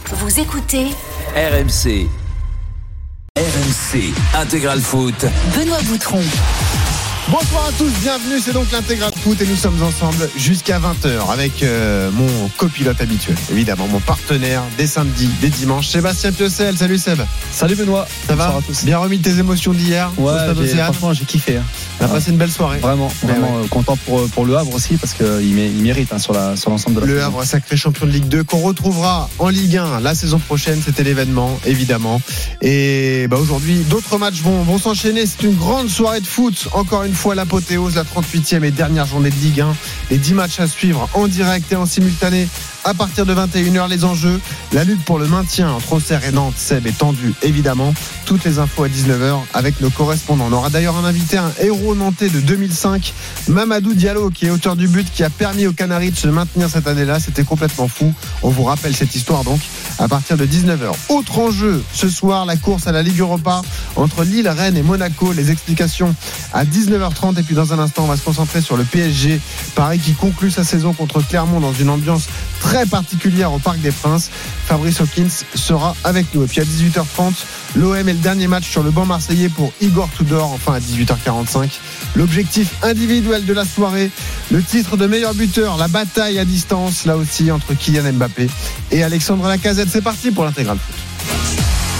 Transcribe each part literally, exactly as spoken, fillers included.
Vous écoutez R M C. R M C Intégral Foot. Benoît Boutron. Bonsoir à tous, bienvenue, c'est donc l'Intégral Foot et nous sommes ensemble jusqu'à vingt heures avec euh, mon copilote habituel, évidemment, mon partenaire des samedis, des dimanches, Sébastien Piocel. Salut Seb. Salut Benoît. Ça va? Bonsoir à tous. Bien remis de tes émotions d'hier? Ouais, j'ai, franchement j'ai kiffé. Hein. On a passé une belle soirée. Vraiment, vraiment ouais. euh, content pour, pour le Havre aussi parce qu'il il mérite hein, sur, la, sur l'ensemble de la Le saison. Havre, sacré champion de Ligue deux qu'on retrouvera en Ligue un la saison prochaine, c'était l'événement évidemment. Et bah, aujourd'hui d'autres matchs vont, vont s'enchaîner, c'est une grande soirée de foot, encore une fois l'apothéose, la trente-huitième et dernière journée de Ligue un, les dix matchs à suivre en direct et en simultané à partir de vingt et une heures. Les enjeux, la lutte pour le maintien entre Auxerre et Nantes, Seb, est tendue évidemment. Toutes les infos à dix-neuf heures avec nos correspondants. On aura d'ailleurs un invité, un héros nantais de deux mille cinq, Mamadou Diallo, qui est auteur du but qui a permis aux Canaries de se maintenir cette année-là. C'était complètement fou. On vous rappelle cette histoire donc à partir de dix-neuf heures. Autre enjeu ce soir, la course à la Ligue Europa entre Lille, Rennes et Monaco. Les explications à dix-neuf heures trente. Et puis dans un instant, on va se concentrer sur le P S G Paris qui conclut sa saison contre Clermont dans une ambiance très particulière au Parc des Princes. Fabrice Hawkins sera avec nous. Et puis à dix-huit heures trente, l'O M est le dernier match sur le banc marseillais pour Igor Tudor. Enfin à dix-huit heures quarante-cinq, l'objectif individuel de la soirée, le titre de meilleur buteur, la bataille à distance là aussi entre Kylian Mbappé et Alexandre Lacazette. C'est parti pour l'Intégral Foot.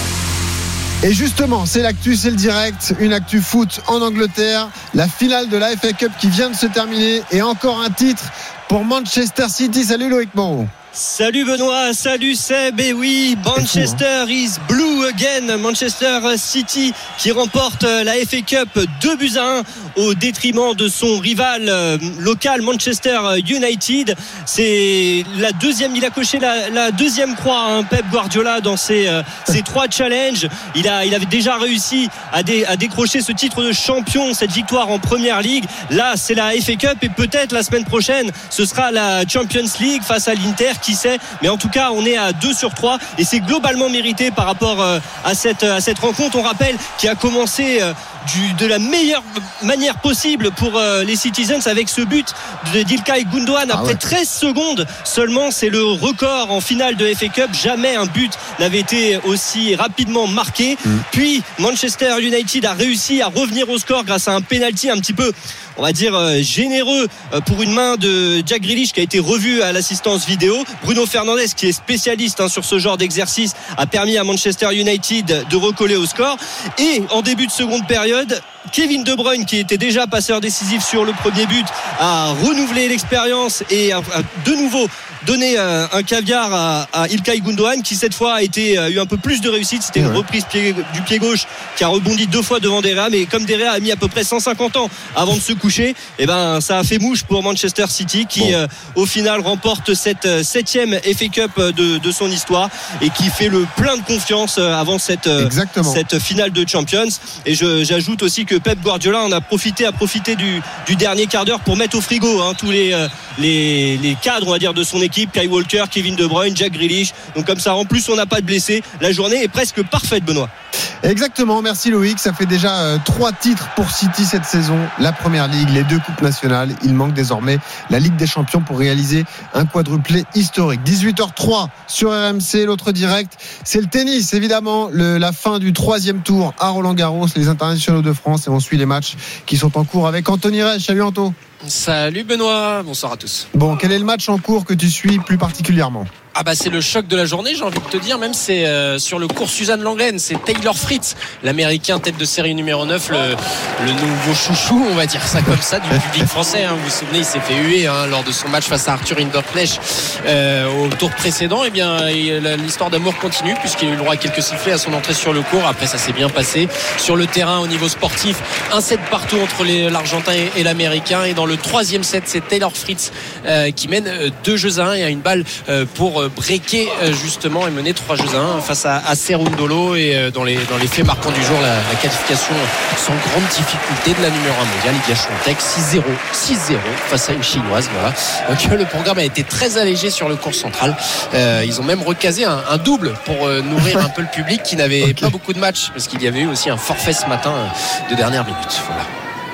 Et justement, c'est l'actu, c'est le direct, une actu foot en Angleterre, la finale de la F A Cup qui vient de se terminer et encore un titre pour Manchester City. Salut Loïc Moreau. Salut Benoît, salut Seb, et oui, Manchester fou, hein. is blue again. Manchester City qui remporte la F A Cup deux buts à un au détriment de son rival local Manchester United. C'est la deuxième, il a coché la, la deuxième croix, hein, Pep Guardiola dans ses, euh, ses trois challenges. Il a, il avait déjà réussi à, dé, à décrocher ce titre de champion, cette victoire en Première Ligue. Là, c'est la F A Cup et peut-être la semaine prochaine, ce sera la Champions League face à l'Inter. Qui sait, mais en tout cas on est à deux sur trois et c'est globalement mérité par rapport à cette, à cette rencontre, on rappelle, qui a commencé du, de la meilleure manière possible pour les Citizens avec ce but de d'Ilkay Gundogan après ah ouais. treize secondes seulement. C'est le record en finale de F A Cup, jamais un but n'avait été aussi rapidement marqué. mmh. Puis Manchester United a réussi à revenir au score grâce à un penalty un petit peu, on va dire, généreux pour une main de Jack Grealish qui a été revu à l'assistance vidéo. Bruno Fernandes, qui est spécialiste hein, sur ce genre d'exercice, a permis à Manchester United de recoller au score. Et en début de seconde période, Kevin De Bruyne, qui était déjà passeur décisif sur le premier but, a renouvelé l'expérience et a, a de nouveau donné euh, un caviar à, à Ilkay Gundogan, qui cette fois a été, euh, eu un peu plus de réussite. C'était une ouais. reprise pied, du pied gauche qui a rebondi deux fois devant Derrea, mais comme Derrea a mis à peu près cent cinquante ans avant de se coucher, et ben ça a fait mouche pour Manchester City qui bon. euh, au final remporte cette euh, septième F A Cup de, de son histoire et qui fait le plein de confiance euh, avant cette, euh, cette finale de Champions. Et je, j'ajoute aussi que Pep Guardiola en a profité, a profité du, du dernier quart d'heure pour mettre au frigo hein, tous les, euh, les, les cadres, on va dire, de son équipe. Kyle Walker, Kevin De Bruyne, Jack Grealish. Donc comme ça, en plus, on n'a pas de blessés. La journée est presque parfaite, Benoît. Exactement, merci Loïc. Ça fait déjà euh, trois titres pour City cette saison. La Première Ligue, les deux coupes nationales. Il manque désormais la Ligue des Champions pour réaliser un quadruplé historique. dix-huit heures trois sur R M C. L'autre direct, c'est le tennis, évidemment. Le, la fin du troisième tour à Roland-Garros, les internationaux de France. Et on suit les matchs qui sont en cours avec Anthony Reich. Salut Anto. Salut Benoît, bonsoir à tous. Bon, quel est le match en cours que tu suis plus particulièrement ? Ah bah c'est le choc de la journée, j'ai envie de te dire, même c'est euh, sur le cours Suzanne Lenglen, c'est Taylor Fritz, l'américain tête de série numéro neuf, le, le nouveau chouchou, on va dire ça comme ça, du public français, hein. Vous vous souvenez, il s'est fait huer hein, lors de son match face à Arthur Hinderknecht euh, au tour précédent. Et bien l'histoire d'amour continue puisqu'il a eu le droit à quelques sifflets à son entrée sur le court. Après ça s'est bien passé sur le terrain au niveau sportif, un set partout entre les, l'Argentin et, et l'Américain. Et dans le troisième set, c'est Taylor Fritz euh, qui mène deux jeux à un et a une balle euh, pour breaker justement et mener trois jeux à un face à, à Cerundolo. Et dans les, dans les faits marquants du jour, la, la qualification sans grande difficulté de la numéro un mondiale, Iga Swiatek, six zéro six zéro face à une chinoise. Voilà. Donc le programme a été très allégé sur le court central. Euh, ils ont même recasé un, un double pour euh, nourrir un peu le public qui n'avait okay. pas beaucoup de matchs parce qu'il y avait eu aussi un forfait ce matin euh, de dernière minute. Voilà.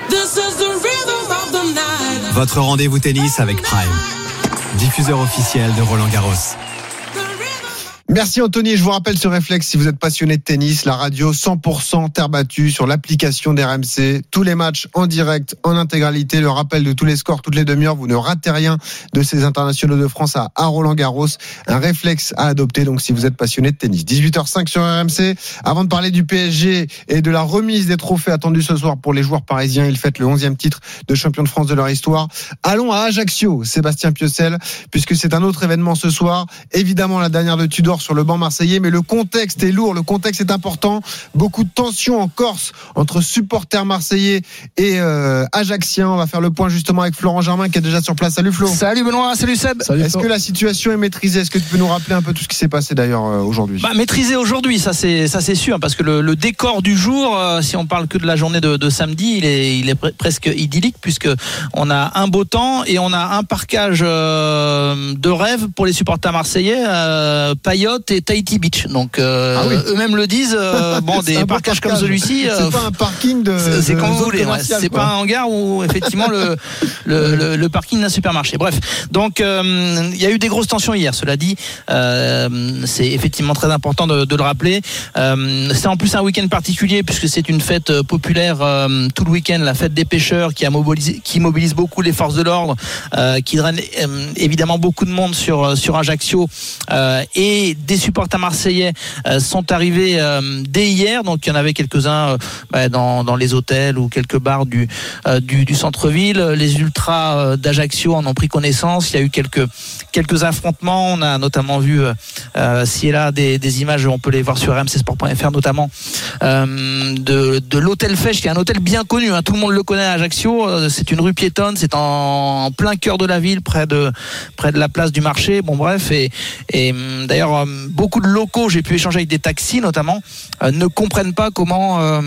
Votre rendez-vous tennis avec Prime, diffuseur officiel de Roland-Garros. Merci Anthony, je vous rappelle ce réflexe si vous êtes passionné de tennis, la radio cent pour cent terre battue sur l'application d'R M C, tous les matchs en direct, en intégralité, le rappel de tous les scores toutes les demi-heures, vous ne ratez rien de ces internationaux de France à, à Roland-Garros, un réflexe à adopter donc si vous êtes passionné de tennis. dix-huit heures cinq sur R M C, avant de parler du P S G et de la remise des trophées attendus ce soir pour les joueurs parisiens, ils fêtent le onzième titre de champion de France de leur histoire. Allons à Ajaccio, Sébastien Piocel, puisque c'est un autre événement ce soir, évidemment la dernière de Tudor sur le banc marseillais, mais le contexte est lourd, le contexte est important. Beaucoup de tensions en Corse entre supporters marseillais et euh, Ajacciens. On va faire le point justement avec Florent Germain qui est déjà sur place. Salut Flo. Salut Benoît, salut Seb. Salut Est-ce Flo. que la situation est maîtrisée ? Est-ce que tu peux nous rappeler un peu tout ce qui s'est passé d'ailleurs euh, aujourd'hui ? Bah, maîtrisé aujourd'hui, ça c'est ça c'est sûr, parce que le, le décor du jour, euh, si on parle que de la journée de, de samedi, il est il est pre- presque idyllique puisque on a un beau temps et on a un parquage euh, de rêve pour les supporters marseillais, euh, Payotte et Tahiti Beach. Donc euh, ah oui. eux-mêmes le disent. Euh, bon, des parcages comme celui-ci, c'est euh, pas un parking de. C'est, c'est de comme vous voulez. Ouais, c'est quoi. Pas un hangar où effectivement le, le, le le parking d'un supermarché. Bref, donc il euh, y a eu des grosses tensions hier. Cela dit, euh, c'est effectivement très important de, de le rappeler. Euh, c'est en plus un week-end particulier puisque c'est une fête populaire euh, tout le week-end, la fête des pêcheurs qui a mobilisé, qui mobilise beaucoup les forces de l'ordre, euh, qui draine euh, évidemment beaucoup de monde sur sur Ajaccio euh, et des supporters marseillais euh, sont arrivés euh, dès hier, donc il y en avait quelques-uns euh, bah, dans, dans les hôtels ou quelques bars du, euh, du, du centre-ville. Les ultras euh, d'Ajaccio en ont pris connaissance, il y a eu quelques, quelques affrontements, on a notamment vu euh, si et là des, des images, on peut les voir sur r m c sport point f r notamment, euh, de, de l'hôtel Fèche, qui est un hôtel bien connu, hein, tout le monde le connaît à Ajaccio, euh, c'est une rue piétonne, c'est en, en plein cœur de la ville, près de, près de la place du marché, bon bref, et, et d'ailleurs euh, beaucoup de locaux, j'ai pu échanger avec des taxis notamment, euh, ne comprennent pas comment euh,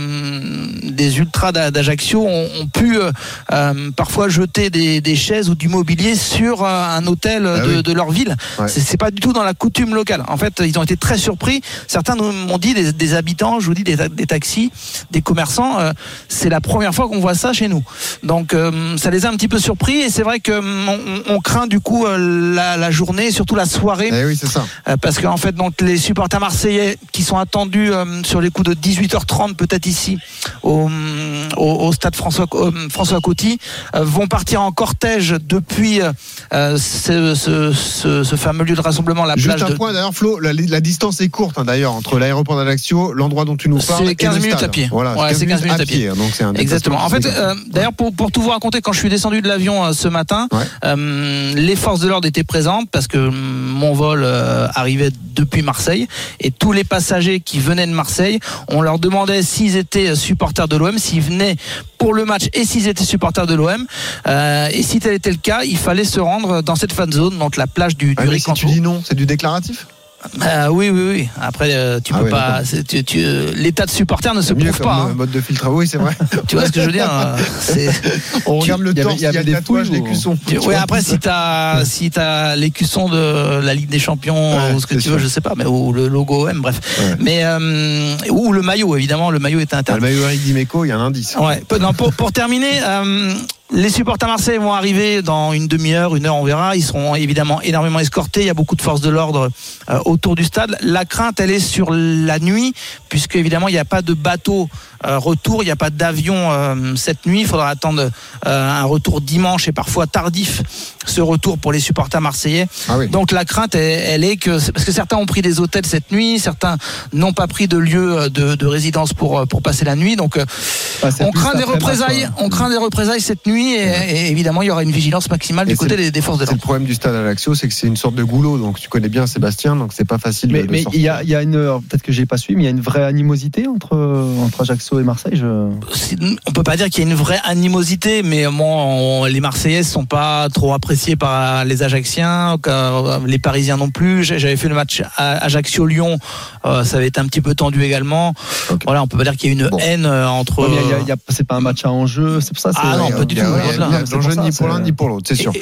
des ultras d'Ajaccio ont, ont pu euh, euh, parfois jeter des, des chaises ou du mobilier sur euh, un hôtel ah de, oui. de leur ville. Ouais. C'est, c'est pas du tout dans la coutume locale. En fait, ils ont été très surpris. Certains nous m'ont dit, des, des habitants, je vous dis, des, des taxis, des commerçants, euh, c'est la première fois qu'on voit ça chez nous. Donc euh, ça les a un petit peu surpris et c'est vrai que on, on craint du coup euh, la, la journée, surtout la soirée. Eh oui, c'est ça. Euh, parce qu'en fait, donc les supporters marseillais qui sont attendus euh, sur les coups de dix-huit heures trente peut-être ici au, au, au stade François, euh, François Coty euh, vont partir en cortège depuis euh, ce, ce, ce, ce fameux lieu de rassemblement, la Juste plage. Juste un de... point d'ailleurs Flo, la, la distance est courte hein, d'ailleurs entre l'aéroport d'Ajaccio, l'endroit dont tu nous parles, c'est quinze et le minutes stade. à pied. Voilà, ouais, c'est quinze minutes à pied. pied donc c'est un Exactement. En fait, euh, d'ailleurs pour, pour tout vous raconter, quand je suis descendu de l'avion euh, ce matin, ouais. euh, les forces de l'ordre étaient présentes parce que mon vol euh, arrivait depuis Marseille et tous les passagers qui venaient de Marseille, on leur demandait s'ils étaient supporters de l'O M, s'ils venaient pour le match et s'ils étaient supporters de l'O M. Euh, et si tel était le cas, il fallait se rendre dans cette fan zone, donc la plage du, du ah, Ricanto. Si tu dis non, c'est du déclaratif ? Euh, oui, oui, oui. Après, euh, tu ah peux oui, pas. Tu, tu, l'état de supporter ne se prouve pas. Hein. Mode de filtre, oui, c'est vrai. Tu vois ce que je veux dire hein, c'est... On regarde le torse, il y a, y a, y a des tatouages, les cuissons. Oui, après, si t'as, ouais. si t'as les cuissons de la Ligue des Champions ouais, ou ce que tu sûr. veux, je sais pas, mais ou le logo O M, bref. Ouais. Mais euh, ou le maillot, évidemment, le maillot est interne. Le maillot Eric Dimeco, il y a un indice. Ouais. Non, pour, pour terminer. Euh, Les supporters marseillais vont arriver dans une demi-heure, une heure, on verra. Ils seront évidemment énormément escortés. Il y a beaucoup de forces de l'ordre euh, autour du stade. La crainte, elle est sur la nuit, puisque évidemment, il n'y a pas de bateau euh, retour, il n'y a pas d'avion euh, cette nuit. Il faudra attendre euh, un retour dimanche et parfois tardif, ce retour pour les supporters marseillais. Ah oui. Donc la crainte, elle, elle est que, parce que certains ont pris des hôtels cette nuit, certains n'ont pas pris de lieu de, de résidence pour, pour passer la nuit. Donc ah, on craint des représailles, on craint des représailles cette nuit. Et, et évidemment, il y aura une vigilance maximale et du côté des, des forces de l'ordre. C'est le problème du stade Ajaccio, c'est que c'est une sorte de goulot. Donc tu connais bien Sébastien, donc c'est pas facile mais, de, de mais sortir. il y a, il y a une, peut-être que j'ai pas suivi, mais il y a une vraie animosité entre entre Ajaccio et Marseille. Je... On peut pas dire qu'il y a une vraie animosité, mais bon, on, les Marseillais sont pas trop appréciés par les Ajacciens, les Parisiens non plus. J'avais fait le match Ajaccio-Lyon, euh, ça avait été un petit peu tendu également. Okay. Voilà, on peut pas dire qu'il y a une bon. haine entre. Ouais, mais il y a, il y a, c'est pas un match à enjeu, c'est pour ça. C'est ah non, pas du tout. L'enjeu ni pour l'un ni pour l'autre, c'est sûr. Et, et,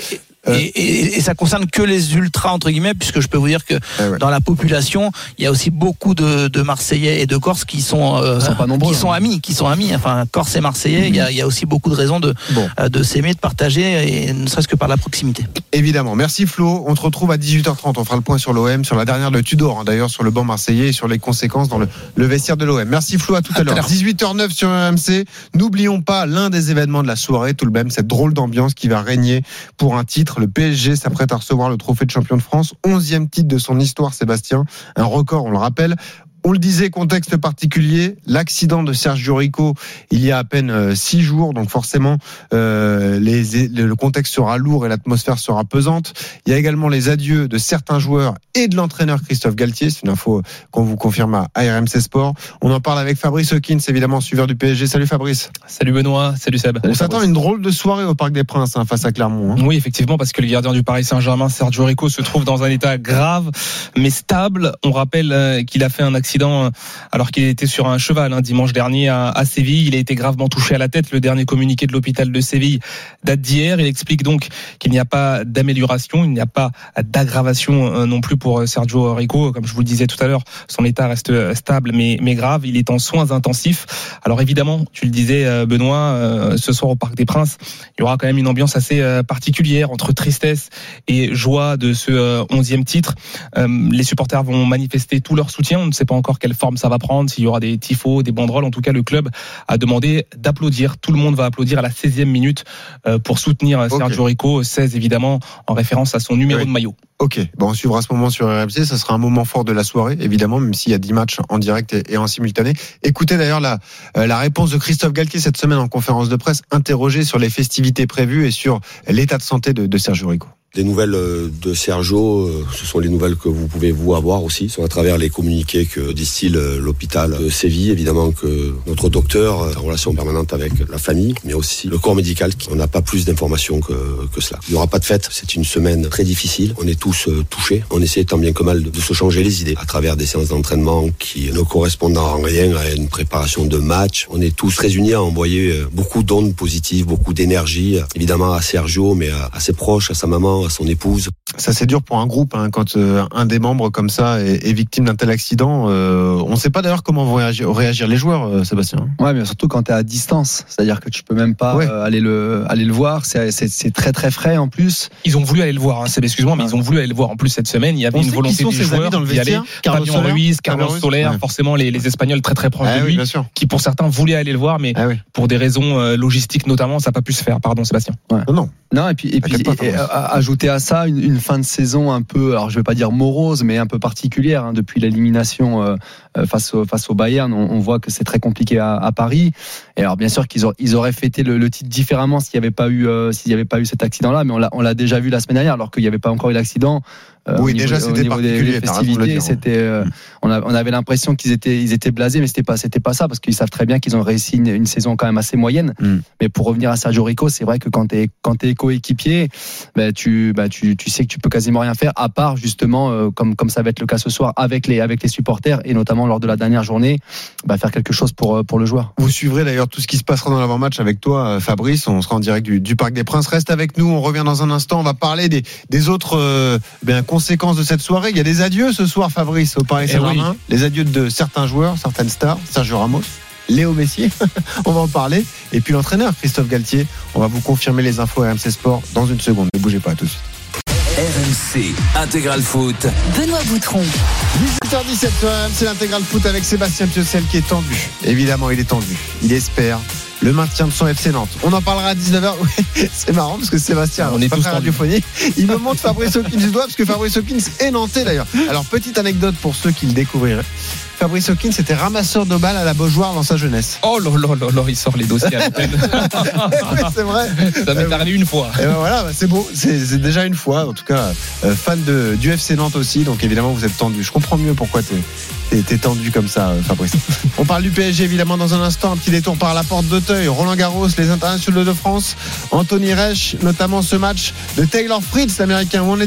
Euh, et, et, et ça concerne que les ultras entre guillemets, puisque je peux vous dire que eh ouais. dans la population, il y a aussi beaucoup de, de Marseillais et de Corses qui sont, euh, sont pas nombreux, qui sont hein. amis, qui sont amis. Enfin, Corse et Marseillais, il mmh. y, a, il y a aussi beaucoup de raisons de bon. euh, de s'aimer, de partager, et ne serait-ce que par la proximité. Évidemment. Merci Flo. On te retrouve à dix-huit heures trente. On fera le point sur l'O M, sur la dernière de Tudor, hein, d'ailleurs sur le banc marseillais et sur les conséquences dans le, le vestiaire de l'O M. Merci Flo. À tout à, à l'heure. dix-huit heures neuf sur R M C. N'oublions pas l'un des événements de la soirée, tout le même, cette drôle d'ambiance qui va régner pour un titre. Le P S G s'apprête à recevoir le trophée de champion de France, onzième titre de son histoire, Sébastien, un record, on le rappelle. On le disait, contexte particulier, l'accident de Sergio Rico il y a à peine euh, six jours, donc forcément euh, les, le contexte sera lourd et l'atmosphère sera pesante. Il y a également les adieux de certains joueurs et de l'entraîneur Christophe Galtier, c'est une info qu'on vous confirme à R M C Sport. On en parle avec Fabrice Hawkins, évidemment suiveur du P S G. Salut Fabrice. Salut Benoît, salut Seb. On s'attend à une drôle de soirée au Parc des Princes hein, face à Clermont. Hein. Oui, effectivement, parce que le gardien du Paris Saint-Germain, Sergio Rico, se trouve dans un état grave mais stable. On rappelle euh, qu'il a fait un accident alors qu'il était sur un cheval hein, dimanche dernier à, à Séville. Il a été gravement touché à la tête. Le dernier communiqué de l'hôpital de Séville date d'hier. Il explique donc qu'il n'y a pas d'amélioration, il n'y a pas d'aggravation euh, non plus pour Sergio Rico. Comme je vous le disais tout à l'heure, son état reste stable mais, mais grave. Il est en soins intensifs. Alors évidemment, tu le disais Benoît, euh, ce soir au Parc des Princes, il y aura quand même une ambiance assez euh, particulière entre tristesse et joie de ce euh, onzième titre. Euh, les supporters vont manifester tout leur soutien. On ne sait pas encore quelle forme ça va prendre, s'il y aura des tifos, des banderoles. En tout cas, le club a demandé d'applaudir. Tout le monde va applaudir à la seizième minute pour soutenir okay. Sergio Rico, seize évidemment, en référence à son numéro oui. de maillot. Ok, bon, on suivra ce moment sur R M C. Ça sera un moment fort de la soirée, évidemment, même s'il y a dix matchs en direct et en simultané. Écoutez d'ailleurs la, la réponse de Christophe Galtier cette semaine en conférence de presse, interrogé sur les festivités prévues et sur l'état de santé de, de Sergio Rico. Les nouvelles de Sergio, ce sont les nouvelles que vous pouvez vous avoir aussi. Ce sont à travers les communiqués que distille l'hôpital de Séville. Évidemment que notre docteur est en relation permanente avec la famille, mais aussi le corps médical. On n'a pas plus d'informations que, que cela. Il n'y aura pas de fête. C'est une semaine très difficile. On est tous touchés. On essaie tant bien que mal de se changer les idées à travers des séances d'entraînement qui ne correspondent en rien à une préparation de match. On est tous très unis à envoyer beaucoup d'ondes positives, beaucoup d'énergie. Évidemment à Sergio, mais à, à ses proches, à sa maman, à son épouse. Ça c'est dur pour un groupe hein, quand euh, un des membres comme ça est, est victime d'un tel accident. Euh, on ne sait pas d'ailleurs comment vont réagir, réagir les joueurs, euh, Sébastien. Ouais, mais surtout quand tu es à distance, c'est-à-dire que tu peux même pas ouais. euh, aller le aller le voir. C'est, c'est, c'est très très frais en plus. Ils ont voulu aller le voir. Hein, Seb, excuse-moi, mais ils ont voulu aller le voir en plus cette semaine. Il y avait on une volonté des joueurs dans le d'y aller. Carlos Ruiz, Carlos Soler, ouais. forcément les, les Espagnols très très proches ah, de lui, oui, qui pour certains voulaient aller le voir, mais ah, oui. pour des raisons euh, logistiques notamment, ça n'a pas pu se faire. Pardon, Sébastien. Ouais. Non, non. Non, et puis, et puis et, et, ajouter à ça une, une fin de saison un peu, alors je vais pas dire morose, mais un peu particulière hein, depuis l'élimination euh, face au face au Bayern. On, on voit que c'est très compliqué à, à Paris. Et alors bien sûr qu'ils auraient, ils auraient fêté le, le titre différemment s'il y avait pas eu euh, s'il y avait pas eu cet accident-là. Mais on l'a on l'a déjà vu la semaine dernière, alors qu'il n'y avait pas encore eu l'accident. Euh, oui, déjà niveau, c'était particulier. Des festivités, c'était, euh, on, a, on avait l'impression qu'ils étaient, ils étaient blasés, mais c'était pas, c'était pas ça, parce qu'ils savent très bien qu'ils ont réussi une, une saison quand même assez moyenne. Mm. Mais pour revenir à Sergio Rico, c'est vrai que quand t'es, quand t'es coéquipier, bah, tu, bah, tu, tu sais que tu peux quasiment rien faire, à part justement, euh, comme, comme ça va être le cas ce soir, avec les, avec les supporters, et notamment lors de la dernière journée, bah, faire quelque chose pour, pour le joueur. Vous suivrez d'ailleurs tout ce qui se passera dans l'avant-match avec toi, Fabrice. On sera en direct du, du Parc des Princes. Reste avec nous. On revient dans un instant. On va parler des, des autres euh, bien, conséquences de cette soirée. Il y a des adieux ce soir, Fabrice, au Paris Saint-Germain. Oui. Les adieux de certains joueurs, certaines stars, Sergio Ramos, Léo Messi. On va en parler. Et puis l'entraîneur, Christophe Galtier. On va vous confirmer les infos à R M C Sport dans une seconde. Ne bougez pas, à tout de suite. R M C Intégral Foot. Benoît Boutron. dix-huit heures dix-sept, c'est l'Intégral Foot avec Sébastien Piocel qui est tendu. Évidemment, il est tendu. Il espère le maintien de son F C Nantes. On en parlera à dix-neuf heures. C'est marrant parce que Sébastien, on est pas très radiophonique. Il me montre Fabrice Hawkins du doigt parce que Fabrice Hawkins est nantais d'ailleurs. Alors, petite anecdote pour ceux qui le découvriraient. Fabrice Hawkins était ramasseur de balles à la Beaujoire dans sa jeunesse. Oh là là là là, il sort les dossiers à la peine. Oui, c'est vrai. Ça m'est arrivé une fois. Et ben voilà, bah c'est beau. C'est, c'est déjà une fois. En tout cas, euh, fan de, du F C Nantes aussi. Donc évidemment, vous êtes tendu. Je comprends mieux pourquoi t'es, t'es, t'es tendu comme ça, Fabrice. On parle du P S G évidemment dans un instant. Un petit détour par la porte d'Auteuil. Roland Garros, les internationaux de France. Anthony Reich, notamment ce match de Taylor Fritz, l'américain. Où en est-il ?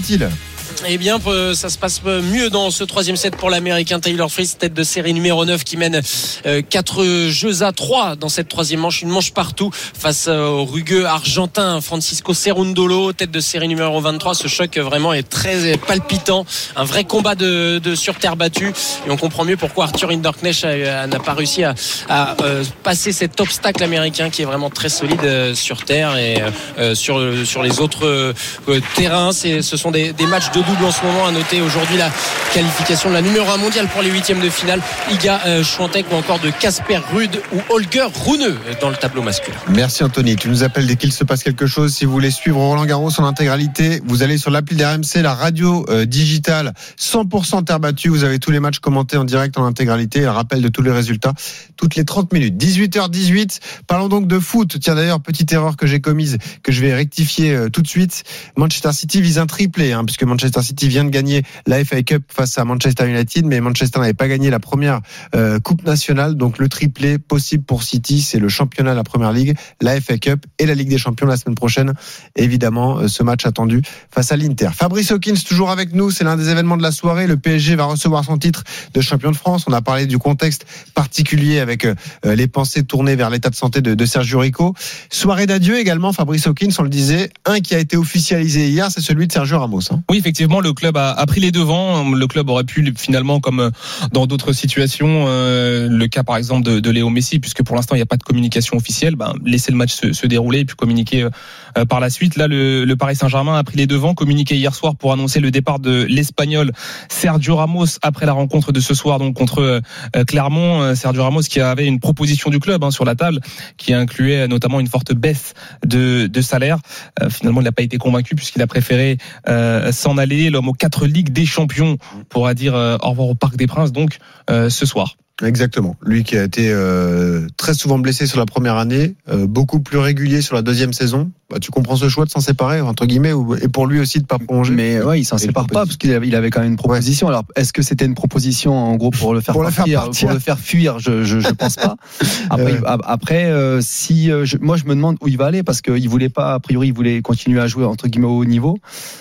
Eh bien, ça se passe mieux dans ce troisième set pour l'Américain Taylor Fritz, tête de série numéro neuf, qui mène quatre jeux à trois dans cette troisième manche, une manche partout face au rugueux argentin Francisco Cerundolo, tête de série numéro vingt-trois. Ce choc vraiment est très palpitant, un vrai combat de, de sur terre battue, et on comprend mieux pourquoi Arthur Hinderknecht n'a pas réussi à, à passer cet obstacle américain qui est vraiment très solide sur terre et sur, sur les autres terrains. C'est, ce sont des, des matchs de double en ce moment. À noter aujourd'hui la qualification de la numéro un mondiale pour les huitièmes de finale, Iga euh, Swiatek ou encore de Casper Ruud ou Holger Rune dans le tableau masculin. Merci Anthony, tu nous appelles dès qu'il se passe quelque chose. Si vous voulez suivre Roland Garros en intégralité, vous allez sur l'appli d'R M C, la radio euh, digitale cent pour cent terre battue. Vous avez tous les matchs commentés en direct en intégralité, un rappel de tous les résultats toutes les trente minutes. dix-huit heures dix-huit, parlons donc de foot. Tiens d'ailleurs, petite erreur que j'ai commise, que je vais rectifier euh, tout de suite. Manchester City vise un triplé, hein, puisque Manchester City vient de gagner la F A Cup face à Manchester United, mais Manchester n'avait pas gagné la première euh, Coupe nationale, donc le triplé possible pour City, c'est le championnat de la Première Ligue, la F A Cup et la Ligue des Champions la semaine prochaine. Évidemment, euh, ce match attendu face à l'Inter. Fabrice Hawkins toujours avec nous, c'est l'un des événements de la soirée. Le P S G va recevoir son titre de champion de France. On a parlé du contexte particulier avec euh, les pensées tournées vers l'état de santé de, de Sergio Rico. Soirée d'adieu également, Fabrice Hawkins, on le disait, un qui a été officialisé hier, c'est celui de Sergio Ramos. Hein. Oui, effectivement, le club a, a pris les devants. Le club aurait pu finalement, comme dans d'autres situations, euh, le cas par exemple de, de Léo Messi, puisque pour l'instant il n'y a pas de communication officielle, ben, laisser le match se, se dérouler et puis communiquer euh, par la suite. Là, le, le Paris Saint-Germain a pris les devants, communiqué hier soir pour annoncer le départ de l'Espagnol Sergio Ramos après la rencontre de ce soir donc contre euh, Clermont. Sergio Ramos qui avait une proposition du club hein, sur la table, qui incluait notamment une forte baisse de, de salaire. Euh, finalement, il n'a pas été convaincu puisqu'il a préféré euh, s'en aller. L'homme aux quatre Ligues des Champions pourra dire euh, au revoir au Parc des Princes donc euh, ce soir. Exactement. Lui qui a été euh, très souvent blessé sur la première année, euh, beaucoup plus régulier sur la deuxième saison. Bah, tu comprends ce choix de s'en séparer entre guillemets, ou, et pour lui aussi de pas prolonger. Mais ouais, il s'en sépare pas parce qu'il avait, il avait quand même une proposition. Ouais. Alors, est-ce que c'était une proposition en gros pour le faire, pour partir, le faire partir, pour le faire fuir? Je, je, je pense pas. Après, euh... après, euh, si euh, je, moi je me demande où il va aller parce qu'il voulait pas, a priori, il voulait continuer à jouer entre guillemets au haut niveau.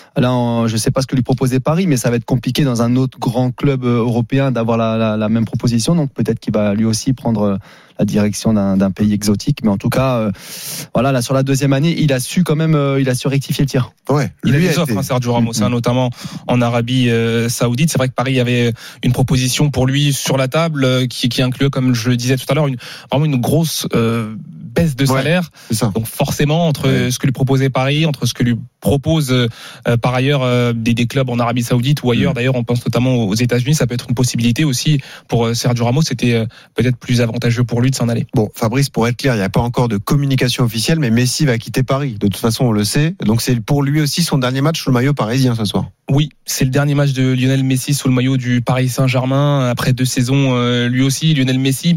Là, je sais pas ce que lui proposait Paris, mais ça va être compliqué dans un autre grand club européen d'avoir la, la, la même proposition. Donc peut-être qu'il va lui aussi prendre la direction d'un, d'un pays exotique. Mais en tout cas, euh, voilà, là sur la deuxième année, il a su quand même, euh, il a su rectifier le tir. Ouais, il a des offres, hein, Sergio Ramos, mmh. hein, notamment en Arabie euh, Saoudite. C'est vrai que Paris avait une proposition pour lui sur la table euh, qui, qui incluait, comme je le disais tout à l'heure, une, vraiment une grosse euh, baisse de salaire. Ouais, c'est ça. Donc forcément, entre ouais. ce que lui proposait Paris, entre ce que lui propose euh, par ailleurs euh, des, des clubs en Arabie Saoudite ou ailleurs, mmh. d'ailleurs on pense notamment aux États-Unis, ça peut être une possibilité aussi pour euh, Sergio Ramos. C'était euh, peut-être plus avantageux pour lui de s'en aller. Bon, Fabrice, pour être clair, il n'y a pas encore de communication officielle, mais Messi va quitter Paris. De toute façon, on le sait. Donc c'est pour lui aussi son dernier match sous le maillot parisien ce soir. Oui, c'est le dernier match de Lionel Messi sous le maillot du Paris Saint-Germain après deux saisons. Euh, lui aussi, Lionel Messi,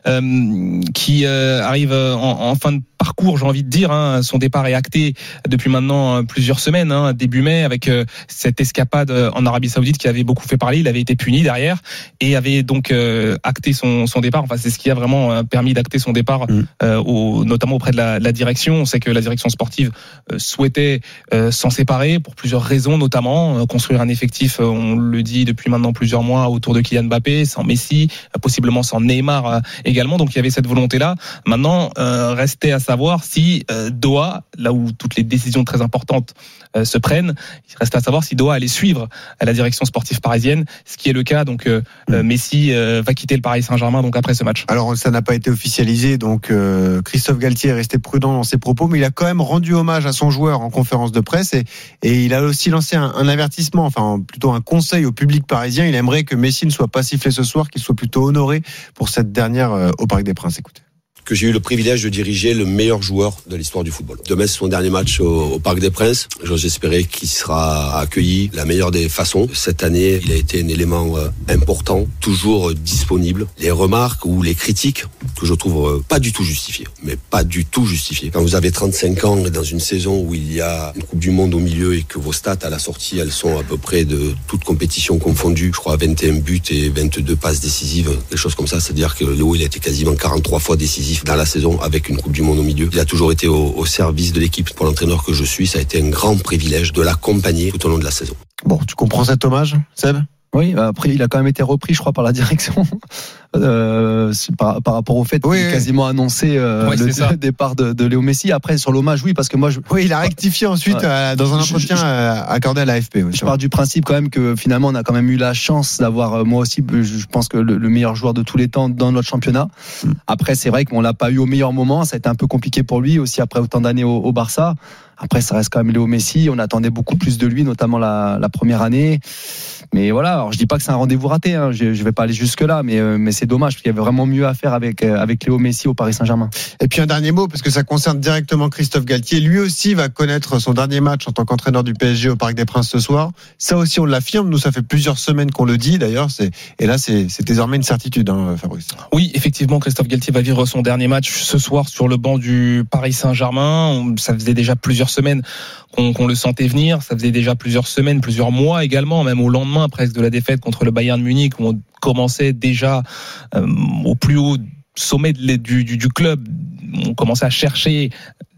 euh, qui euh, arrive en, en fin de parcours, j'ai envie de dire. Hein. Son départ est acté depuis maintenant plusieurs semaines, hein, début mai, avec euh, cette escapade en Arabie Saoudite qui avait beaucoup fait parler. Il avait été puni derrière et avait donc euh, acté son, son départ. Enfin, c'est ce qui a vraiment permis d'acter son départ, mmh. euh, au, notamment auprès de la, la direction. On sait que la direction sportive euh, souhaitait euh, s'en séparer pour plusieurs raisons, notamment construire un effectif, on le dit depuis maintenant plusieurs mois, autour de Kylian Mbappé, sans Messi, possiblement sans Neymar également. Donc il y avait cette volonté-là. Maintenant, euh, restait à savoir si euh, Doha, là où toutes les décisions très importantes euh, se prennent, il restait à savoir si Doha allait suivre à la direction sportive parisienne, ce qui est le cas. Donc euh, mmh. Messi euh, va quitter le Paris Saint-Germain donc après ce match. Alors ça n'a pas été officialisé, donc euh, Christophe Galtier est resté prudent dans ses propos, mais il a quand même rendu hommage à son joueur en conférence de presse et, et il a aussi lancé un, un avertissement, enfin plutôt un conseil au public parisien. Il aimerait que Messi ne soit pas sifflé ce soir, qu'il soit plutôt honoré pour cette dernière euh, au Parc des Princes. Écoutez. Que j'ai eu le privilège de diriger le meilleur joueur de l'histoire du football. Demain, c'est son dernier match au, au Parc des Princes. J'ose espérer qu'il sera accueilli de la meilleure des façons. Cette année, il a été un élément euh, important, toujours euh, disponible. Les remarques ou les critiques que je trouve euh, pas du tout justifiées, mais pas du tout justifiées. Quand vous avez trente-cinq ans et dans une saison où il y a une Coupe du Monde au milieu et que vos stats à la sortie, elles sont à peu près de toute compétition confondue, je crois vingt et un buts et vingt-deux passes décisives, des choses comme ça, c'est-à-dire que Léo, il a été quasiment quarante-trois fois décisif dans la saison avec une Coupe du Monde au milieu. Il a toujours été au, au service de l'équipe. Pour l'entraîneur que je suis, ça a été un grand privilège de l'accompagner tout au long de la saison. Bon, tu comprends cet hommage, Seb ? Oui, après il a quand même été repris, je crois, par la direction euh, par, par rapport au fait oui, qu'il a oui. quasiment annoncé euh, Ouais, le, c'est ça. le départ de, de Léo Messi. Après sur l'hommage, oui, parce que moi je, Oui, il a rectifié ensuite Ouais. euh, dans un Je- entretien je- euh, accordé à l'A F P. Oui, je pars du principe quand même que finalement on a quand même eu la chance d'avoir euh, moi aussi, je je pense que le, le meilleur joueur de tous les temps dans notre championnat. Mm. Après c'est vrai qu'on l'a pas eu au meilleur moment, ça a été un peu compliqué pour lui aussi après autant d'années au, au Barça. Après ça reste quand même Léo Messi, on attendait beaucoup plus de lui, notamment la, la première année. Mais voilà, alors je dis pas que c'est un rendez-vous raté, hein. je, je vais pas aller jusque là, mais euh, mais c'est dommage parce qu'il y avait vraiment mieux à faire avec euh, avec Léo Messi au Paris Saint-Germain. Et puis un dernier mot, parce que ça concerne directement Christophe Galtier. Lui aussi va connaître son dernier match en tant qu'entraîneur du P S G au Parc des Princes ce soir. Ça aussi, on l'affirme. Nous, ça fait plusieurs semaines qu'on le dit, d'ailleurs. C'est, et là, c'est, c'est désormais une certitude, hein, Fabrice. Oui, effectivement, Christophe Galtier va vivre son dernier match ce soir sur le banc du Paris Saint-Germain. Ça faisait déjà plusieurs semaines qu'on, qu'on le sentait venir. Ça faisait déjà plusieurs semaines, plusieurs mois également, même au lendemain presque de la défaite contre le Bayern Munich, où on commençait déjà euh, au plus haut sommet de, du, du, du club. On commençait à chercher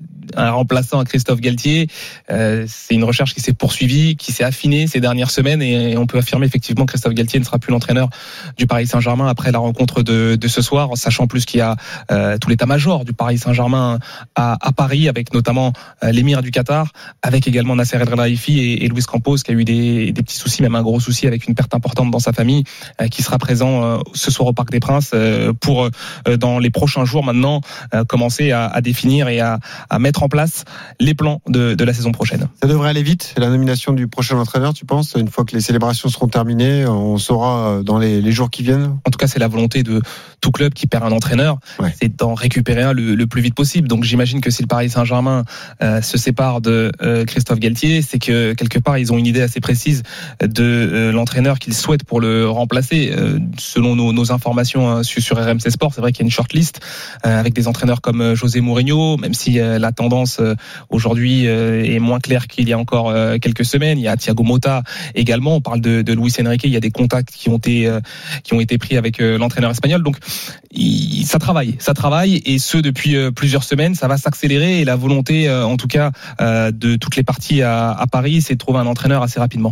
un remplaçant à Christophe Galtier. Euh, c'est une recherche qui s'est poursuivie, qui s'est affinée ces dernières semaines, et on peut affirmer effectivement que Christophe Galtier ne sera plus l'entraîneur du Paris Saint-Germain après la rencontre de, de ce soir, sachant plus qu'il y a euh, tout l'état-major du Paris Saint-Germain à, à Paris, avec notamment euh, l'émir du Qatar, avec également Nasser El Khelaifi et, et Luis Campos, qui a eu des, des petits soucis, même un gros souci avec une perte importante dans sa famille, euh, qui sera présent euh, ce soir au Parc des Princes euh, pour euh, dans les prochains jours maintenant euh, commencer à, à définir et à, à mettre en place les plans de, de la saison prochaine. Ça devrait aller vite, la nomination du prochain entraîneur, tu penses ? Une fois que les célébrations seront terminées, on saura dans les, les jours qui viennent ? En tout cas, c'est la volonté de tout club qui perd un entraîneur, ouais. c'est d'en récupérer un le, le plus vite possible. Donc j'imagine que si le Paris Saint-Germain euh, se sépare de euh, Christophe Galtier, c'est que quelque part ils ont une idée assez précise de euh, l'entraîneur qu'ils souhaitent pour le remplacer. Euh, selon nos, nos informations hein, sur, sur R M C Sport, c'est vrai qu'il y a une shortlist euh, avec des entraîneurs comme euh, José Mourinho, même si euh, la tendance euh, aujourd'hui euh, est moins claire qu'il y a encore euh, quelques semaines. Il y a Thiago Motta également. On parle de, de Luis Enrique. Il y a des contacts qui ont été euh, qui ont été pris avec euh, l'entraîneur espagnol. Donc il, ça travaille, ça travaille, et ce depuis euh, plusieurs semaines. Ça va s'accélérer, et la volonté, euh, en tout cas, euh, de toutes les parties à, à Paris, c'est de trouver un entraîneur assez rapidement.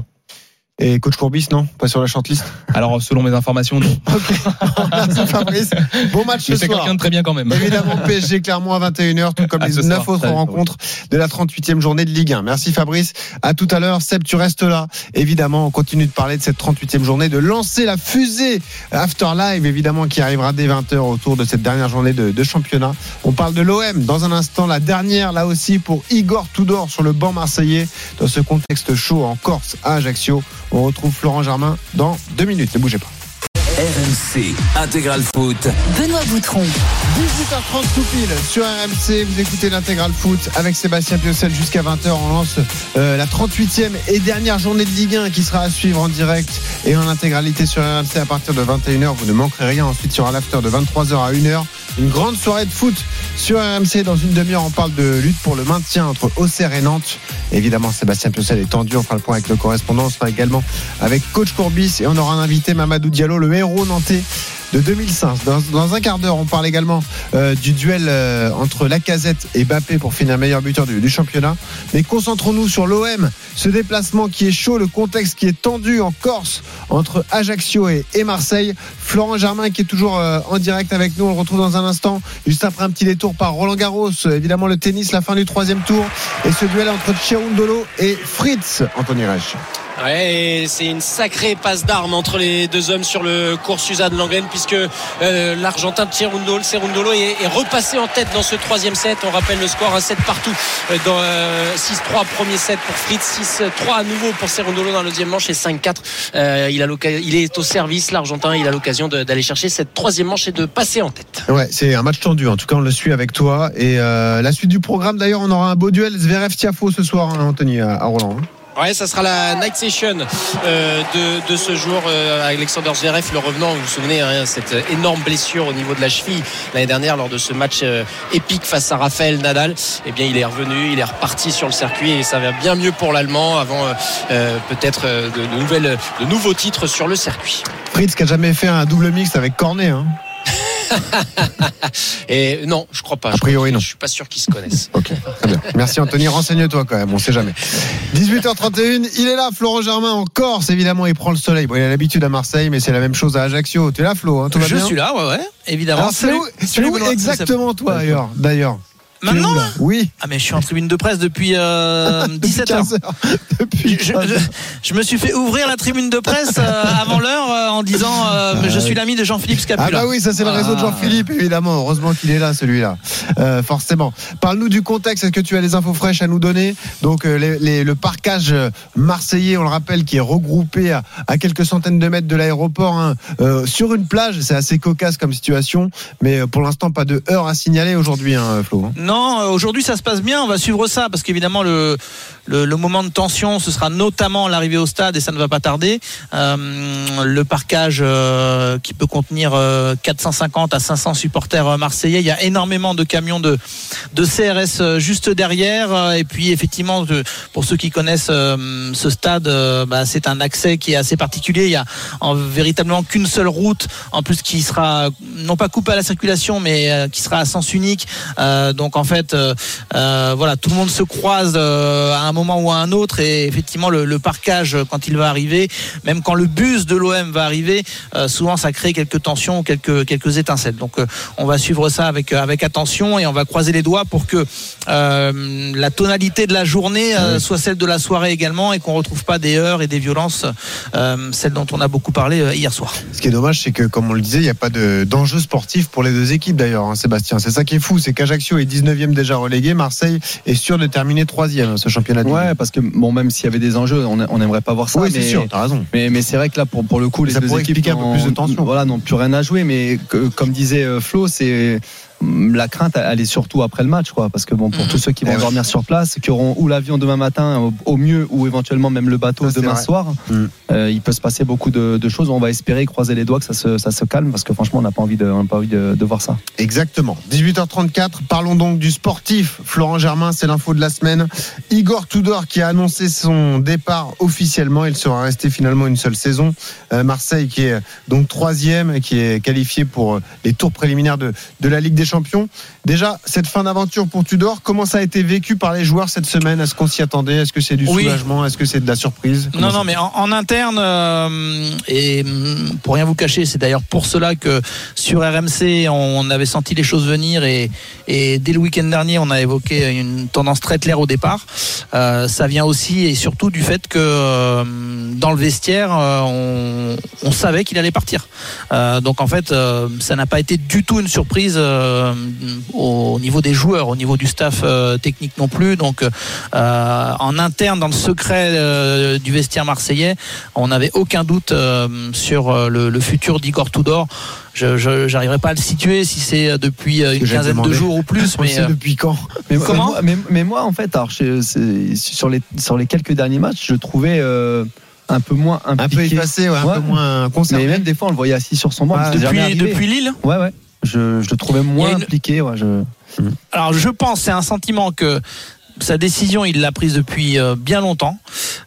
Et coach Courbis, non ? Pas sur la shortlist ? Alors, selon mes informations, non. Ok. Merci Fabrice. Bon match ce Mais c'est soir. quelqu'un de très bien quand même. Évidemment, P S G Clermont à vingt et une heures, tout comme À les ce neuf soir. autres rencontres de la trente-huitième journée de Ligue un. Merci Fabrice. À tout à l'heure. Seb, tu restes là. Évidemment, on continue de parler de cette trente-huitième journée, de lancer la fusée After Live, évidemment, qui arrivera dès vingt heures autour de cette dernière journée de, de championnat. On parle de l'O M dans un instant, la dernière, là aussi, pour Igor Tudor sur le banc marseillais, dans ce contexte chaud en Corse à Ajaccio. On retrouve Florent Germain dans deux minutes. Ne bougez pas. R M C Intégral Foot. Benoît Boutron. dix-huit heures trente tout pile sur R M C. Vous écoutez l'Intégral Foot avec Sébastien Piocel jusqu'à vingt heures. On lance euh, la trente-huitième et dernière journée de Ligue un qui sera à suivre en direct et en intégralité sur R M C à partir de vingt et une heures. Vous ne manquerez rien. Ensuite, sur l'after de vingt-trois heures à une heure. Une grande soirée de foot sur R M C. Dans une demi-heure, on parle de lutte pour le maintien entre Auxerre et Nantes. Évidemment, Sébastien Piocel est tendu. On fera le point avec le correspondant. On sera également avec coach Courbis et on aura un invité, Mamadou Diallo, le héros nantais de deux mille cinq. Dans, dans un quart d'heure, on parle également euh, du duel euh, entre Lacazette et Mbappé pour finir meilleur buteur du, du championnat. Mais concentrons-nous sur l'O M, ce déplacement qui est chaud, le contexte qui est tendu en Corse entre Ajaccio et, et Marseille. Florent Germain qui est toujours euh, en direct avec nous, on le retrouve dans un instant, juste après un petit détour par Roland Garros. Évidemment le tennis, la fin du troisième tour et ce duel entre Cerundolo et Fritz, Anthony Reich. Ouais, et c'est une sacrée passe d'armes entre les deux hommes sur le cours Suzanne Langren, puisque euh, l'Argentin Cerundolo, Cerundolo est, est repassé en tête dans ce troisième set. On rappelle le score, un set partout dans euh, six trois premier set pour Fritz, six trois à nouveau pour Cerundolo dans la deuxième manche et cinq quatre. Euh, il, a il est au service, l'Argentin. Il a l'occasion de, d'aller chercher cette troisième manche et de passer en tête. Ouais, c'est un match tendu. En tout cas, on le suit avec toi. Et euh, la suite du programme, d'ailleurs, on aura un beau duel Zverev-Tiafoe ce soir, hein, Anthony, à, à Roland. Hein. Ouais, ça sera la night session euh, de, de ce jour. Euh, Alexander Zverev, le revenant, vous vous souvenez, hein, cette énorme blessure au niveau de la cheville l'année dernière lors de ce match euh, épique face à Rafael Nadal. Eh bien, il est revenu, il est reparti sur le circuit et ça va bien mieux pour l'Allemand avant euh, peut-être euh, de, de, nouvelles, de nouveaux titres sur le circuit. Fritz qui a jamais fait un double mixte avec Cornet, hein. Et non, je crois pas. A priori, non. Je suis pas sûr qu'ils se connaissent. Ok, très bien. Merci Anthony, renseigne-toi quand même, on sait jamais. dix-huit heures trente et une, il est là, Florent Germain en Corse, évidemment, il prend le soleil. Bon, il a l'habitude à Marseille, mais c'est la même chose à Ajaccio. Tu es là, Flo, hein, tout va Je bien ? suis là, ouais, ouais, évidemment. Alors, c'est où, c'est où exactement toi d'ailleurs, d'ailleurs Maintenant là Oui. Ah mais je suis en tribune de presse depuis, euh, Depuis dix-sept heures. Depuis je, je, je me suis fait ouvrir la tribune de presse euh, avant l'heure euh, en disant euh, ah, je suis l'ami de Jean-Philippe Scapula. Ah bah oui, ça c'est le réseau de Jean-Philippe évidemment. Heureusement qu'il est là celui-là. Euh, forcément. Parle-nous du contexte. Est-ce que tu as des infos fraîches à nous donner ? Donc euh, les, les, le parcage marseillais, on le rappelle, qui est regroupé à, à quelques centaines de mètres de l'aéroport, hein, euh, sur une plage. C'est assez cocasse comme situation, mais pour l'instant pas de heurts à signaler aujourd'hui, hein, Flo. Non, aujourd'hui ça se passe bien. On va suivre ça parce qu'évidemment le Le, le moment de tension, ce sera notamment l'arrivée au stade et ça ne va pas tarder. Euh, le parquage euh, qui peut contenir euh, quatre cent cinquante à cinq cents supporters marseillais. Il y a énormément de camions de, de C R S juste derrière. Et puis effectivement, de, pour ceux qui connaissent euh, ce stade, euh, bah, c'est un accès qui est assez particulier. Il y a en, véritablement qu'une seule route, en plus qui sera non pas coupée à la circulation, mais euh, qui sera à sens unique. Euh, donc en fait, euh, euh, voilà, tout le monde se croise euh, à un moment ou à un autre, et effectivement le, le parquage quand il va arriver, même quand le bus de l'O M va arriver, euh, souvent ça crée quelques tensions, quelques quelques étincelles. Donc euh, on va suivre ça avec avec attention et on va croiser les doigts pour que euh, la tonalité de la journée euh, soit celle de la soirée également et qu'on retrouve pas des heurts et des violences, euh, celles dont on a beaucoup parlé euh, hier soir. Ce qui est dommage, c'est que comme on le disait, il n'y a pas de, d'enjeu sportif pour les deux équipes d'ailleurs, hein, Sébastien. C'est ça qui est fou, c'est qu'Ajaccio est dix-neuvième déjà relégué, Marseille est sûr de terminer troisième ce championnat. Ouais, parce que bon, même s'il y avait des enjeux, on on n'aimerait pas voir ça. Oui, mais, c'est sûr, t'as raison. Mais mais c'est vrai que là, pour pour le coup, les ça deux pourrait équipes expliquer un peu plus de tension. Voilà, n'ont plus rien à jouer. Mais que, comme disait Flo, c'est la crainte, elle est surtout après le match, quoi. Parce que bon, pour mmh. tous ceux qui vont ouais. dormir sur place, qui auront ou l'avion demain matin, au, au mieux, ou éventuellement même le bateau ça, demain soir, mmh. euh, il peut se passer beaucoup de, de choses. On va espérer, croiser les doigts que ça se, ça se calme, parce que franchement, on n'a pas envie de, on n'a pas envie de, de voir ça. Exactement. dix-huit heures trente-quatre. Parlons donc du sportif. Florent Germain, c'est l'info de la semaine. Igor Tudor qui a annoncé son départ officiellement. Il sera resté finalement une seule saison. Euh, Marseille qui est donc troisième, qui est qualifié pour les tours préliminaires de, de la Ligue des Champions. Déjà, cette fin d'aventure pour Tudor, comment ça a été vécu par les joueurs cette semaine ? Est-ce qu'on s'y attendait ? Est-ce que c'est du oui. soulagement ? Est-ce que c'est de la surprise ? Comment Non, non, mais en, en interne, euh, et pour rien vous cacher, c'est d'ailleurs pour cela que sur R M C, on avait senti les choses venir et, et dès le week-end dernier, on a évoqué une tendance très claire au départ. Euh, ça vient aussi et surtout du fait que euh, dans le vestiaire, euh, on, on savait qu'il allait partir. Euh, donc en fait, euh, ça n'a pas été du tout une surprise euh, au niveau des joueurs, au niveau du staff euh, technique non plus. Donc euh, en interne, dans le secret euh, du vestiaire marseillais, on n'avait aucun doute euh, sur euh, le, le futur d'Igor Tudor. Je n'arriverai pas à le situer si c'est depuis une quinzaine de jours ou plus. Mais euh... depuis quand mais, Comment moi, mais, mais moi, en fait, alors, je, sur, les, sur les quelques derniers matchs, je trouvais euh, un peu moins impliqué. Un peu effacé, ouais, ouais. un peu moins concerné. Mais même des fois, on le voyait assis sur son banc. Ah, depuis, depuis Lille. Ouais, ouais. Je, je le trouvais moins une... impliqué. Ouais, je... Alors, je pense, c'est un sentiment que sa décision, il l'a prise depuis bien longtemps,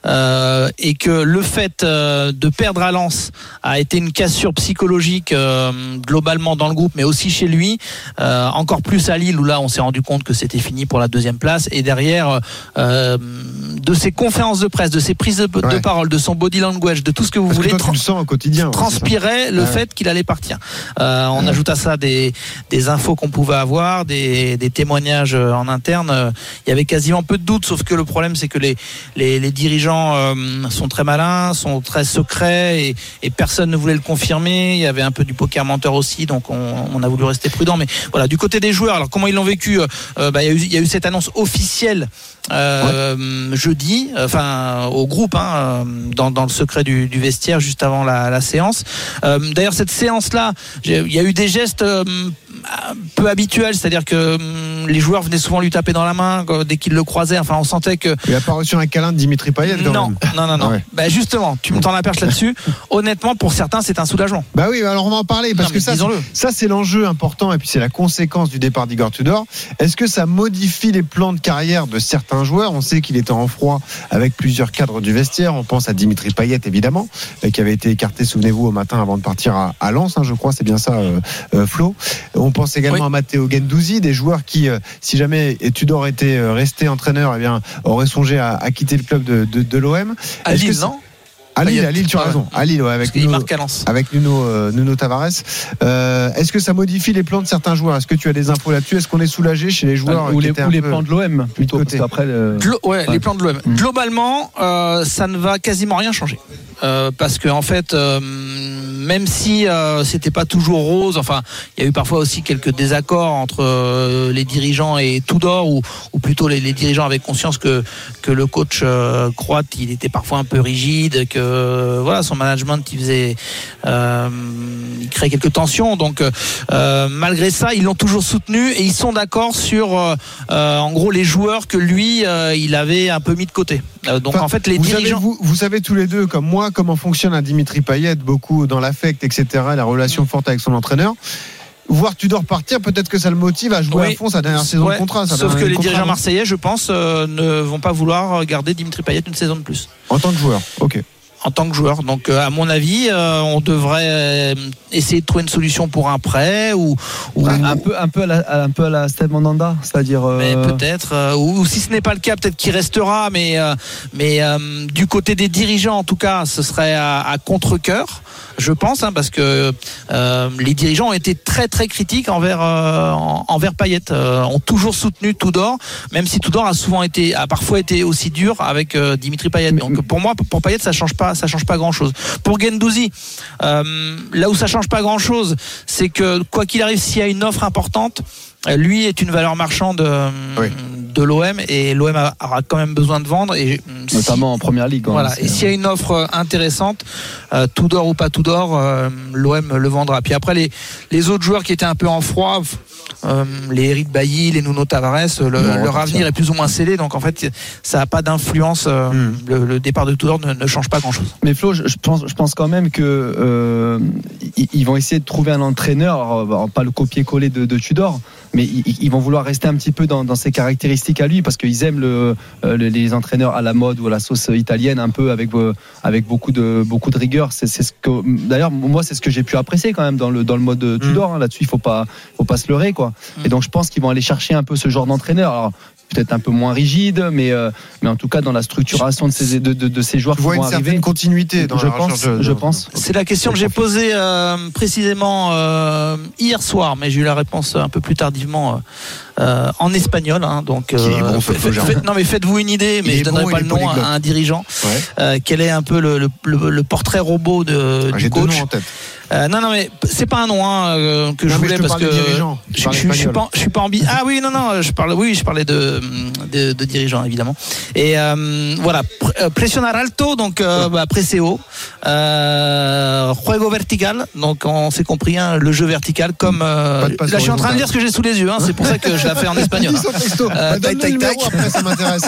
euh, et que le fait euh, de perdre à Lens a été une cassure psychologique euh, globalement dans le groupe, mais aussi chez lui, euh, encore plus à Lille où là on s'est rendu compte que c'était fini pour la deuxième place, et derrière euh, de ses conférences de presse, de ses prises de, ouais. de parole, de son body language, de tout ce que vous Parce voulez, que toi, tu le sens au quotidien, transpirait ouais, le ouais. fait qu'il allait partir. Euh, on ouais. ajoute à ça des, des infos qu'on pouvait avoir, des, des témoignages en interne. Il y avait quasiment peu de doutes, sauf que le problème c'est que les, les, les dirigeants euh, sont très malins, sont très secrets, et, et personne ne voulait le confirmer. Il y avait un peu du poker menteur aussi, donc on, on a voulu rester prudent. Mais voilà, du côté des joueurs, alors comment ils l'ont vécu, euh, bah, il y a eu, il y a eu cette annonce officielle euh, ouais. jeudi, enfin au groupe, hein, dans, dans le secret du, du vestiaire juste avant la, la séance. Euh, d'ailleurs cette séance là, il y a eu des gestes euh, peu habituels, c'est-à-dire que les joueurs venaient souvent lui taper dans la main dès qu'ils le croisaient. Enfin, on sentait que. Il n'a pas reçu un câlin de Dimitri Payet quand non, même. non, non, non. Ouais. Bah justement, tu me t'en aperches là-dessus. Honnêtement, pour certains, c'est un soulagement. Bah oui, alors on va en parler parce Non, que ça, ça c'est l'enjeu important et puis c'est la conséquence du départ d'Igor Tudor. Est-ce que ça modifie les plans de carrière de certains joueurs? On sait qu'il était en froid avec plusieurs cadres du vestiaire. On pense à Dimitri Payet évidemment, qui avait été écarté, souvenez-vous, au matin avant de partir à, à Lens, hein, je crois, c'est bien ça, euh, euh, Flo. On pense également oui. à Matteo Guendouzi, des joueurs qui, euh, si jamais Tudor était euh, resté entraîneur, eh bien, auraient songé à, à quitter le club de, de, de l'O M. À Lille, non? À Lille, à Lille, tu as raison. À Lille, ouais, avec Nuno, avec Nuno, euh, Nuno Tavares. Euh, est-ce que ça modifie les plans de certains joueurs? Est-ce que tu as des infos là-dessus? Est-ce qu'on est soulagé chez les joueurs ou qui les, étaient ou un les peu plans de l'O M plutôt côté. Parce qu'après le... Glo- ouais, ouais, les plans de l'O M. Mmh. Globalement, euh, ça ne va quasiment rien changer. Euh, parce que en fait, euh, même si euh, c'était pas toujours rose, enfin, il y a eu parfois aussi quelques désaccords entre euh, les dirigeants et Tudor, ou, ou plutôt les, les dirigeants avaient conscience que que le coach euh, croate, il était parfois un peu rigide, que voilà, son management, il faisait, euh, il créait quelques tensions. Donc, euh, malgré ça, ils l'ont toujours soutenu et ils sont d'accord sur, euh, en gros, les joueurs que lui, euh, il avait un peu mis de côté. Euh, donc, enfin, en fait, les vous dirigeants, savez, vous, vous savez tous les deux, comme moi, comment fonctionne un Dimitri Payet, beaucoup dans l'affect, et cetera, la relation forte avec son entraîneur. Voir Tudor partir, peut-être que ça le motive à jouer oui. à fond sa dernière saison ouais. de contrat. Sauf que les contrat, dirigeants non marseillais, je pense, euh, ne vont pas vouloir garder Dimitri Payet une saison de plus. En tant que joueur, ok. En tant que joueur. Donc, euh, à mon avis, euh, on devrait euh, essayer de trouver une solution pour un prêt ou, ou un peu, un peu à la, un peu à la Steve Mandanda, c'est-à-dire. Euh... Mais peut-être. Euh, ou, ou si ce n'est pas le cas, peut-être qu'il restera. Mais, euh, mais euh, du côté des dirigeants, en tout cas, ce serait à, à contre-cœur. Je pense, hein, parce que euh, les dirigeants ont été très très critiques envers euh, envers Payet, euh, ont toujours soutenu Tudor, même si Tudor a souvent été, a parfois été aussi dur avec euh, Dimitri Payet. Donc pour moi, pour Payet, ça change pas, ça change pas grand chose. Pour Guendouzi, euh, là où ça change pas grand chose, c'est que quoi qu'il arrive, s'il y a une offre importante, lui est une valeur marchande oui. de l'O M et l'O M aura quand même besoin de vendre, et notamment si, en première ligue. Voilà. Hein, et s'il y a une offre intéressante, euh, Tudor ou pas Tudor, euh, l'O M le vendra. Puis après les les autres joueurs qui étaient un peu en froid, euh, les Eric Bailly, les Nuno Tavares, le, non, leur avenir est plus ou moins scellé. Donc en fait, ça n'a pas d'influence. Euh, mm. le, le départ de Tudor ne, ne change pas grand-chose. Mais Flo, je, je pense je pense quand même que euh, ils, ils vont essayer de trouver un entraîneur, alors, pas le copier-coller de, de Tudor, mais ils vont vouloir rester un petit peu dans, dans ses caractéristiques à lui, parce qu'ils aiment le, le, les entraîneurs à la mode ou à la sauce italienne, un peu avec, avec beaucoup, de, beaucoup de rigueur. C'est, c'est ce que, d'ailleurs, moi, c'est ce que j'ai pu apprécier quand même dans le, dans le mode Tudor. Mmh. Hein, là-dessus, il ne faut pas, faut pas se leurrer, quoi. Mmh. Et donc, je pense qu'ils vont aller chercher un peu ce genre d'entraîneur. Alors, peut-être un peu moins rigide, mais euh, mais en tout cas dans la structuration de ces de, de, de ces joueurs tu qui vois vont une arriver. Certaine continuité dans je la pense de, je pense c'est la question que j'ai posée euh, précisément euh, hier soir, mais j'ai eu la réponse un peu plus tardivement euh, en espagnol, hein, donc euh, bon, fait, fait, fait, non mais faites-vous une idée, mais je donnerai bon, pas le nom à un dirigeant. Ouais. Euh, quel est un peu le, le, le, le portrait robot de, ah, du j'ai coach deux noms en tête. Euh, non non mais c'est pas un nom hein, euh, que non, je voulais je parce que je, je, je, je suis pas je suis pas ambi ah oui non non je parle oui je parlais de de, de dirigeants évidemment et euh, voilà pressionar alto donc euh, bah, pressé haut euh, juego vertical donc on s'est compris hein, le jeu vertical comme euh, là je suis en train de dire ce que j'ai sous les yeux hein, c'est pour ça que je la fais en espagnol hein. euh, tac tac tac après ça m'intéresse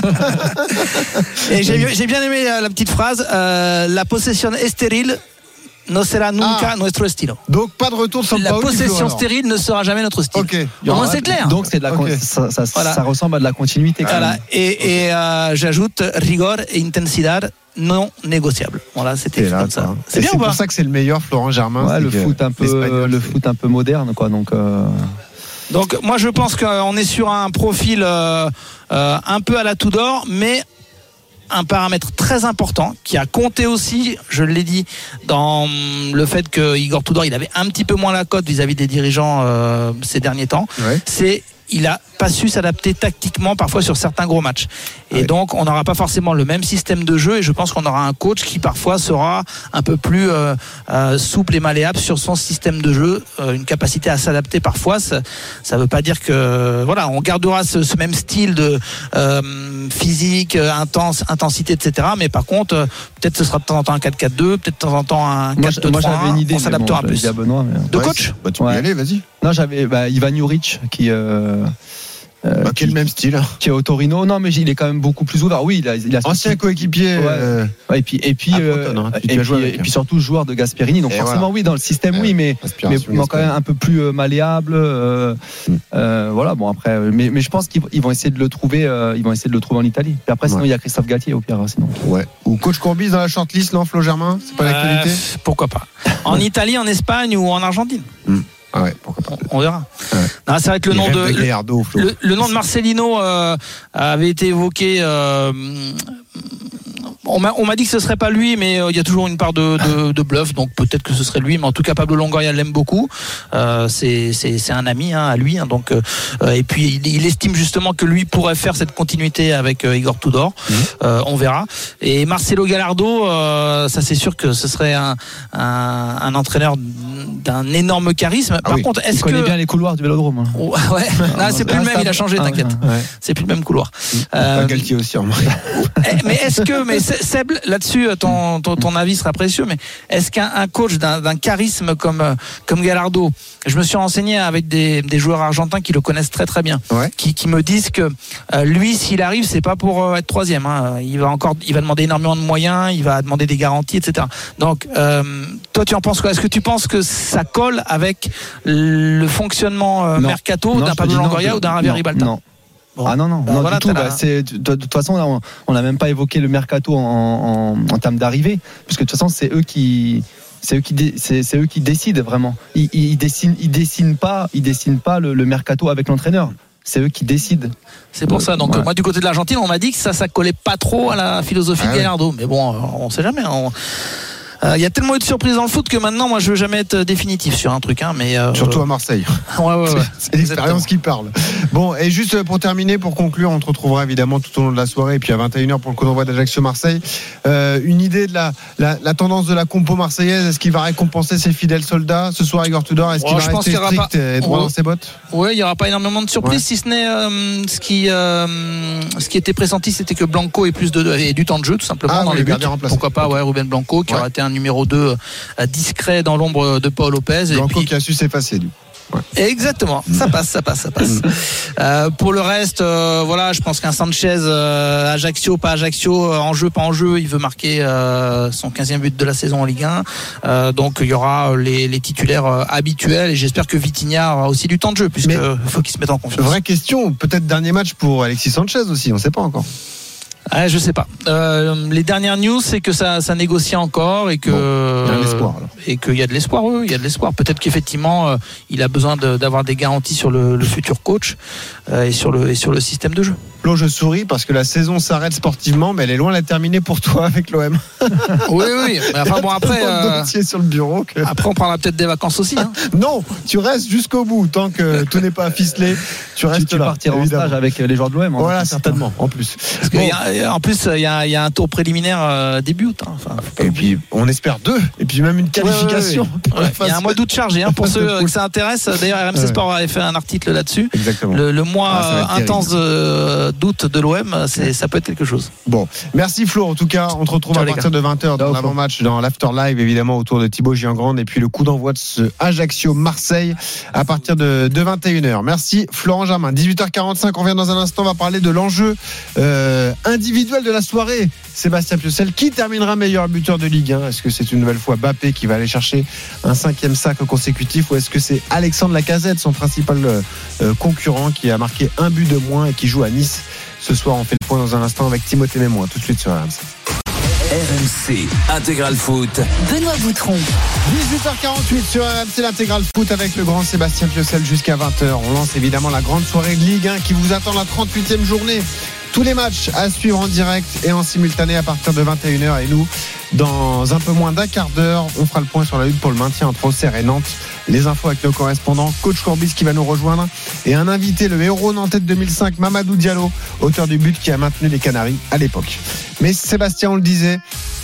et j'ai, j'ai bien aimé la petite phrase euh, la possession stérile no sera nunca ah. nuestro estilo. Donc pas de retour sans la possession stérile ne sera jamais notre style. Okay. Au moins c'est clair. Donc c'est de la okay. ça, ça, voilà. Ça ressemble à de la continuité. Voilà. Et, okay. et euh, j'ajoute rigueur et intensidad non négociable. Voilà, c'était là, comme ça. ça. C'est, bien c'est ou pas pour ça que c'est le meilleur Florent Germain. Ouais, le foot un peu le foot un peu moderne quoi. Donc euh... donc moi je pense qu'on est sur un profil euh, euh, un peu à la Tudor, mais un paramètre très important qui a compté aussi, je l'ai dit, dans le fait que Igor Tudor il avait un petit peu moins la cote vis-à-vis des dirigeants euh, ces derniers temps. Ouais. C'est il a pas su s'adapter tactiquement parfois sur certains gros matchs. Et ouais. donc on n'aura pas forcément le même système de jeu, et je pense qu'on aura un coach qui parfois sera un peu plus euh, euh, souple et malléable sur son système de jeu, euh, une capacité à s'adapter parfois. Ça, ça veut pas dire que voilà, on gardera ce, ce même style de euh, physique, intense, intensité, et cetera. Mais par contre, euh, peut-être ce sera de temps en temps un quatre quatre deux, peut-être de temps en temps un quatre deux trois. Moi, j'avais une idée, on s'adaptera bon, plus. Benoît, mais... De ouais, coach bah, tu peux ouais. y aller, vas-y. Non, j'avais bah, Ivan Juric qui. Euh... Euh, bah, qui est le même style. Qui est au Torino. Non, mais il est quand même beaucoup plus ouvert. Oui, il a, il a ancien coéquipier. Ouais. Euh... Ouais, et puis, et puis, euh, Breton, hein. et, puis et puis surtout joueur de Gasperini. Donc et forcément, voilà. oui, dans le système, euh, oui, mais, mais quand même un peu plus malléable. Euh, mm. euh, voilà. Bon après, mais, mais je pense qu'ils vont essayer de le trouver. Euh, ils vont essayer de le trouver en Italie. Et après, sinon, ouais. il y a Christophe Galtier au pire. Sinon. Ouais. Ou coach Courbis dans la shortlist, non, Flo Germain. C'est pas euh, l'actualité. Pourquoi pas. En Italie, en Espagne ou en Argentine. Mm. Ah ouais, pourquoi pas. On verra. Ouais. Non, c'est vrai que le nom de, de Gallardo, le, le, le nom de Marcelino euh, avait été évoqué. Euh, on m'a, on m'a dit que ce serait pas lui, mais il euh, y a toujours une part de, de, de bluff, donc peut-être que ce serait lui. Mais en tout cas, Pablo Longoria l'aime beaucoup. Euh, c'est, c'est, c'est un ami hein, à lui, hein, donc euh, et puis il, il estime justement que lui pourrait faire cette continuité avec euh, Igor Tudor. Mmh. Euh, on verra. Et Marcelo Gallardo, euh, ça c'est sûr que ce serait un, un, un entraîneur d'un énorme charisme. Ah Par oui. contre, est-ce il connaît que bien les couloirs du Vélodrome. Hein. Ouais, non, c'est plus le même. Il a changé, t'inquiète. Ah, ouais. C'est plus le même couloir. Euh, Galtier aussi. En mais est-ce que, mais Seb, là-dessus, ton, ton, ton avis sera précieux. Mais est-ce qu'un un coach d'un, d'un charisme comme comme Gallardo, je me suis renseigné avec des, des joueurs argentins qui le connaissent très très bien, ouais. qui, qui me disent que euh, lui, s'il arrive, c'est pas pour euh, être troisième. Hein. Il va encore, il va demander énormément de moyens, il va demander des garanties, et cetera. Donc, euh, toi, tu en penses quoi? Est-ce que tu penses que ça colle avec le fonctionnement euh, mercato non, d'un Pablo Longoria ou d'un Javier Ribalta? Non. Bon. Ah non, non, ben non voilà, du tout. Bah, c'est, de, de toute façon, on n'a même pas évoqué le mercato en, en, en termes d'arrivée, puisque de toute façon, c'est eux qui. C'est eux qui, dé, c'est, c'est eux qui décident vraiment. Ils, ils dessinent, ils dessinent pas, ils dessinent pas le, le mercato avec l'entraîneur. C'est eux qui décident. C'est pour ça. Donc ouais. moi, du côté de l'Argentine, on m'a dit que ça, ça collait pas trop à la philosophie ah de Gallardo. Ouais. Mais bon, on sait jamais. On... Il euh, y a tellement eu de surprises dans le foot que maintenant, moi, je veux jamais être définitif sur un truc. Hein, mais euh, surtout à Marseille. Ouais, ouais, ouais. C'est, c'est l'expérience qui parle. Bon, et juste pour terminer, pour conclure, on te retrouvera évidemment tout au long de la soirée, et puis à vingt et une heures pour le coup d'envoi d'Ajaccio-Marseille. Euh, une idée de la, la, la tendance de la compo marseillaise. Est-ce qu'il va récompenser ses fidèles soldats ce soir, Igor Tudor? Est-ce qu'il ouais, va rester strict pas... et droit ouais. dans ses bottes? Oui, il n'y aura pas énormément de surprises, ouais. si ce n'est euh, ce qui euh, ce qui était pressenti, c'était que Blanco ait plus de ait du temps de jeu, tout simplement ah, dans oui, les buts. Pourquoi pas, ouais, Ruben Blanco qui ouais. aura été un numéro deux discret dans l'ombre de Paul Lopez. Blanco et puis... qui a su s'effacer, lui. Ouais. Exactement, ça passe, ça passe, ça passe. euh, pour le reste, euh, voilà, je pense qu'un Sanchez, euh, Ajaccio, pas Ajaccio, euh, en jeu, pas en jeu, il veut marquer euh, son quinzième but de la saison en Ligue un. Euh, donc il y aura les, les titulaires euh, habituels et j'espère que Vitinha aura aussi du temps de jeu puisque euh, faut qu'il se mette en confiance. Vraie question, peut-être dernier match pour Alexis Sanchez aussi, on ne sait pas encore. Ah, je sais pas. Euh, les dernières news, c'est que ça, ça négocie encore et que bon, il y a de l'espoir, alors. Et qu'il y a de l'espoir. Oui, il y a de l'espoir. Peut-être qu'effectivement, euh, il a besoin de, d'avoir des garanties sur le, le futur coach euh, et sur le et sur le système de jeu. Flo, je souris parce que la saison s'arrête sportivement, mais elle est loin d'être terminée pour toi avec l'O M. Oui, oui. Mais enfin bon, après, euh, sur le bureau que... après, on prendra peut-être des vacances aussi. Hein. Non, tu restes jusqu'au bout tant que tout n'est pas ficelé. Tu restes tu, tu là. partiras en stage avec les joueurs de l'O M. Voilà, certainement. En plus. Parce bon. y a, en plus, il y a, y a un tour préliminaire euh, début août. Hein. Enfin, et puis, on espère deux. Et puis même une qualification. Ouais, ouais, ouais. Il y a un mois d'août chargé hein, pour ceux que ça intéresse. D'ailleurs, R M C Sport avait fait un article là-dessus. Exactement. Le, le mois ah, intense euh, d'août de l'O M. C'est, ça peut être quelque chose. Bon, merci Flo. En tout cas, on te retrouve Ciao, à partir de vingt heures dans l'avant-match, dans l'after live évidemment autour de Thibaut Giangrande et puis le coup d'envoi de ce Ajaccio-Marseille à partir de, de vingt et une heures. Merci Florent Germain. dix-huit heures quarante-cinq, on revient dans un instant. On va parler de l'enjeu euh, individuel de la soirée. Sébastien Piocel qui terminera meilleur buteur de Ligue un. Est-ce que c'est une nouvelle fois Mbappé qui va aller chercher un cinquième sac consécutif ou est-ce que c'est Alexandre Lacazette, son principal euh, concurrent, qui a marqué un but de moins et qui joue à Nice? Ce soir, on fait le point dans un instant avec Timothée Mémoin, tout de suite sur R M C. R M C Intégral Foot. Benoît Boutron. dix-huit heures quarante-huit sur R M C l'Intégral Foot avec le grand Sébastien Piocel jusqu'à vingt heures. On lance évidemment la grande soirée de Ligue un qui vous attend la trente-huitième journée. Tous les matchs à suivre en direct et en simultané à partir de vingt et une heures. Et nous, dans un peu moins d'un quart d'heure, on fera le point sur la lutte pour le maintien entre Auxerre et Nantes. Les infos avec nos correspondants, coach Courbis qui va nous rejoindre et un invité, le héros nantais de deux mille cinq, Mamadou Diallo, auteur du but qui a maintenu les Canaries à l'époque. Mais Sébastien, on le disait,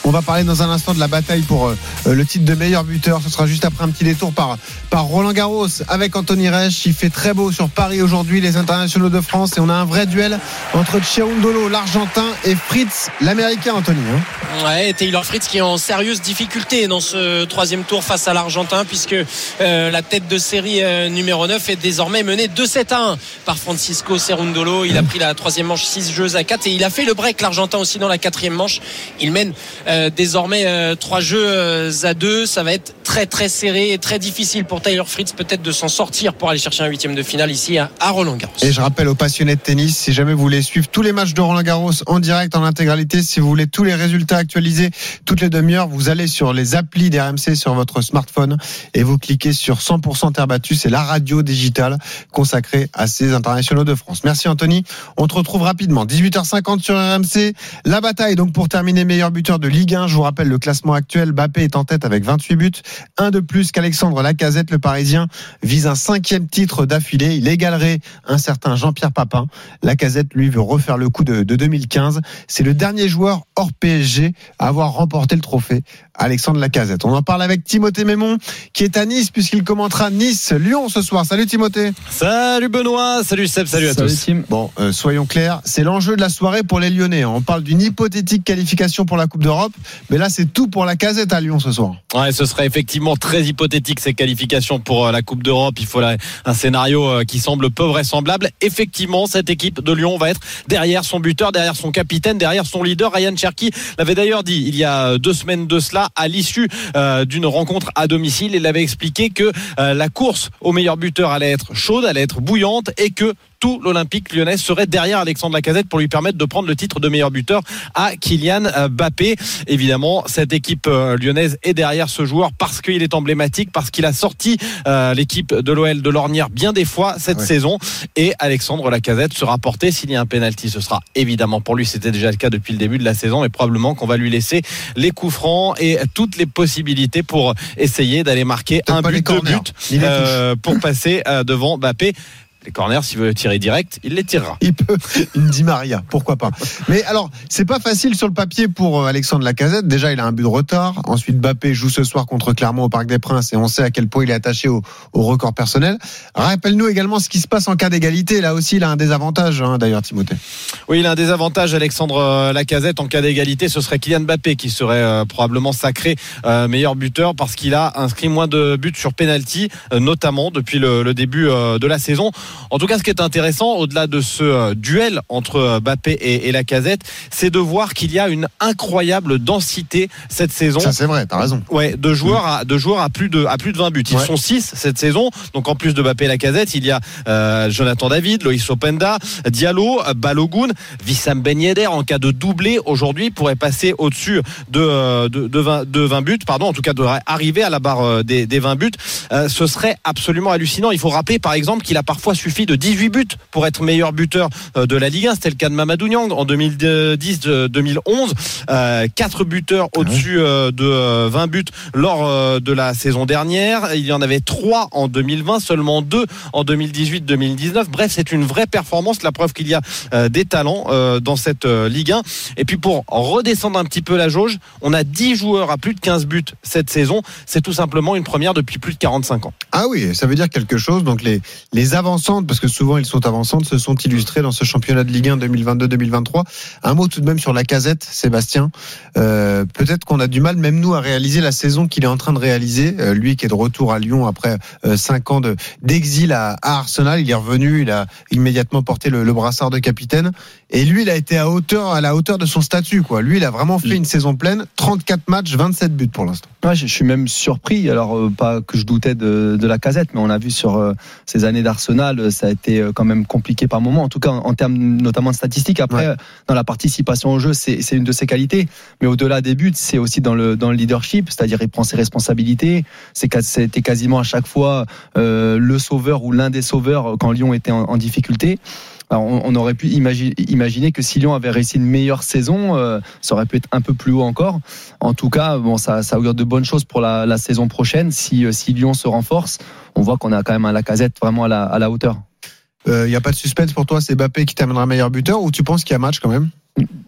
On va parler dans un instant de la bataille pour euh, le titre de meilleur buteur. Ce sera juste après un petit détour par, par Roland Garros avec Anthony Reich. Il fait très beau sur Paris aujourd'hui, les internationaux de France. Et on a un vrai duel entre Cerundolo, l'Argentin, et Fritz, l'Américain, Anthony. Hein. Ouais, Taylor Fritz qui est en sérieuse difficulté dans ce troisième tour face à l'Argentin, puisque euh, la tête de série euh, numéro neuf est désormais menée deux sept à un par Francisco Cerundolo. Il a pris la troisième manche six jeux à quatre et il a fait le break, l'Argentin aussi, dans la quatrième manche. Il mène euh, désormais euh, trois jeux euh, à deux. Ça va être très très serré et très difficile pour Taylor Fritz peut-être de s'en sortir pour aller chercher un huitième de finale ici à, à Roland Garros. Et je rappelle aux passionnés de tennis, si jamais vous voulez suivre tous les matchs de Roland Garros en direct, en intégralité, si vous voulez tous les résultats actualisés toutes les demi-heures, vous allez sur les applis d'R M C sur votre smartphone et vous cliquez sur cent pour cent terre battue. C'est la radio digitale consacrée à ces internationaux de France. Merci Anthony. On te retrouve rapidement. dix-huit heures cinquante sur R M C. La bataille donc pour terminer meilleur buteur de Ligue un. Je vous rappelle le classement actuel. Mbappé est en tête avec vingt-huit buts. Un de plus qu'Alexandre Lacazette. Le Parisien vise un cinquième titre d'affilée. Il égalerait un certain Jean-Pierre Papin. Lacazette, lui, veut refaire le coup de, de deux mille quinze. C'est le dernier joueur hors P S G à avoir remporté le trophée. Alexandre Lacazette. On en parle avec Timothée Mémon qui est à Nice puisqu'il commentera Nice-Lyon ce soir. Salut Timothée. Salut Benoît, salut Seb, salut à Salut, tous. Tim. Bon, euh, soyons clairs, c'est l'enjeu de la soirée pour les Lyonnais. On parle d'une hypothétique qualification pour la Coupe d'Europe, mais là c'est tout pour Lacazette à Lyon ce soir. Ouais, ce serait effectivement très hypothétique ces qualifications pour la Coupe d'Europe. Il faut là un scénario qui semble peu vraisemblable. Effectivement, cette équipe de Lyon va être derrière son buteur, derrière son capitaine, derrière son leader. Ryan Cherki l'avait d'ailleurs dit il y a deux semaines de cela à l'issue euh, d'une rencontre à domicile. Il avait expliqué que euh, la course au meilleur buteur allait être chaude, allait être bouillante et que tout l'Olympique lyonnais serait derrière Alexandre Lacazette pour lui permettre de prendre le titre de meilleur buteur à Kylian Mbappé. Évidemment, cette équipe lyonnaise est derrière ce joueur parce qu'il est emblématique, parce qu'il a sorti euh, l'équipe de l'O L de l'ornière bien des fois cette ouais. saison. Et Alexandre Lacazette sera porté. S'il y a un pénalty, ce sera évidemment pour lui. C'était déjà le cas depuis le début de la saison, mais probablement qu'on va lui laisser les coups francs et toutes les possibilités pour essayer d'aller marquer Peut-être un but, deux buts euh, pour passer euh, devant Mbappé. Les corners, s'il veut tirer direct, il les tirera. Il peut, une Di Maria, pourquoi pas. Mais alors, c'est pas facile sur le papier pour Alexandre Lacazette. Déjà, il a un but de retard. Ensuite, Mbappé joue ce soir contre Clermont au Parc des Princes et on sait à quel point il est attaché au, au record personnel. Rappelle-nous également ce qui se passe en cas d'égalité. Là aussi, il a un désavantage, hein, d'ailleurs, Timothée. Oui, il a un désavantage, Alexandre Lacazette. En cas d'égalité, ce serait Kylian Mbappé qui serait euh, probablement sacré euh, meilleur buteur parce qu'il a inscrit moins de buts sur penalty, euh, notamment depuis le, le début euh, de la saison. En tout cas, ce qui est intéressant, au-delà de ce euh, duel entre euh, Mbappé et, et Lacazette, c'est de voir qu'il y a une incroyable densité cette saison. Ça, c'est vrai, t'as raison. Ouais, de joueurs à, de joueurs à plus de, à plus de vingt buts. Ils ouais. sont six cette saison. Donc, en plus de Mbappé et Lacazette, il y a euh, Jonathan David, Loïs Openda, Diallo, Balogun, Wissam Ben Yedder. En cas de doublé, aujourd'hui, pourrait passer au-dessus de, de, de, vingt, de vingt buts, pardon, en tout cas, devrait arriver à la barre des, des vingt buts. Euh, ce serait absolument hallucinant. Il faut rappeler, par exemple, qu'il a parfois suffi de dix-huit buts pour être meilleur buteur de la Ligue un. C'était le cas de Mamadou Niang en deux mille dix deux mille onze. Euh, quatre buteurs au-dessus euh, de vingt buts lors euh, de la saison dernière. Il y en avait trois en deux mille vingt, seulement deux en deux mille dix-huit deux mille dix-neuf. Bref, c'est une vraie performance, la preuve qu'il y a euh, des talents euh, dans cette euh, Ligue un. Et puis pour redescendre un petit peu la jauge, on a dix joueurs à plus de quinze buts cette saison. C'est tout simplement une première depuis plus de quarante-cinq ans. Ah oui, ça veut dire quelque chose. Donc les, les avançantes, parce que souvent ils sont avançantes, se sont illustrées dans ce championnat de Ligue un deux mille vingt-deux deux mille vingt-trois. Un mot tout de même sur Lacazette, Sébastien. Euh, peut-être qu'on a du mal, même nous, à réaliser la saison qu'il est en train de réaliser. Euh, lui qui est de retour à Lyon après euh, cinq ans de, d'exil à, à Arsenal. Il est revenu, il a immédiatement porté le, le brassard de capitaine. Et lui, il a été à hauteur, à la hauteur de son statut, quoi. Lui, il a vraiment fait une saison pleine. trente-quatre matchs, vingt-sept buts pour l'instant. Ouais, je, je suis même surpris. Alors, euh, pas que je doutais de, de Lacazette, mais on a vu sur euh, ces années d'Arsenal, ça a été euh, quand même compliqué par moment. En tout cas, en, en termes notamment de statistiques. Après, ouais. dans la participation au jeu, c'est, c'est une de ses qualités. Mais au-delà des buts, c'est aussi dans le, dans le leadership. C'est-à-dire, il prend ses responsabilités. C'est, c'était quasiment à chaque fois euh, le sauveur ou l'un des sauveurs quand Lyon était en, en difficulté. Alors on, on aurait pu imaginer, imaginer que si Lyon avait réussi une meilleure saison, euh, ça aurait pu être un peu plus haut encore. En tout cas, bon, ça, ça augure de bonnes choses pour la, la saison prochaine. Si, si Lyon se renforce, on voit qu'on a quand même un Lacazette vraiment à la, à la hauteur. Il euh, n'y a pas de suspense pour toi, c'est Mbappé qui terminera meilleur buteur ou tu penses qu'il y a match quand même ?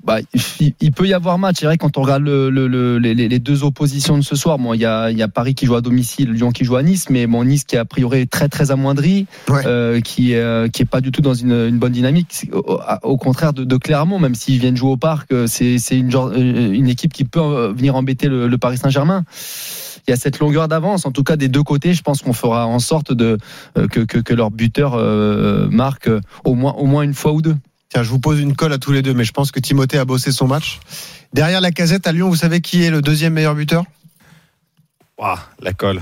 Bah, il, il peut y avoir match. C'est vrai quand on regarde le, le, le, les, les deux oppositions de ce soir. Bon, il y a, il y a Paris qui joue à domicile, Lyon qui joue à Nice, mais bon, Nice qui est a priori très très amoindri, ouais. euh, qui euh, qui est pas du tout dans une, une bonne dynamique. Au, au contraire de, de Clermont, même s'ils viennent jouer au Parc, c'est, c'est une, genre, une équipe qui peut venir embêter le, le Paris Saint-Germain. Il y a cette longueur d'avance, en tout cas des deux côtés. Je pense qu'on fera en sorte de euh, que, que que leur buteur euh, marque au moins au moins une fois ou deux. Tiens, je vous pose une colle à tous les deux, mais je pense que Timothée a bossé son match. Derrière la Casette à Lyon, vous savez qui est le deuxième meilleur buteur ? Waouh, la colle.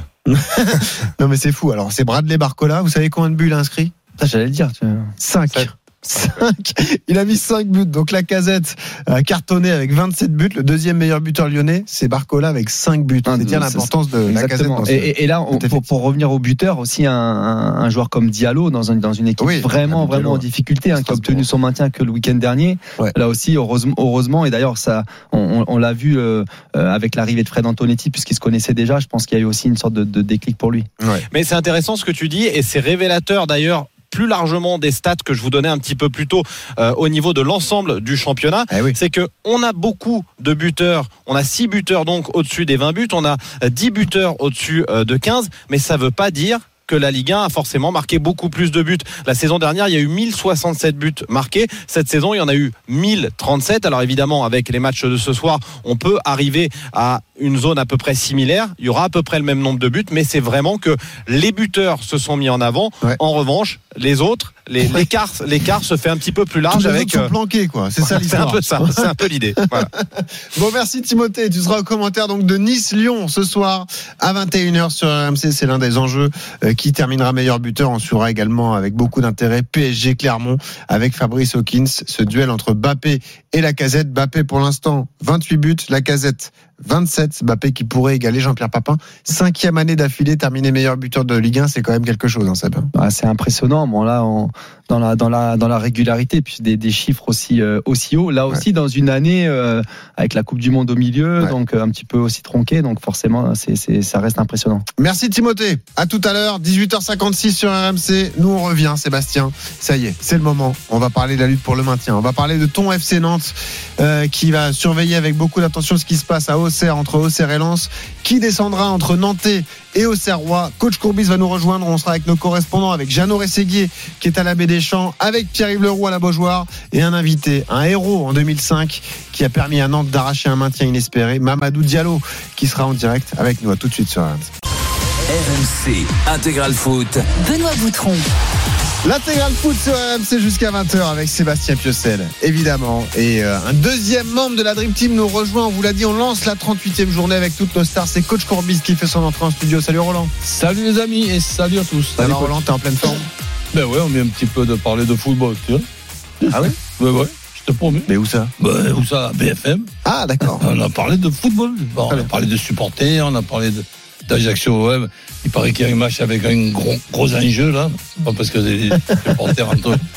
Non mais c'est fou. Alors c'est Bradley Barcola. Vous savez combien de buts il a inscrit ? Ça, j'allais le dire. Tu... cinq. cinq. Il a mis cinq buts. Donc la Casette a cartonné avec vingt-sept buts. Le deuxième meilleur buteur lyonnais, c'est Barcola avec cinq buts. Ah, c'est dire l'importance de exactement. La Casette. Et, et là, on, pour, pour revenir au buteur, aussi un, un, un joueur comme Diallo dans, un, dans une équipe oui, vraiment, vraiment en difficulté, hein, qui a obtenu son maintien que le week-end dernier. Ouais. Là aussi, heureusement, heureusement, et d'ailleurs, ça, on, on l'a vu euh, avec l'arrivée de Fred Antonetti, puisqu'il se connaissait déjà. Je pense qu'il y a eu aussi une sorte de, de déclic pour lui. Ouais. Mais c'est intéressant ce que tu dis, et c'est révélateur d'ailleurs. Plus largement des stats que je vous donnais un petit peu plus tôt euh, au niveau de l'ensemble du championnat, eh oui. c'est que on a beaucoup de buteurs, on a six buteurs donc au-dessus des vingt buts, on a dix buteurs au-dessus euh, de quinze, mais ça veut pas dire que la Ligue un a forcément marqué beaucoup plus de buts. La saison dernière, il y a eu mille soixante-sept buts marqués. Cette saison, il y en a eu mille trente-sept. Alors évidemment, avec les matchs de ce soir, on peut arriver à une zone à peu près similaire. Il y aura à peu près le même nombre de buts, mais c'est vraiment que les buteurs se sont mis en avant. Ouais. En revanche, les autres, les, ouais. l'écart, l'écart se fait un petit peu plus large. Tous les avec. Autres sont planqués, quoi. C'est ça l'histoire. C'est un peu ça. C'est un peu l'idée. Voilà. Bon, merci Timothée. Tu seras au commentaire donc de Nice-Lyon ce soir à vingt et une heures sur R M C. C'est l'un des enjeux qui terminera meilleur buteur. On suivra également avec beaucoup d'intérêt P S G Clermont avec Fabrice Hawkins. Ce duel entre Mbappé et Lacazette. Mbappé pour l'instant vingt-huit buts, Lacazette vingt-sept. Mbappé qui pourrait égaler Jean-Pierre Papin. Cinquième année d'affilée terminé meilleur buteur de Ligue un, c'est quand même quelque chose, hein, Seb. Ah, c'est impressionnant. Bon là, on, dans la dans la dans la régularité, puis des, des chiffres aussi euh, aussi hauts. Là aussi, ouais. dans une année euh, avec la Coupe du Monde au milieu, ouais. donc euh, un petit peu aussi tronqué. Donc forcément, c'est c'est ça reste impressionnant. Merci Timothée. À tout à l'heure, dix-huit heures cinquante-six sur R M C. Nous on revient, Sébastien. Ça y est, c'est le moment. On va parler de la lutte pour le maintien. On va parler de ton F C Nantes euh, qui va surveiller avec beaucoup d'attention ce qui se passe à Auxerre, entre Auxerre et Lens, qui descendra entre Nantais et Auxerrois. Coach Courbis va nous rejoindre. On sera avec nos correspondants, avec Jeannot Rességuier qui est à la Baie des Champs, avec Pierre-Yves Leroux à la Beaujoire et un invité, un héros en deux mille cinq qui a permis à Nantes d'arracher un maintien inespéré, Mamadou Diallo, qui sera en direct avec nous. À tout de suite sur R M C. R M C Intégral Foot. Benoît Boutron. L'intégral foot sur R M C jusqu'à vingt heures avec Sébastien Piocel, évidemment. Et euh, un deuxième membre de la Dream Team nous rejoint. On vous l'a dit, on lance la trente-huitième journée avec toutes nos stars. C'est Coach Courbis qui fait son entrée en studio. Salut Roland. Salut les amis et salut à tous. Salut Roland, t'es en pleine forme? Ben ouais, on vient un petit peu de parler de football, tu vois. Ah oui? Ben ouais, je te promets. Mais où ça? Ben où ça? B F M. Ah d'accord. On a parlé de football. Bon, on a parlé de supporters, on a parlé de d'Ajaccio. Ouais. Il paraît qu'il y a un match avec un gros, gros enjeu là. Pas parce que les supporters entre eux.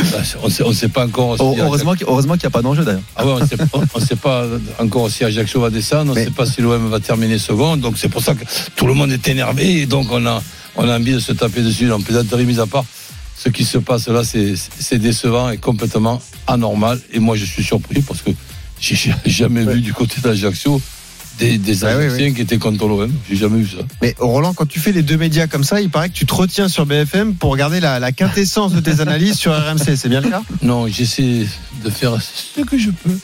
On sait, on sait pas encore. Si heureusement, qu'il, heureusement qu'il n'y a pas d'enjeu d'ailleurs. Ah ouais, on sait pas, on sait pas encore si Ajaccio va descendre, on ne sait pas si l'O M va terminer second. Donc c'est pour ça que tout le monde est énervé et donc on a, on a envie de se taper dessus. En plaisanterie mise à part, ce qui se passe là, c'est, c'est décevant et complètement anormal. Et moi, je suis surpris parce que j'ai jamais ouais. vu du côté d'Ajaccio des, des ah Ajacciens oui, oui. qui étaient contre l'O M. J'ai jamais vu ça. Mais Roland, quand tu fais les deux médias comme ça, il paraît que tu te retiens sur B F M pour regarder la, la quintessence de tes analyses sur R M C. C'est bien le cas? Non, j'essaie de faire ce que je peux.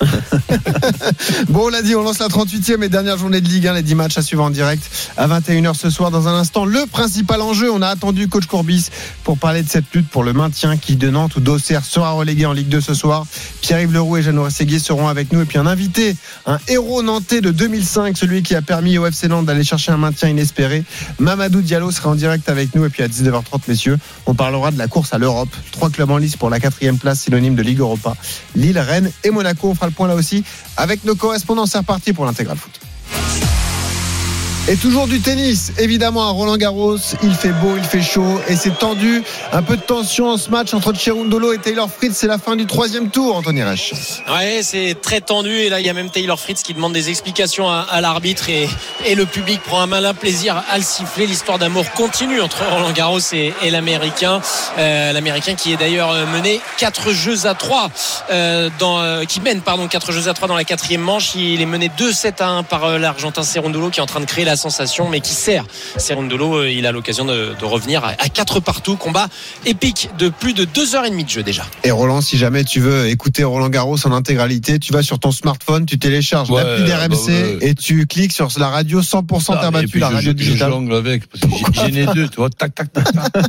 Bon, on l'a dit, on lance la trente-huitième et dernière journée de Ligue un, les dix matchs à suivre en direct à vingt et une heures ce soir. Dans un instant, le principal enjeu, on a attendu Coach Courbis pour parler de cette lutte pour le maintien qui de Nantes ou d'Auxerre sera relégué en Ligue deux ce soir. Pierre-Yves Leroux et Jeannot Rességuier seront avec nous et puis un invité, un héros nantais de deux mille cinq, celui qui a permis au F C Nantes d'aller chercher un maintien inespéré. Mamadou Diallo sera en direct avec nous et puis à dix-neuf heures trente, messieurs, on parlera de la course à l'Europe. Trois clubs en lice pour la quatrième place, synonyme de Ligue Europa. Lille, Rennes et Monaco. On fera le point là aussi avec nos correspondants. C'est reparti pour l'intégral foot. Et toujours du tennis, évidemment à Roland-Garros, il fait beau, il fait chaud et c'est tendu. Un peu de tension en ce match entre Cerundolo et Taylor Fritz, c'est la fin du troisième tour, Anthony Reich. Ouais, c'est très tendu et là il y a même Taylor Fritz qui demande des explications à, à l'arbitre et, et le public prend un malin plaisir à le siffler. L'histoire d'amour continue entre Roland-Garros et, et l'Américain, euh, l'Américain qui est d'ailleurs mené quatre jeux à trois, euh, dans, euh, qui mène pardon quatre jeux à trois dans la quatrième manche. Il est mené deux sept à un par euh, l'Argentin Cerundolo qui est en train de créer la sensation mais qui sert Cerundolo. Il a l'occasion de, de revenir à quatre partout. Combat épique de plus de deux heures trente de jeu déjà. Et Roland, si jamais tu veux écouter Roland Garros en intégralité, tu vas sur ton smartphone, tu télécharges ouais, l'appli d'R M C bah ouais. et tu cliques sur la radio cent pour cent terre battue, la radio je, digitale. Je jongle avec parce que j'ai les deux, tu vois, tac tac tac.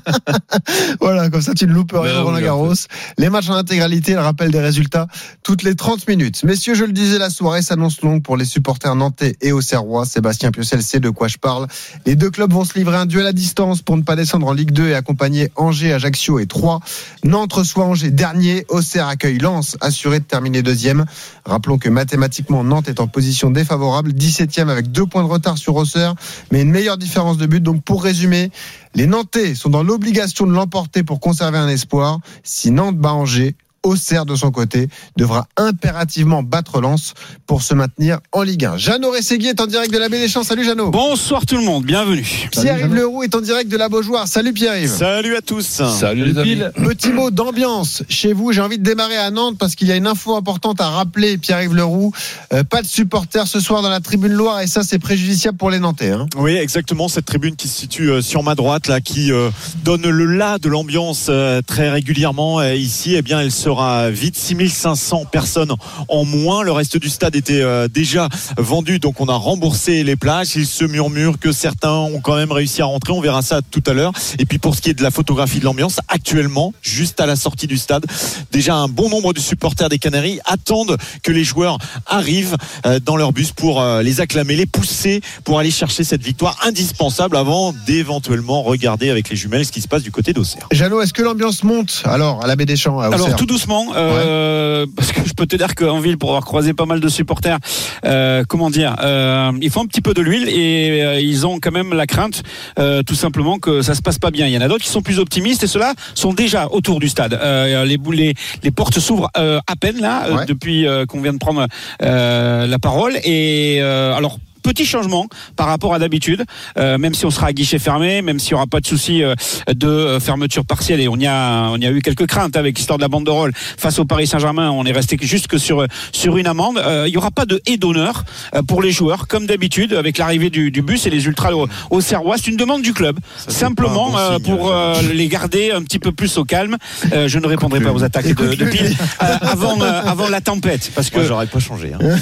Voilà, comme ça tu ne loupes rien Roland Garros. Les matchs en intégralité, le rappel des résultats toutes les trente minutes. Messieurs, je le disais, la soirée s'annonce longue pour les supporters nantais et auxerrois. Sébastien Piocel sait de quoi je parle. Les deux clubs vont se livrer un duel à distance pour ne pas descendre en Ligue deux et accompagner Angers, Ajaccio et Troyes. Nantes reçoit Angers dernier. Auxerre accueille Lens, assuré de terminer deuxième. Rappelons que mathématiquement, Nantes est en position défavorable, dix-septième avec deux points de retard sur Auxerre, mais une meilleure différence de but. Donc pour résumer, les Nantais sont dans l'obligation de l'emporter pour conserver un espoir. Si Nantes bat Angers, Auxerre de son côté devra impérativement battre Lens pour se maintenir en Ligue un. Jeannot Rességuier est en direct de la Baie des Champs. Salut Jeannot. Bonsoir tout le monde, bienvenue. Pierre-Yves Leroux est en direct de la Beaujoire. Salut Pierre-Yves. Salut à tous. Salut les amis. Petit mot d'ambiance chez vous. J'ai envie de démarrer à Nantes parce qu'il y a une info importante à rappeler, Pierre-Yves Leroux. Euh, pas de supporters ce soir dans la tribune Loire et ça c'est préjudiciable pour les Nantais. Hein. Oui, exactement. Cette tribune qui se situe euh, sur ma droite, là, qui euh, donne le là de l'ambiance euh, très régulièrement euh, ici. Eh bien, elle sera vite, six mille cinq cents personnes en moins. Le reste du stade était euh, déjà vendu, donc on a remboursé les places. Il se murmure que certains ont quand même réussi à rentrer. On verra ça tout à l'heure. Et puis pour ce qui est de la photographie de l'ambiance, actuellement, juste à la sortie du stade, déjà un bon nombre de supporters des Canaries attendent que les joueurs arrivent euh, dans leur bus pour euh, les acclamer, les pousser pour aller chercher cette victoire indispensable avant d'éventuellement regarder avec les jumelles ce qui se passe du côté d'Auxerre. Jeannot, est-ce que l'ambiance monte alors à la Baie des Champs à Auxerre? Alors tout doucement. Euh, ouais. Parce que je peux te dire qu'en ville, pour avoir croisé pas mal de supporters, euh, comment dire, euh, ils font un petit peu de l'huile et euh, ils ont quand même la crainte, euh, tout simplement, que ça se passe pas bien. Il y en a d'autres qui sont plus optimistes et ceux-là sont déjà autour du stade. Euh, les, les, les portes s'ouvrent euh, à peine là, ouais. euh, depuis euh, qu'on vient de prendre euh, la parole. Et euh, alors. Petit changement par rapport à d'habitude, euh, même si on sera à guichet fermé, même s'il n'y aura pas de souci euh, de fermeture partielle, et on y a, on y a eu quelques craintes avec l'histoire de la banderole face au Paris Saint-Germain, on est resté juste que sur sur une amende. Euh, il n'y aura pas de haie d'honneur euh, pour les joueurs, comme d'habitude avec l'arrivée du, du bus et les ultras au, au Serrois. C'est une demande du club, ça, simplement bon euh, pour euh, les garder un petit peu plus au calme. Euh, je ne répondrai pas aux attaques de, de Pile euh, avant euh, avant la tempête, parce que moi, j'aurais pas changé. Hein.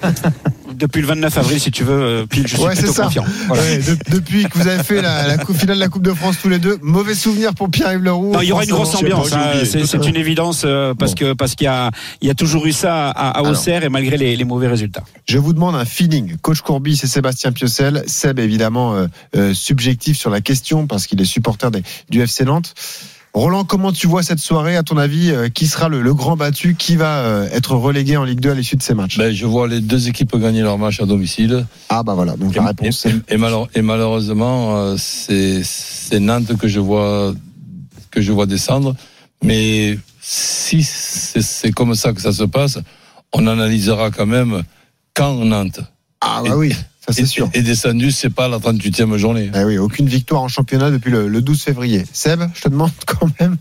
Depuis le vingt-neuf avril, si tu veux, Pile, je suis ouais, plutôt confiant. Voilà. Ouais, de, depuis que vous avez fait la, la coupe, finale de la Coupe de France tous les deux, mauvais souvenir pour Pierre-Yves Leroux. Non, il y aura une grosse ambiance, hein, c'est, c'est une évidence euh, parce bon. que parce qu'il y a il y a toujours eu ça à, à Auxerre. Alors, et malgré les, les mauvais résultats. Je vous demande un feeling. Coach Courbis et Sébastien Piocel. Seb évidemment euh, euh, subjectif sur la question parce qu'il est supporter des, du F C Nantes. Roland, comment tu vois cette soirée? À ton avis, euh, qui sera le, le grand battu? Qui va euh, être relégué en Ligue deux à l'issue de ces matchs? Ben, je vois les deux équipes gagner leur match à domicile. Ah bah voilà, donc et, la réponse. Et, et, et, malheure, et malheureusement, euh, c'est, c'est Nantes que je vois que je vois descendre. Mais si c'est, c'est comme ça que ça se passe, on analysera quand même quand Nantes. Ah bah et, oui. Ça, c'est et, sûr. Et descendu, c'est pas la trente-huitième journée. Eh oui, aucune victoire en championnat depuis le, le douze février. Seb, je te demande quand même.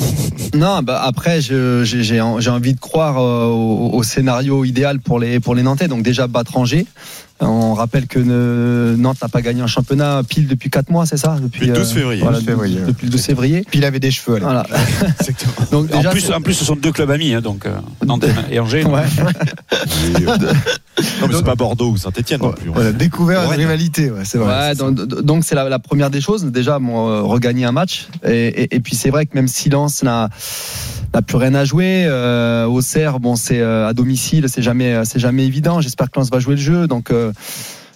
Non, bah après, je, j'ai, j'ai envie de croire au, au scénario idéal pour les, pour les Nantais. Donc déjà battre Angers. On rappelle que Nantes n'a pas gagné un championnat pile depuis quatre mois, c'est ça? Depuis le douze février. Voilà, douze février. Depuis le douze février. Puis il avait des cheveux. Voilà. Donc, déjà, en, plus, en plus, ce sont deux clubs amis, hein, donc euh, Nantes et Angers. Ouais. Et, euh, non, mais c'est pas Bordeaux ou Saint-Etienne non plus. On a découvert une rivalité, ouais, c'est vrai. Ouais, c'est donc, donc c'est la, la première des choses. Déjà, bon, euh, regagner un match. Et, et, et puis c'est vrai que même si Lens n'a, n'a plus rien à jouer, euh, Auxerre, bon, c'est euh, à domicile, c'est jamais, c'est jamais évident. J'espère que Lens va jouer le jeu. Donc euh,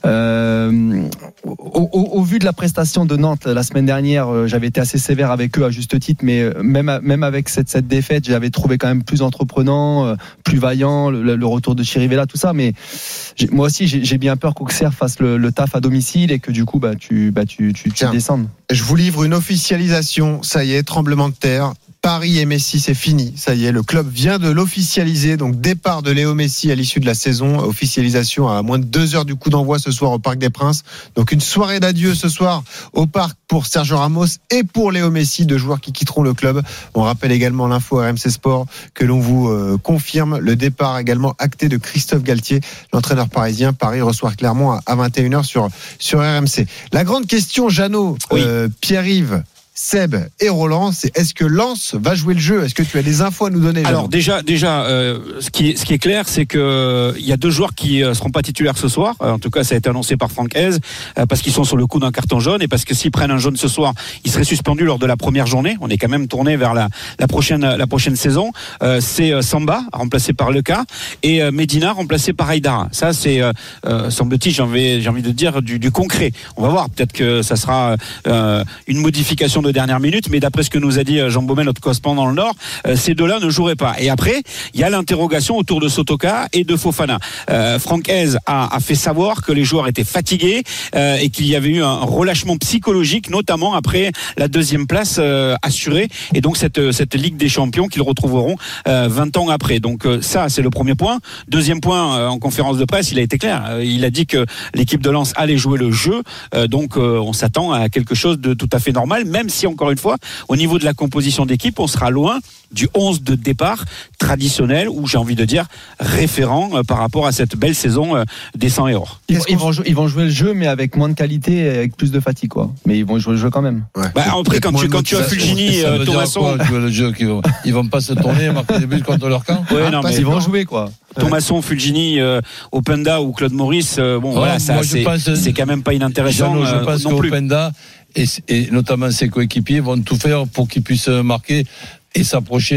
Euh, au, au, au vu de la prestation de Nantes la semaine dernière, j'avais été assez sévère avec eux à juste titre, mais même, même avec cette, cette défaite, j'avais trouvé quand même plus entreprenant, plus vaillant, le, le retour de Chirivella, tout ça. Mais moi aussi, j'ai, j'ai bien peur qu'Auxerre fasse le, le taf à domicile et que du coup, bah, tu, bah, tu, tu, tu descendes. Je vous livre une officialisation. Ça y est, tremblement de terre. Paris et Messi, c'est fini. Ça y est, le club vient de l'officialiser. Donc, départ de Léo Messi à l'issue de la saison. Officialisation à moins de deux heures du coup d'envoi ce soir au Parc des Princes. Donc, une soirée d'adieu ce soir au Parc pour Sergio Ramos et pour Léo Messi, deux joueurs qui quitteront le club. On rappelle également l'info R M C Sport que l'on vous euh, confirme. Le départ également acté de Christophe Galtier, l'entraîneur parisien. Paris reçoit Clermont à vingt et une heures sur, sur R M C. La grande question, Jeannot, oui. euh, Pierre-Yves, Seb et Roland, c'est est-ce que Lens va jouer le jeu ? Est-ce que tu as des infos à nous donner ? Alors déjà, déjà, euh, ce qui est, ce qui est clair, c'est que euh, il y a deux joueurs qui euh, seront pas titulaires ce soir. Euh, en tout cas, ça a été annoncé par Franck Hez, euh, parce qu'ils sont sur le coup d'un carton jaune et parce que s'ils prennent un jaune ce soir, ils seraient suspendus lors de la première journée. On est quand même tourné vers la, la prochaine, la prochaine saison. Euh, c'est euh, Samba remplacé par Lecas et euh, Medina remplacé par Aïdara. Ça, c'est euh, euh, semble-t-il, j'ai envie, j'ai envie de dire du, du concret. On va voir. Peut-être que ça sera euh, une modification de dernière minute, mais d'après ce que nous a dit Jean Baumel, notre correspondant dans le Nord, euh, ces deux-là ne joueraient pas. Et après, il y a l'interrogation autour de Sotoka et de Fofana. Euh, Franck Hez a, a fait savoir que les joueurs étaient fatigués euh, et qu'il y avait eu un relâchement psychologique, notamment après la deuxième place euh, assurée, et donc cette, cette Ligue des Champions qu'ils retrouveront euh, vingt ans après. Donc euh, ça, c'est le premier point. Deuxième point, euh, en conférence de presse, il a été clair. Euh, il a dit que l'équipe de Lens allait jouer le jeu. Euh, donc euh, on s'attend à quelque chose de tout à fait normal, même si encore une fois, au niveau de la composition d'équipe, on sera loin du onze de départ traditionnel, ou j'ai envie de dire référent euh, par rapport à cette belle saison euh, des cent et or. Ils, ils, vont jouer, ils vont jouer le jeu, mais avec moins de qualité et avec plus de fatigue, quoi. Mais ils vont jouer le jeu quand même. Ouais. Bah, après, quand tu, quand tu as Fulgini, euh, Thomasson, le jeu qu'ils vont, ils vont pas se tourner, marquer des buts contre leur camp. Ouais, non, mais ils vont jouer, quoi. Thomasson, Fulgini, euh, Openda ou Claude Maurice, euh, bon, ouais, voilà, ça, c'est, pense, c'est quand même pas inintéressant. Jeannot, je euh, pense non plus. Openda et, et notamment ses coéquipiers vont tout faire pour qu'ils puissent marquer et s'approcher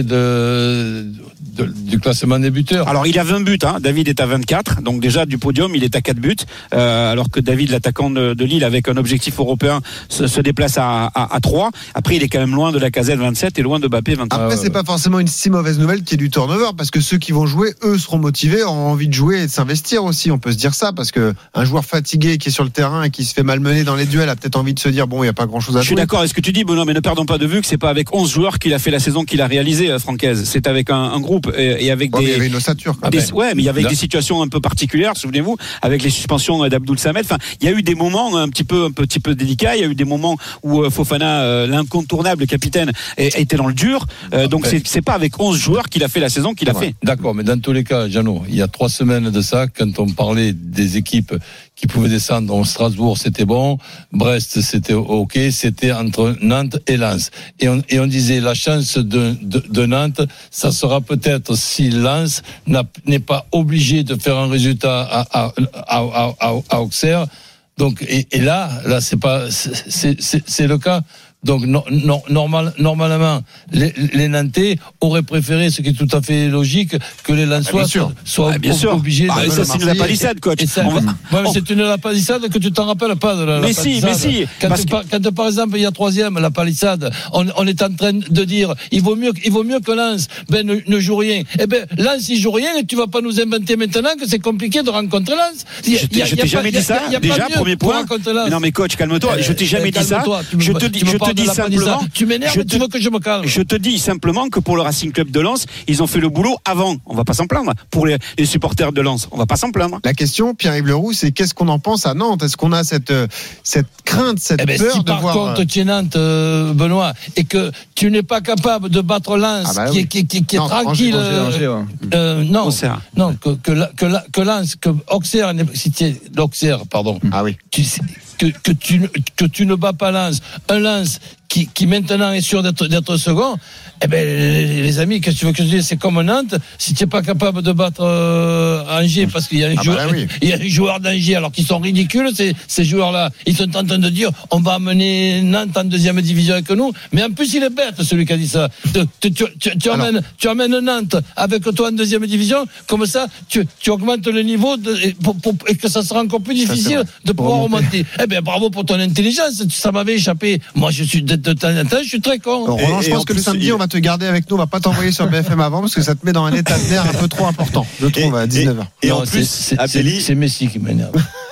de, de, du classement des buteurs. Alors il a vingt buts, hein. David est à vingt-quatre, donc déjà du podium il est à quatre buts, euh, alors que David, l'attaquant de, de Lille avec un objectif européen, se, se déplace à, à, à trois. Après il est quand même loin de Lacazette vingt-sept et loin de Mbappé vingt-trois. Après c'est pas forcément une si mauvaise nouvelle qu'il y ait du turnover, parce que ceux qui vont jouer, eux seront motivés, auront envie de jouer et de s'investir aussi, on peut se dire ça, parce que un joueur fatigué qui est sur le terrain et qui se fait malmener dans les duels a peut-être envie de se dire bon, il y a pas grand chose à jouer. Je suis d'accord avec ce que tu dis, Benoît, mais ne perdons pas de vue que c'est pas avec onze joueurs qu'il a fait la saison qu'il a réalisé, Franck Hez. C'est avec un, un groupe et, et avec ouais, des. Il y avait une ossature. Des, ben, ouais, mais il y avait là des situations un peu particulières. Souvenez-vous, avec les suspensions d'Abdoul Samed. Enfin, il y a eu des moments un petit peu, un petit peu délicats. Il y a eu des moments où Fofana, euh, l'incontournable capitaine, était dans le dur. Euh, donc c'est, c'est pas avec onze joueurs qu'il a fait la saison qu'il a ouais. fait. D'accord, mais dans tous les cas, Jeannot, il y a trois semaines de ça, quand on parlait des équipes qui pouvaient descendre, donc Strasbourg c'était bon, Brest c'était ok, c'était entre Nantes et Lens. Et on, et on disait la chance de, de, de Nantes, ça sera peut-être si Lens n'a, n'est pas obligé de faire un résultat à, à, à, à, à, à Auxerre. Donc, et, et là, là c'est pas, c'est, c'est, c'est le cas. Donc no, no, normal, normalement, les, les Nantais auraient préféré, ce qui est tout à fait logique, que les Lensois ah, soient, soient ah, bien ob- sûr. obligés. Ah, de ça, c'est une lapalissade, coach. Ça, va... ouais, mais c'est une lapalissade que tu t'en rappelles pas de la mais si, mais si. Quand, Parce tu, que... quand par exemple il y a troisième la palissade, on, on est en train de dire il vaut mieux, il vaut mieux que Lens ben, ne, ne joue rien. Eh ben Lens il joue rien et tu vas pas nous inventer maintenant que c'est compliqué de rencontrer Lens. Je, y a, je t'ai jamais pas, dit ça. Y a, y a Déjà premier point. Non mais coach, calme-toi. Euh, je t'ai jamais dit ça. Je te dis, je te dis simplement. Tu m'énerves, je te, tu veux que je me calme. Je te dis simplement que pour le Racing Club de Lens, ils ont fait le boulot avant. On va pas s'en plaindre. Pour les, les supporters de Lens, on va pas s'en plaindre. La question, Pierre-Yves Leroux, c'est qu'est-ce qu'on en pense à Nantes ? Est-ce qu'on a cette, cette crainte, cette eh ben, peur si de voir... par contre tu es Nantes, euh, Benoît, et que tu n'es pas capable de battre Lens, ah bah oui. qui, qui, qui, qui est non, tranquille... Angers, Angers, ouais. euh, non, Auxerre. non, que, que, que, que Lens, que Auxerre, si tu es l'Auxerre, pardon. Ah oui. Tu, que, que, tu, que tu ne bats pas Lens, un Lens qui, qui maintenant est sûr d'être, d'être second, eh ben, les, les amis, qu'est-ce que tu veux que je dise? C'est comme Nantes. Si tu n'es pas capable de battre euh, Angers, parce qu'il y a un ah joueur, bah là, oui. il y a des joueurs d'Angers, alors qu'ils sont ridicules, ces, ces joueurs-là. Ils sont en train de dire, on va amener Nantes en deuxième division avec nous. Mais en plus, il est bête, celui qui a dit ça. Tu, tu, tu, tu, emmènes, tu emmènes Nantes avec toi en deuxième division, comme ça, tu, tu augmentes le niveau de, et, pour, pour, et que ça sera encore plus difficile de pouvoir remonter. Eh bien, bravo pour ton intelligence. Ça m'avait échappé. Moi, je suis de, de temps en temps, je suis très con. Bon, Roland, Et- je et pense en que le plus, samedi, il- on va te garder avec nous. On va pas t'envoyer sur B F M avant parce que ça te met dans un état de nerfs un peu trop important. Je trouve à dix-neuf heures. Et Non, en c'est- plus, c'est, Abdelli, c'est, c'est Messi qui m'énerve.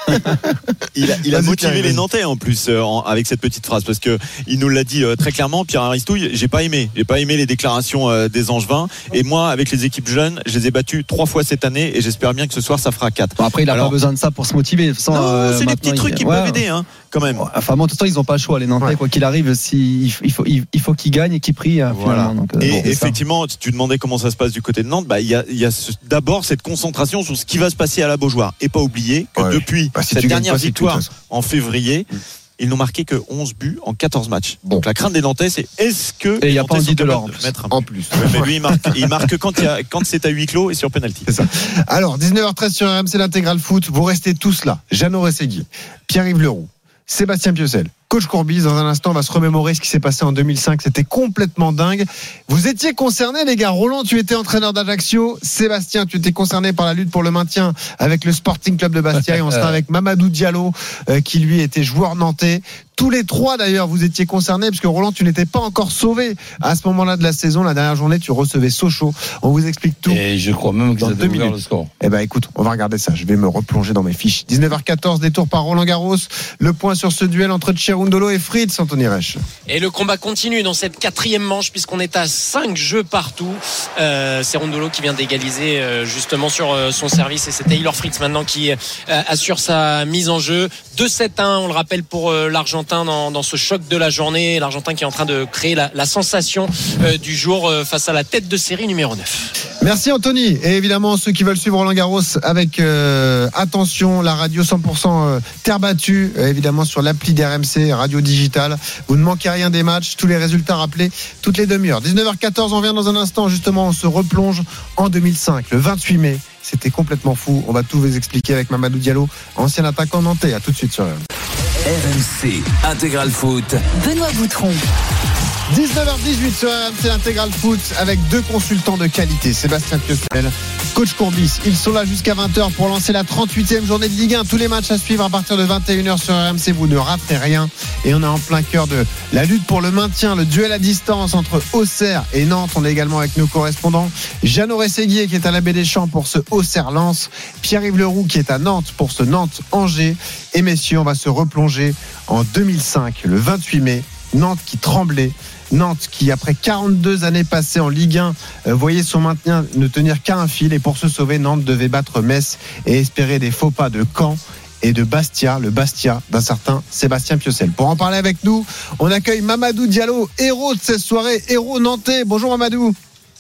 il a, il a Vas-y, motivé Pierre, les vas-y. Nantais en plus euh, en- avec cette petite phrase parce que il nous l'a dit euh, très clairement. Pierre Aristouille, j'ai pas aimé, j'ai pas aimé les déclarations euh, des Angevins. Et moi, avec les équipes jeunes, je les ai battus trois fois cette année et j'espère bien que ce soir ça fera quatre. Bon, après, il a Alors- pas besoin de ça pour se motiver. De toute façon, Non, euh, c'est des maintenant, petits trucs il- qui ouais, peuvent aider, hein, quand même. Enfin, bon, de toute façon, ils n'ont pas le choix, les Nantais, Ouais. quoi qu'il arrive, si, il, faut- il faut, il, il faut qu'ils gagnent et qu'ils prient. euh, Voilà. Finalement, donc, euh, Et bon, c'est ça. effectivement, tu demandais comment ça se passe du côté de Nantes. Bah, il y a, il y a ce- d'abord cette concentration sur ce qui va se passer à la Beaujoire. Et pas oublier que Ouais. depuis Bah, si cette tu gagnes dernière pas, c'est tout, victoire de toute façon. en février, ils n'ont marqué que onze buts en quatorze matchs. Donc la crainte des Nantais, c'est est-ce que Et il y les a pas Nantais Andy sont Delors, capables en de plus. mettre un En but. plus. Ouais, mais lui, il marque, il marque quand, il y a, quand c'est à huis clos et sur penalty. Alors, dix-neuf heures treize sur R M C, l'intégral foot. Vous restez tous là. Jeannot Ressegui, Pierre-Yves Leroux, Sébastien Piocel, coach Courbis. Dans un instant, on va se remémorer ce qui s'est passé en deux mille cinq. C'était complètement dingue. Vous étiez concernés, les gars. Roland, tu étais entraîneur d'Ajaccio. Sébastien, tu étais concerné par la lutte pour le maintien avec le Sporting Club de Bastia. Et on sera avec Mamadou Diallo, euh, qui lui était joueur nantais. Tous les trois, d'ailleurs, vous étiez concernés, parce que Roland, tu n'étais pas encore sauvé à ce moment-là de la saison. La dernière journée, tu recevais Sochaux. On vous explique tout. Et je crois même qu'ils Dans avaient deux ouvert minutes. le score. Eh ben écoute, on va regarder ça. Je vais me replonger dans mes fiches. dix-neuf heures quatorze, détour par Roland Garros. Le point sur ce duel entre Cherundolo et Fritz, Anthony Reich. Et le combat continue dans cette quatrième manche puisqu'on est à cinq jeux partout. Euh, c'est Rondolo qui vient d'égaliser euh, justement sur euh, son service et c'est Taylor Fritz maintenant qui euh, assure sa mise en jeu. deux sept un, on le rappelle pour euh, l'Argentin dans, dans ce choc de la journée. L'Argentin qui est en train de créer la, la sensation euh, du jour euh, face à la tête de série numéro neuf. Merci Anthony. Et évidemment, ceux qui veulent suivre Roland Garros avec euh, attention, la radio cent pour cent euh, terre battue, euh, évidemment sur l'appli d'R M C, radio digitale. Vous ne manquez rien des matchs, tous les résultats rappelés toutes les demi-heures. dix-neuf heures quatorze, on revient dans un instant. Justement, on se replonge en deux mille cinq, le vingt-huit mai. C'était complètement fou. On va tout vous expliquer avec Mamadou Diallo, ancien attaquant nantais. À tout de suite sur R M C. R M C Intégral Foot. Benoît Boutron. dix-neuf heures dix-huit sur R M C Intégral Foot avec deux consultants de qualité, Sébastien Piocel, coach Courbis. Ils sont là jusqu'à vingt heures pour lancer la trente-huitième journée de Ligue un. Tous les matchs à suivre à partir de vingt et une heures sur R M C. Vous ne raterez rien. Et on est en plein cœur de la lutte pour le maintien, le duel à distance entre Auxerre et Nantes. On est également avec nos correspondants. Jeannot Rességuier qui est à la Baie des Champs pour ce Auxerre-Lens. Pierre-Yves Leroux qui est à Nantes pour ce Nantes-Angers. Et messieurs, on va se replonger en deux mille cinq, le vingt-huit mai. Nantes qui tremblait. Nantes qui, après quarante-deux années passées en Ligue un, euh, voyait son maintien ne tenir qu'à un fil. Et pour se sauver, Nantes devait battre Metz et espérer des faux pas de Caen et de Bastia, le Bastia d'un certain Sébastien Piocel. Pour en parler avec nous, on accueille Mamadou Diallo, héros de cette soirée, héros nantais. Bonjour Mamadou.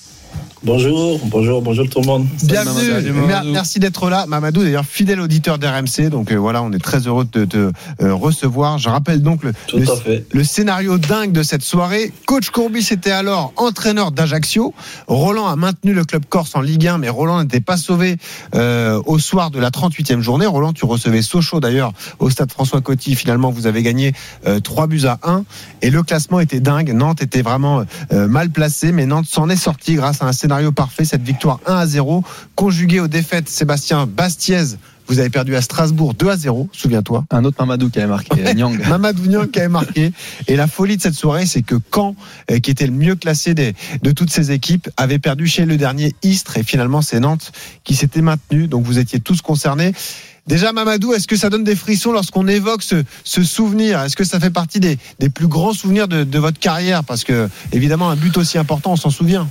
Bonjour, bonjour, bonjour tout le monde. Bienvenue, Salut, Mer- Mamadou. merci d'être là. Mamadou, d'ailleurs, fidèle auditeur d'R M C, donc euh, voilà, on est très heureux de te euh, recevoir. Je rappelle donc le, Tout le, à fait. le scénario dingue de cette soirée. Coach Courbis était alors entraîneur d'Ajaccio. Roland a maintenu le club corse en Ligue un, mais Roland n'était pas sauvé euh, au soir de la trente-huitième journée. Roland, tu recevais Sochaux d'ailleurs au stade François Coty. Finalement, vous avez gagné euh, trois buts à un. Et le classement était dingue. Nantes était vraiment euh, mal placé, mais Nantes s'en est sorti grâce à un scénario parfait. Cette victoire un à zéro, conjuguée aux défaites, Sébastien Bastiez. Vous avez perdu à Strasbourg deux à zéro, souviens-toi. Un autre Mamadou qui avait marqué, Nyang. Mamadou Niang qui avait marqué. Et la folie de cette soirée, c'est que Caen, euh, qui était le mieux classé des, de toutes ces équipes, avait perdu chez le dernier Istres. Et finalement, c'est Nantes qui s'était maintenu. Donc vous étiez tous concernés. Déjà, Mamadou, est-ce que ça donne des frissons lorsqu'on évoque ce, ce souvenir? Est-ce que ça fait partie des, des plus grands souvenirs de, de votre carrière? Parce que, évidemment, un but aussi important, on s'en souvient.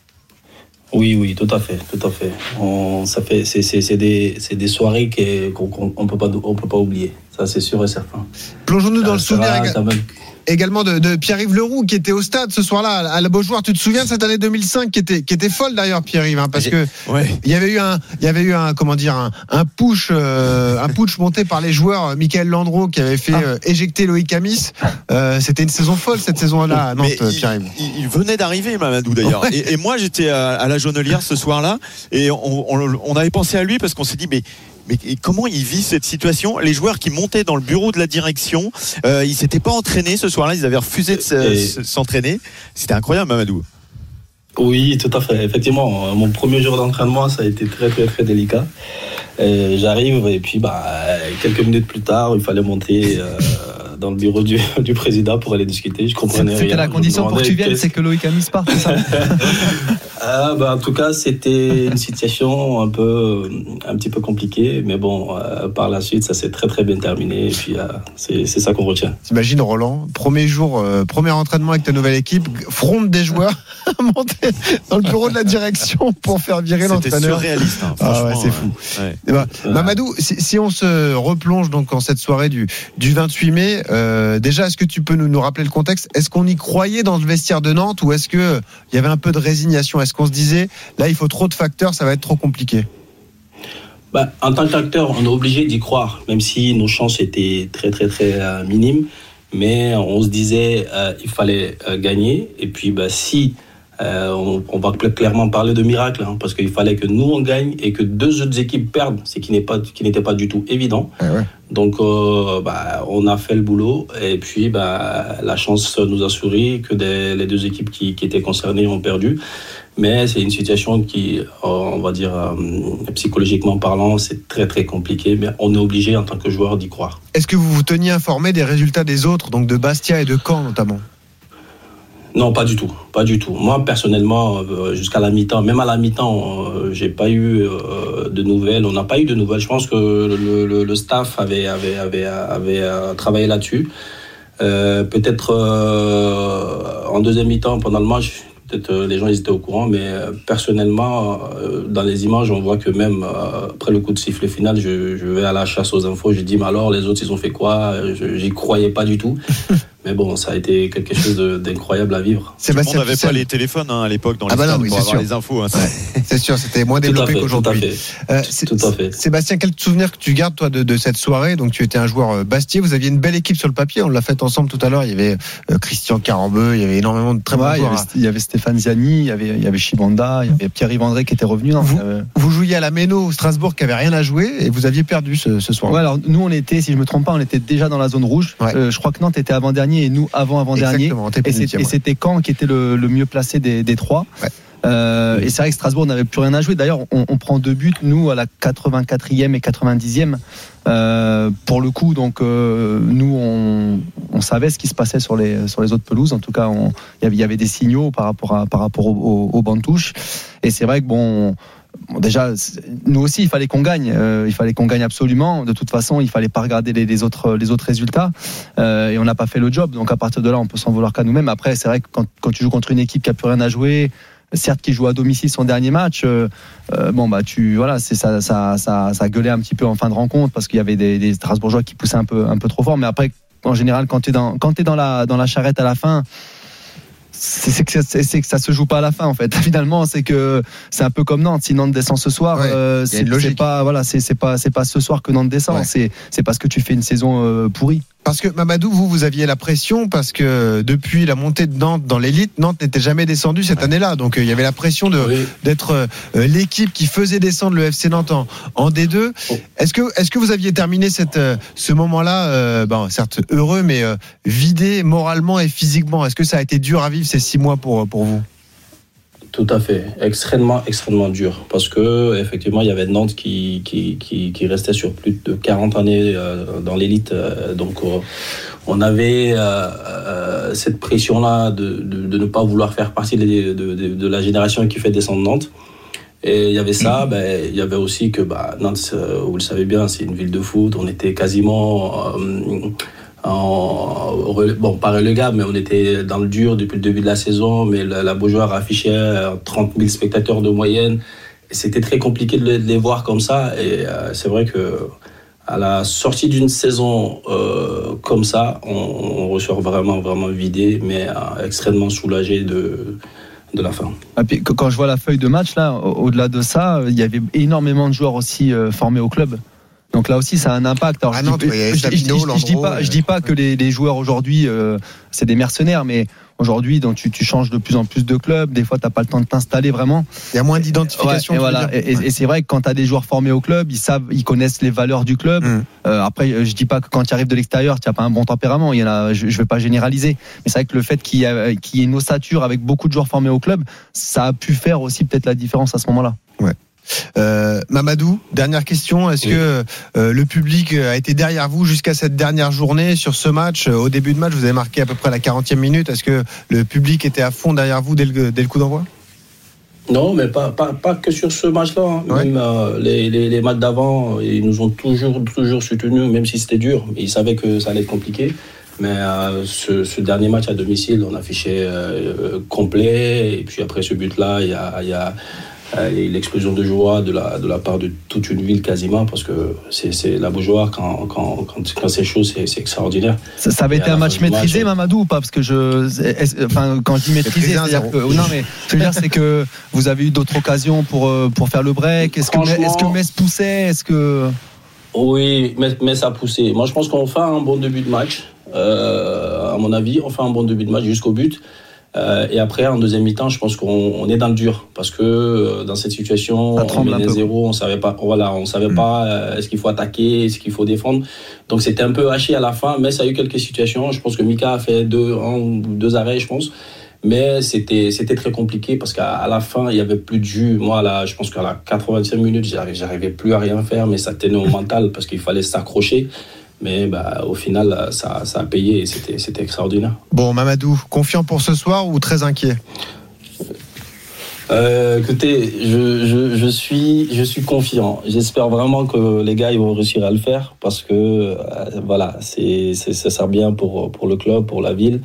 Oui, oui, tout à fait, tout à fait. On, ça fait, c'est, c'est, c'est des, c'est des soirées que, qu'on, qu'on on peut pas, on peut pas oublier. Ça, c'est sûr et certain. Plongeons-nous dans ça le souvenir. sera quand même- également de, de Pierre-Yves Leroux qui était au stade ce soir-là à la Beaujoire. Tu te souviens de cette année deux mille cinq qui était qui était folle d'ailleurs, Pierre-Yves, hein, parce que ouais. il y avait eu un il y avait eu un comment dire un, un push euh, un push monté par les joueurs. Michael Landreau qui avait fait euh, éjecter Loïc Amis. Euh, c'était une saison folle cette saison-là à Nantes, il, Pierre-Yves. Il, il venait d'arriver, Mamadou d'ailleurs. Ouais. Et, et moi j'étais à, à la Jaunelière ce soir-là et on, on, on avait pensé à lui parce qu'on s'est dit mais Mais comment il vit cette situation ? Les joueurs qui montaient dans le bureau de la direction, euh, ils s'étaient pas entraînés ce soir-là, ils avaient refusé de et... s'entraîner. C'était incroyable, Mamadou. Oui, tout à fait. Effectivement, mon premier jour d'entraînement, ça a été très très très délicat. Et j'arrive et puis bah quelques minutes plus tard, il fallait monter euh, dans le bureau du, du président pour aller discuter. Je comprenais C'était rien. la condition pour que tu viennes, c'est que Loïc Amis parte, c'est ça ? Ah, bah, en tout cas, c'était une situation un peu, un petit peu compliquée, mais bon, euh, par la suite, ça s'est très très bien terminé. Et puis, euh, c'est, c'est ça qu'on retient. T'imagines, Roland, premier jour, euh, premier entraînement avec ta nouvelle équipe, fronde des joueurs, monter dans le bureau de la direction pour faire virer C'était l'entraîneur. C'était surréaliste, hein, ah ouais, c'est fou. Ouais. Eh ben, ouais. Mamadou, si, si on se replonge donc en cette soirée du, du vingt-huit mai, euh, déjà, est-ce que tu peux nous, nous rappeler le contexte ? Est-ce qu'on y croyait dans le vestiaire de Nantes ou est-ce que il y avait un peu de résignation ? Est-ce qu'on se disait, là, il faut trop de facteurs, ça va être trop compliqué ? Bah, en tant qu'acteur, on est obligé d'y croire, même si nos chances étaient très, très, très euh, minimes. Mais on se disait, euh, il fallait euh, gagner. Et puis, bah, si euh, on, on va clairement parler de miracle, hein, parce qu'il fallait que nous, on gagne et que deux autres équipes perdent, ce qui n'est pas, qui n'était pas du tout évident. Ah ouais. Donc, euh, bah, on a fait le boulot. Et puis, bah, la chance nous a souri que des, les deux équipes qui, qui étaient concernées ont perdu. Mais c'est une situation qui, on va dire, euh, psychologiquement parlant, c'est très très compliqué. Mais on est obligé en tant que joueur d'y croire. Est-ce que vous vous teniez informé des résultats des autres, donc de Bastia et de Caen notamment ? Non, pas du tout, pas du tout. Moi, personnellement, euh, jusqu'à la mi-temps, même à la mi-temps, euh, j'ai pas eu euh, de nouvelles. On n'a pas eu de nouvelles. Je pense que le, le, le staff avait avait avait avait, avait travaillé là-dessus. Euh, peut-être euh, en deuxième mi-temps, pendant le match. Peut-être les gens ils étaient au courant, mais personnellement, dans les images, on voit que même après le coup de sifflet final, je, je vais à la chasse aux infos. Je dis, mais alors, les autres, ils ont fait quoi ? je, J'y croyais pas du tout. Mais bon, ça a été quelque chose de, d'incroyable à vivre. Tout le monde n'avait pas les téléphones hein, à l'époque dans les ah bah stades non, oui, pour avoir sûr. les infos. Hein, c'est... c'est sûr, c'était moins développé qu'aujourd'hui. Tout à fait. Euh, c'est, tout à fait. Sébastien, quel souvenir que tu gardes toi de, de cette soirée ? Donc tu étais un joueur bastier, vous aviez une belle équipe sur le papier, on l'a fait ensemble tout à l'heure. Il y avait euh, Christian Carambeu, il y avait énormément de très bons ouais, joueurs. Il y avait, il y avait Stéphane Ziani, il y avait, il y avait Chibanda, il y avait Pierre-Yves André qui était revenu. Non, vous, avait... vous jouiez à la Méno, Strasbourg, qui avait rien à jouer, et vous aviez perdu ce, ce soir. Ouais, alors nous on était, si je me trompe pas, on était déjà dans la zone rouge. Ouais. Euh, je crois que Nantes était avant dernier et nous avant avant dernier. Et, c'est, et c'était Caen qui était le, le mieux placé des, des trois. Ouais. Euh, et c'est vrai que Strasbourg n'avait plus rien à jouer. D'ailleurs, on, on prend deux buts, nous, à la quatre-vingt-quatrième et quatre-vingt-dixième. Euh, pour le coup, donc, euh, nous, on, on savait ce qui se passait sur les, sur les autres pelouses. En tout cas, on, y avait, il y avait des signaux par rapport, à, par rapport au, au, au banc de touche. Et c'est vrai que, bon, Bon, déjà, nous aussi, il fallait qu'on gagne. Euh, il fallait qu'on gagne absolument. De toute façon, il fallait pas regarder les, les autres, les autres résultats. Euh, et on n'a pas fait le job. Donc, à partir de là, on peut s'en vouloir qu'à nous-mêmes. Après, c'est vrai que quand, quand tu joues contre une équipe qui a plus rien à jouer, certes, qui joue à domicile son dernier match, euh, euh, bon bah tu voilà, c'est ça, ça, ça, ça gueulait un petit peu en fin de rencontre parce qu'il y avait des, des Strasbourgeois qui poussaient un peu, un peu trop fort. Mais après, en général, quand t'es dans, quand t'es dans la, dans la charrette à la fin. C'est, c'est, que, c'est, c'est que ça se joue pas à la fin en fait. Finalement, c'est que c'est un peu comme Nantes. Si Nantes descend ce soir, ouais, euh, c'est, c'est pas voilà, c'est, c'est pas c'est pas ce soir que Nantes descend. Ouais. C'est c'est parce que tu fais une saison euh, pourrie. Parce que Mamadou, vous, vous aviez la pression parce que depuis la montée de Nantes dans l'élite, Nantes n'était jamais descendu cette ouais. année-là. Donc il euh, y avait la pression de, oui. d'être euh, l'équipe qui faisait descendre le F C Nantes en, en D deux. Oh. Est-ce que, est-ce que vous aviez terminé cette, euh, ce moment-là, euh, bon, certes heureux, mais euh, vidé moralement et physiquement ? Est-ce que ça a été dur à vivre ces six mois pour, pour vous ? Tout à fait, extrêmement, extrêmement dur. Parce que effectivement, il y avait Nantes qui, qui, qui, qui restait sur plus de quarante années euh, dans l'élite. Euh, donc, euh, on avait euh, euh, cette pression-là de, de, de ne pas vouloir faire partie de, de, de, de la génération qui fait descendre Nantes. Et il y avait ça, ben, il y avait aussi que bah, Nantes, vous le savez bien, c'est une ville de foot. On était quasiment... Euh, En, bon, pas relégable, mais on était dans le dur depuis le début de la saison. Mais la, la Beaujoire affichait trente mille spectateurs de moyenne. Et c'était très compliqué de les, de les voir comme ça. Et euh, c'est vrai que à la sortie d'une saison euh, comme ça, on, on ressort vraiment, vraiment vidé, mais euh, extrêmement soulagé de, de la fin. Et puis, quand je vois la feuille de match, là, au-delà de ça, il y avait énormément de joueurs aussi euh, formés au club. Donc là aussi, ça a un impact. Alors, ah je, non, dis, toi, je, je, je, je, je dis pas, je dis pas que les, les joueurs aujourd'hui, euh, c'est des mercenaires, mais aujourd'hui, donc tu, tu changes de plus en plus de clubs. Des fois, t'as pas le temps de t'installer vraiment. Il y a moins d'identification. Ouais, et, voilà. et, et c'est vrai que quand t'as des joueurs formés au club, ils savent, ils connaissent les valeurs du club. Mmh. Euh, après, je dis pas que quand tu arrives de l'extérieur, tu n'as pas un bon tempérament. Il y en a, je, je vais pas généraliser, mais c'est vrai que le fait qu'il y, a, qu'il y ait une ossature avec beaucoup de joueurs formés au club, ça a pu faire aussi peut-être la différence à ce moment-là. Ouais. Euh, Mamadou, dernière question. Est-ce oui. que euh, le public a été derrière vous jusqu'à cette dernière journée sur ce match? Au début de match, vous avez marqué à peu près la quarantième minute. Est-ce que le public était à fond derrière vous dès le, dès le coup d'envoi? Non, mais pas, pas, pas que sur ce match-là. Hein. Ouais. Même euh, les, les, les matchs d'avant, ils nous ont toujours, toujours soutenus, même si c'était dur. Ils savaient que ça allait être compliqué. Mais euh, ce, ce dernier match à domicile, on affichait euh, complet. Et puis après ce but-là, il y a... Y a et l'explosion de joie de la, de la part de toute une ville quasiment, parce que c'est, c'est la Beaujoire, quand, quand, quand, quand c'est chaud, c'est, c'est extraordinaire. Ça, ça avait été un match maîtrisé, match, Mamadou, ou pas? Parce que je, enfin, quand je dis maîtrisé, c'est-à-dire que, non, mais ce que je veux dire, c'est que vous avez eu d'autres occasions pour, pour faire le break. Est-ce que, est-ce que Metz poussait? Est-ce que... Oui, Metz a poussé. Moi, je pense qu'on fait un bon début de match. Euh, à mon avis, on fait un bon début de match jusqu'au but. Euh, et après, en deuxième mi-temps, je pense qu'on on est dans le dur, parce que euh, dans cette situation, on menait zéro, on savait pas, voilà, on savait mmh. pas euh, est-ce qu'il faut attaquer, est-ce qu'il faut défendre. Donc c'était un peu haché à la fin, mais ça a eu quelques situations. Je pense que Mika a fait deux, un ou deux arrêts, je pense. Mais c'était, c'était très compliqué parce qu'à à la fin, il n'y avait plus de jus. Moi, là, je pense qu'à la quatre-vingtième minute, j'arrivais, j'arrivais plus à rien faire, mais ça tenait au mental parce qu'il fallait s'accrocher. Mais bah, au final, ça, ça a payé et c'était, c'était extraordinaire. Bon, Mamadou, confiant pour ce soir ou très inquiet? euh, Écoutez, je, je, je, suis, je suis confiant. J'espère vraiment que les gars ils vont réussir à le faire parce que euh, voilà, c'est, c'est, ça sert bien pour, pour le club, pour la ville.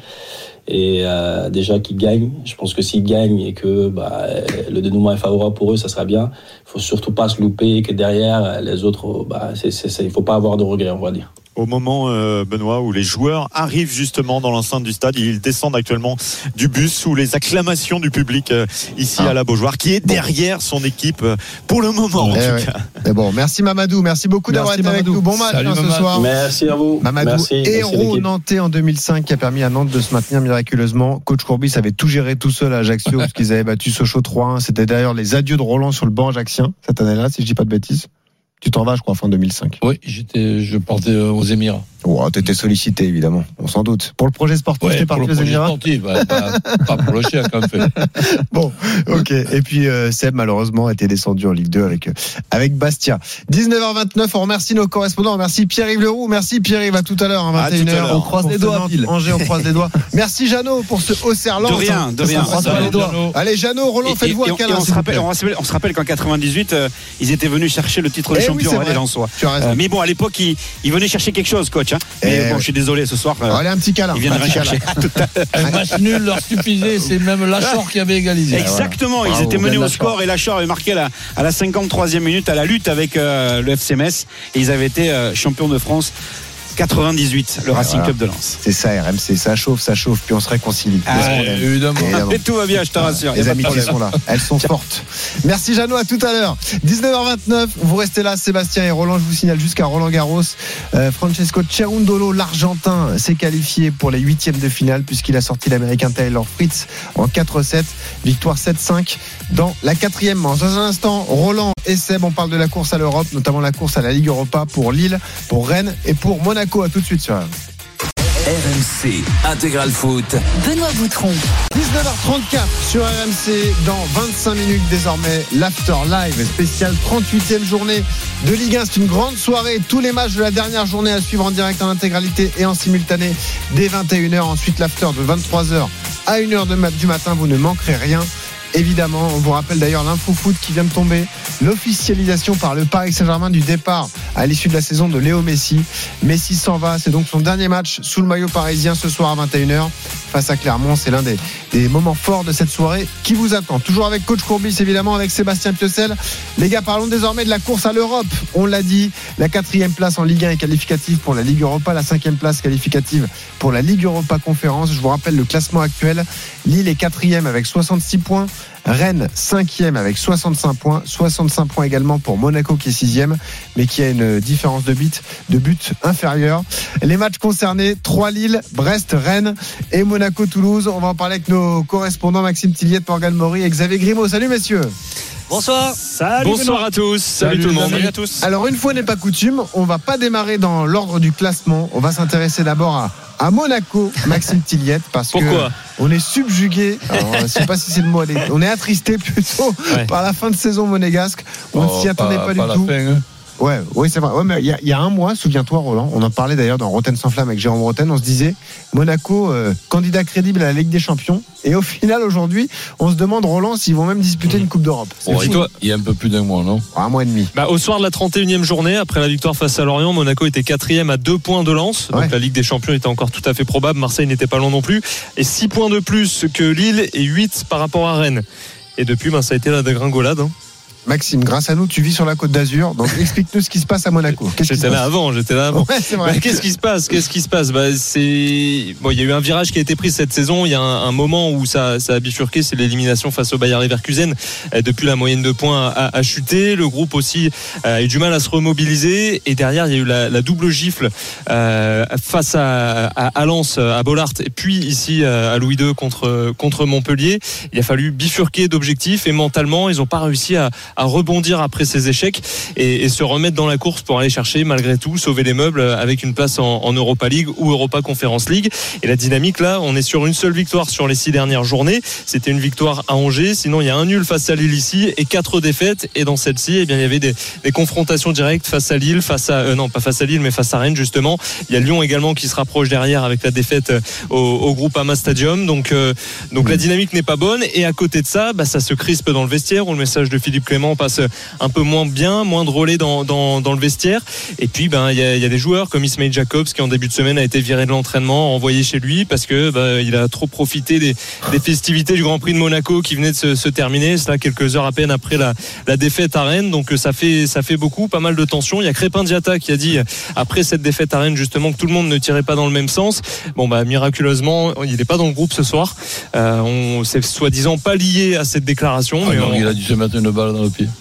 Et euh, déjà qu'ils gagnent, je pense que s'ils gagnent et que bah, le dénouement est favorable pour eux, ça sera bien. Il faut surtout pas se louper, que derrière les autres, bah, c'est, c'est, c'est, il faut pas avoir de regrets, on va dire. Au moment, euh, Benoît, où les joueurs arrivent justement dans l'enceinte du stade, ils descendent actuellement du bus sous les acclamations du public euh, ici ah. à la Beaujoire, qui est derrière son équipe euh, pour le moment, en eh tout ouais. cas. Mais bon, merci Mamadou, merci beaucoup merci d'avoir été Mamadou. Avec nous. Bon match hein, ce soir. Merci à vous. Mamadou, merci, héros merci nantais en deux mille cinq, qui a permis à Nantes de se maintenir miraculeusement. Coach Courbis avait tout géré tout seul à Ajaccio, parce qu'ils avaient battu Sochaux trois un. C'était d'ailleurs les adieux de Roland sur le banc ajaccien cette année-là, si je dis pas de bêtises. Tu t'en vas, je crois, fin deux mille cinq. Oui, j'étais, je partais aux Émirats. Oh, t'étais sollicité, évidemment, on s'en doute. Pour le projet sportif, ouais, t'es parti aux Émirats. Sportif, bah, pas, pas pour le chien, quand même. Bon, ok. Et puis euh, Seb, malheureusement, était descendu en Ligue deux avec avec Bastia. dix-neuf heures vingt-neuf. On remercie nos correspondants. On remercie Pierre-Yves Leroux. Merci Pierre-Yves. À tout à l'heure, hein, vingt et une heures. On croise les doigts. Angers, on croise les doigts. Merci Jeannot pour ce Auxerre-Lens. De rien, de rien. On les doigts. Allez, Jeannot, Roland, et, faites-vous et, un câlin. On se rappelle, on se rappelle qu'en quatre-vingt-dix-huit, euh, ils étaient venus chercher le titre de champion, les Lensois. Euh, mais bon, à l'époque, ils, ils venaient chercher quelque chose, coach. Hein. Mais bon, je suis désolé ce soir. Euh, Allez, un petit câlin. Ils viennent rien chercher. Un match nul leur suffisait. C'est même Lachor qui avait égalisé. Exactement. Ils étaient menés au score et Lachor avait marqué à la, à la cinquante-troisième minute à la lutte avec euh, le F C Metz. Et ils avaient été euh, champions de France. quatre-vingt-dix-huit, le Racing voilà. Club de Lens. C'est ça, R M C, ça chauffe, ça chauffe, puis on se réconcilie. Ah, ouais, évidemment. évidemment. Et tout va bien, je te rassure. Les amitiés sont là, elles sont fortes. Merci Jeannot, à tout à l'heure. dix-neuf heures vingt-neuf, vous restez là, Sébastien et Roland, je vous signale jusqu'à Roland Garros. Euh, Francesco Cerundolo, l'Argentin, s'est qualifié pour les huitièmes de finale, puisqu'il a sorti l'Américain Taylor Fritz en quatre sept. Victoire sept cinq dans la quatrième manche. Dans un instant, Roland et Seb, on parle de la course à l'Europe, notamment la course à la Ligue Europa pour Lille, pour Rennes et pour Monaco. À tout de suite sur R M C. R M C Intégral Foot. Benoît Boutron. dix-neuf heures trente-quatre sur R M C. Dans vingt-cinq minutes désormais, l'After Live spécial trente-huitième journée de Ligue un. C'est une grande soirée. Tous les matchs de la dernière journée à suivre en direct, en intégralité et en simultané dès vingt et une heures. Ensuite, l'After de vingt-trois heures à une heure du matin. Vous ne manquerez rien. évidemment. On vous rappelle d'ailleurs l'info foot qui vient de tomber, l'officialisation par le Paris Saint-Germain du départ à l'issue de la saison de Léo Messi. Messi s'en va, c'est donc son dernier match sous le maillot parisien ce soir à vingt et une heures face à Clermont. C'est l'un des, des moments forts de cette soirée qui vous attend. Toujours avec coach Courbis, évidemment, avec Sébastien Piocel. Les gars, parlons désormais de la course à l'Europe. On l'a dit, la quatrième place en Ligue un est qualificative pour la Ligue Europa, la cinquième place qualificative pour la Ligue Europa Conférence. Je vous rappelle le classement actuel. Lille est quatrième avec soixante-six points. Rennes cinquième avec soixante-cinq points, soixante-cinq points également pour Monaco qui est sixième, mais qui a une différence de but, de but inférieure. Les matchs concernés, trois Lille, Brest, Rennes et Monaco-Toulouse. On va en parler avec nos correspondants Maxime Tilliette, Morgane Maury et Xavier Grimaud. Salut messieurs. Bonsoir. Salut. Bonsoir à tous. Salut, Salut tout le monde. Salut à tous. Alors une fois n'est pas coutume, on va pas démarrer dans l'ordre du classement. On va s'intéresser d'abord à à Monaco, Maxime Tilliette, parce Pourquoi que on est subjugué. Alors, je ne sais pas si c'est le mot. On est attristé plutôt ouais. par la fin de saison monégasque. On ne oh, s'y attendait pas, pas, pas du tout. Fin, hein. Ouais, oui, c'est vrai. Ouais, mais il y, y a un mois, souviens-toi, Roland, on en parlait d'ailleurs dans Rotten sans flamme avec Jérôme Rotten. On se disait Monaco, euh, candidat crédible à la Ligue des Champions. Et au final, aujourd'hui, on se demande, Roland, s'ils vont même disputer mmh. une Coupe d'Europe. Oh, et toi, il y a un peu plus d'un mois, non Un mois et demi. Bah, au soir de la trente et unième journée, après la victoire face à Lorient, Monaco était quatrième à deux points de Lens. Donc ouais. la Ligue des Champions était encore tout à fait probable. Marseille n'était pas loin non plus. Et six points de plus que Lille et huit par rapport à Rennes. Et depuis, bah, ça a été la dégringolade. Hein. Maxime, grâce à nous, tu vis sur la Côte d'Azur, donc explique-nous ce qui se passe à Monaco. Qu'est-ce j'étais là avant, j'étais là avant. Ouais, c'est vrai. Bah, qu'est-ce qui se passe Qu'est-ce qui se passe Bah, c'est bon, il y a eu un virage qui a été pris cette saison. Il y a un, un moment où ça, ça a bifurqué, c'est l'élimination face au Bayer Leverkusen. Euh, depuis, la moyenne de points a, a chuté. Le groupe aussi euh, a eu du mal à se remobiliser. Et derrière, il y a eu la, la double gifle euh, face à, à, à Lens, à Bollaert, et puis ici à Louis deux contre contre Montpellier. Il a fallu bifurquer d'objectifs et mentalement, ils n'ont pas réussi à, à rebondir après ces échecs et, et se remettre dans la course pour aller chercher malgré tout sauver les meubles avec une place en, en Europa League ou Europa Conference League. Et la dynamique là, on est sur une seule victoire sur les six dernières journées. C'était une victoire à Angers, sinon il y a un nul face à Lille ici et quatre défaites. Et dans celle-ci, eh bien il y avait des, des confrontations directes face à Lille, face à euh, non pas face à Lille mais face à Rennes justement. Il y a Lyon également qui se rapproche derrière avec la défaite au, au Groupama Stadium. Donc euh, donc mmh. la dynamique n'est pas bonne et à côté de ça, bah, ça se crispe dans le vestiaire où le message de Philippe Clément passe un peu moins bien, moins de relais dans, dans, dans le vestiaire. Et puis ben il y a, y a des joueurs comme Ismail Jacobs qui en début de semaine a été viré de l'entraînement, envoyé chez lui parce que ben, il a trop profité des, des festivités du Grand Prix de Monaco qui venait de se, se terminer. C'est là quelques heures à peine après la, la défaite à Rennes. Donc ça fait ça fait beaucoup, pas mal de tensions. Il y a Crépin Diatta qui a dit après cette défaite à Rennes justement que tout le monde ne tirait pas dans le même sens. Bon bah miraculeusement il n'est pas dans le groupe ce soir. Euh, on c'est soi-disant pas lié à cette déclaration. Ah mais non, on... il a dû se mettre une balle dans le pied.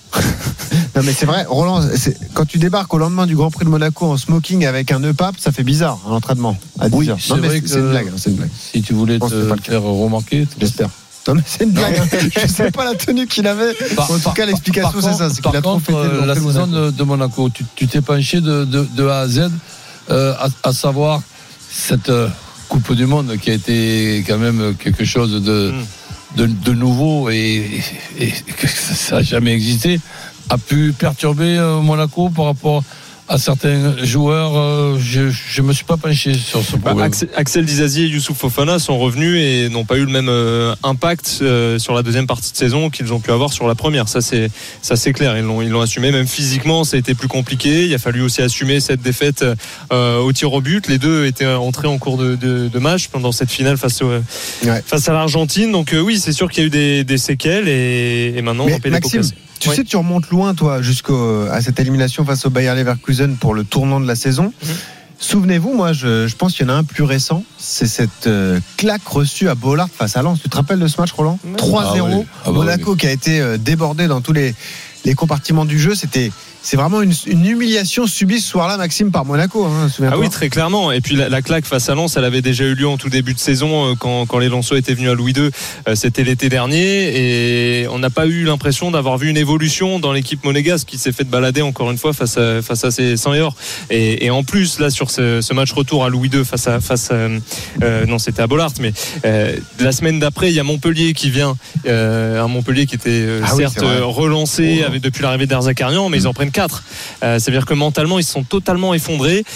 Non mais c'est vrai, Roland, c'est, quand tu débarques au lendemain du Grand Prix de Monaco en smoking avec un nœud pape, ça fait bizarre à l'entraînement. À oui, c'est non, vrai mais que c'est, c'est une blague. C'est une blague. Si tu voulais te faire remarquer, j'espère. Non mais c'est une blague. Je sais pas la tenue qu'il avait. Par, en tout cas, l'explication c'est ça, c'est qu'il a trop fêté euh, la saison de, de Monaco. Tu, tu t'es penché de, de, de A à Z, euh, à, à savoir cette euh, Coupe du Monde qui a été quand même quelque chose de mm. de, de nouveau et, et, et que ça n'a jamais existé. A pu perturber euh, Monaco par rapport à certains joueurs. euh, je je me suis pas penché sur ce problème. Bah, Axel, Axel Disasi et Youssouf Fofana sont revenus et n'ont pas eu le même euh, impact euh, sur la deuxième partie de saison qu'ils ont pu avoir sur la première. Ça c'est ça c'est clair. Ils l'ont ils l'ont assumé. Même physiquement, ça a été plus compliqué. Il a fallu aussi assumer cette défaite euh, au tir au but. Les deux étaient entrés en cours de, de, de match pendant cette finale face au, ouais. face à l'Argentine. Donc euh, oui, c'est sûr qu'il y a eu des, des séquelles et, et maintenant Mais on paie les pots cassés. Tu ouais. sais, tu remontes loin, toi, jusqu'à cette élimination face au Bayer Leverkusen pour le tournant de la saison. Mmh. Souvenez-vous, moi, je, je pense qu'il y en a un plus récent. C'est cette euh, claque reçue à Bollaert face à Lens. Tu te rappelles de ce match, Roland ? mmh. trois zéro. Ah oui. ah bah Monaco oui. qui a été euh, débordé dans tous les, les compartiments du jeu. C'était... C'est vraiment une, une humiliation subie ce soir-là, Maxime, par Monaco. Hein, ah oui, très clairement. Et puis la, la claque face à Lens, elle avait déjà eu lieu en tout début de saison euh, quand, quand les Lensois étaient venus à Louis deux. Euh, c'était l'été dernier et on n'a pas eu l'impression d'avoir vu une évolution dans l'équipe monégasque qui s'est fait balader encore une fois face à, face à ses cent et or. Et, et en plus, là, sur ce, ce match retour à Louis deux face à, face à, euh, non, c'était à Bollaert, mais euh, la semaine d'après, il y a Montpellier qui vient, euh, un Montpellier qui était euh, ah certes oui, relancé oh. avec, depuis l'arrivée d'Erzakarian, mais mmh. ils en prennent quatre. Euh, c'est-à-dire que mentalement, ils se sont totalement effondrés.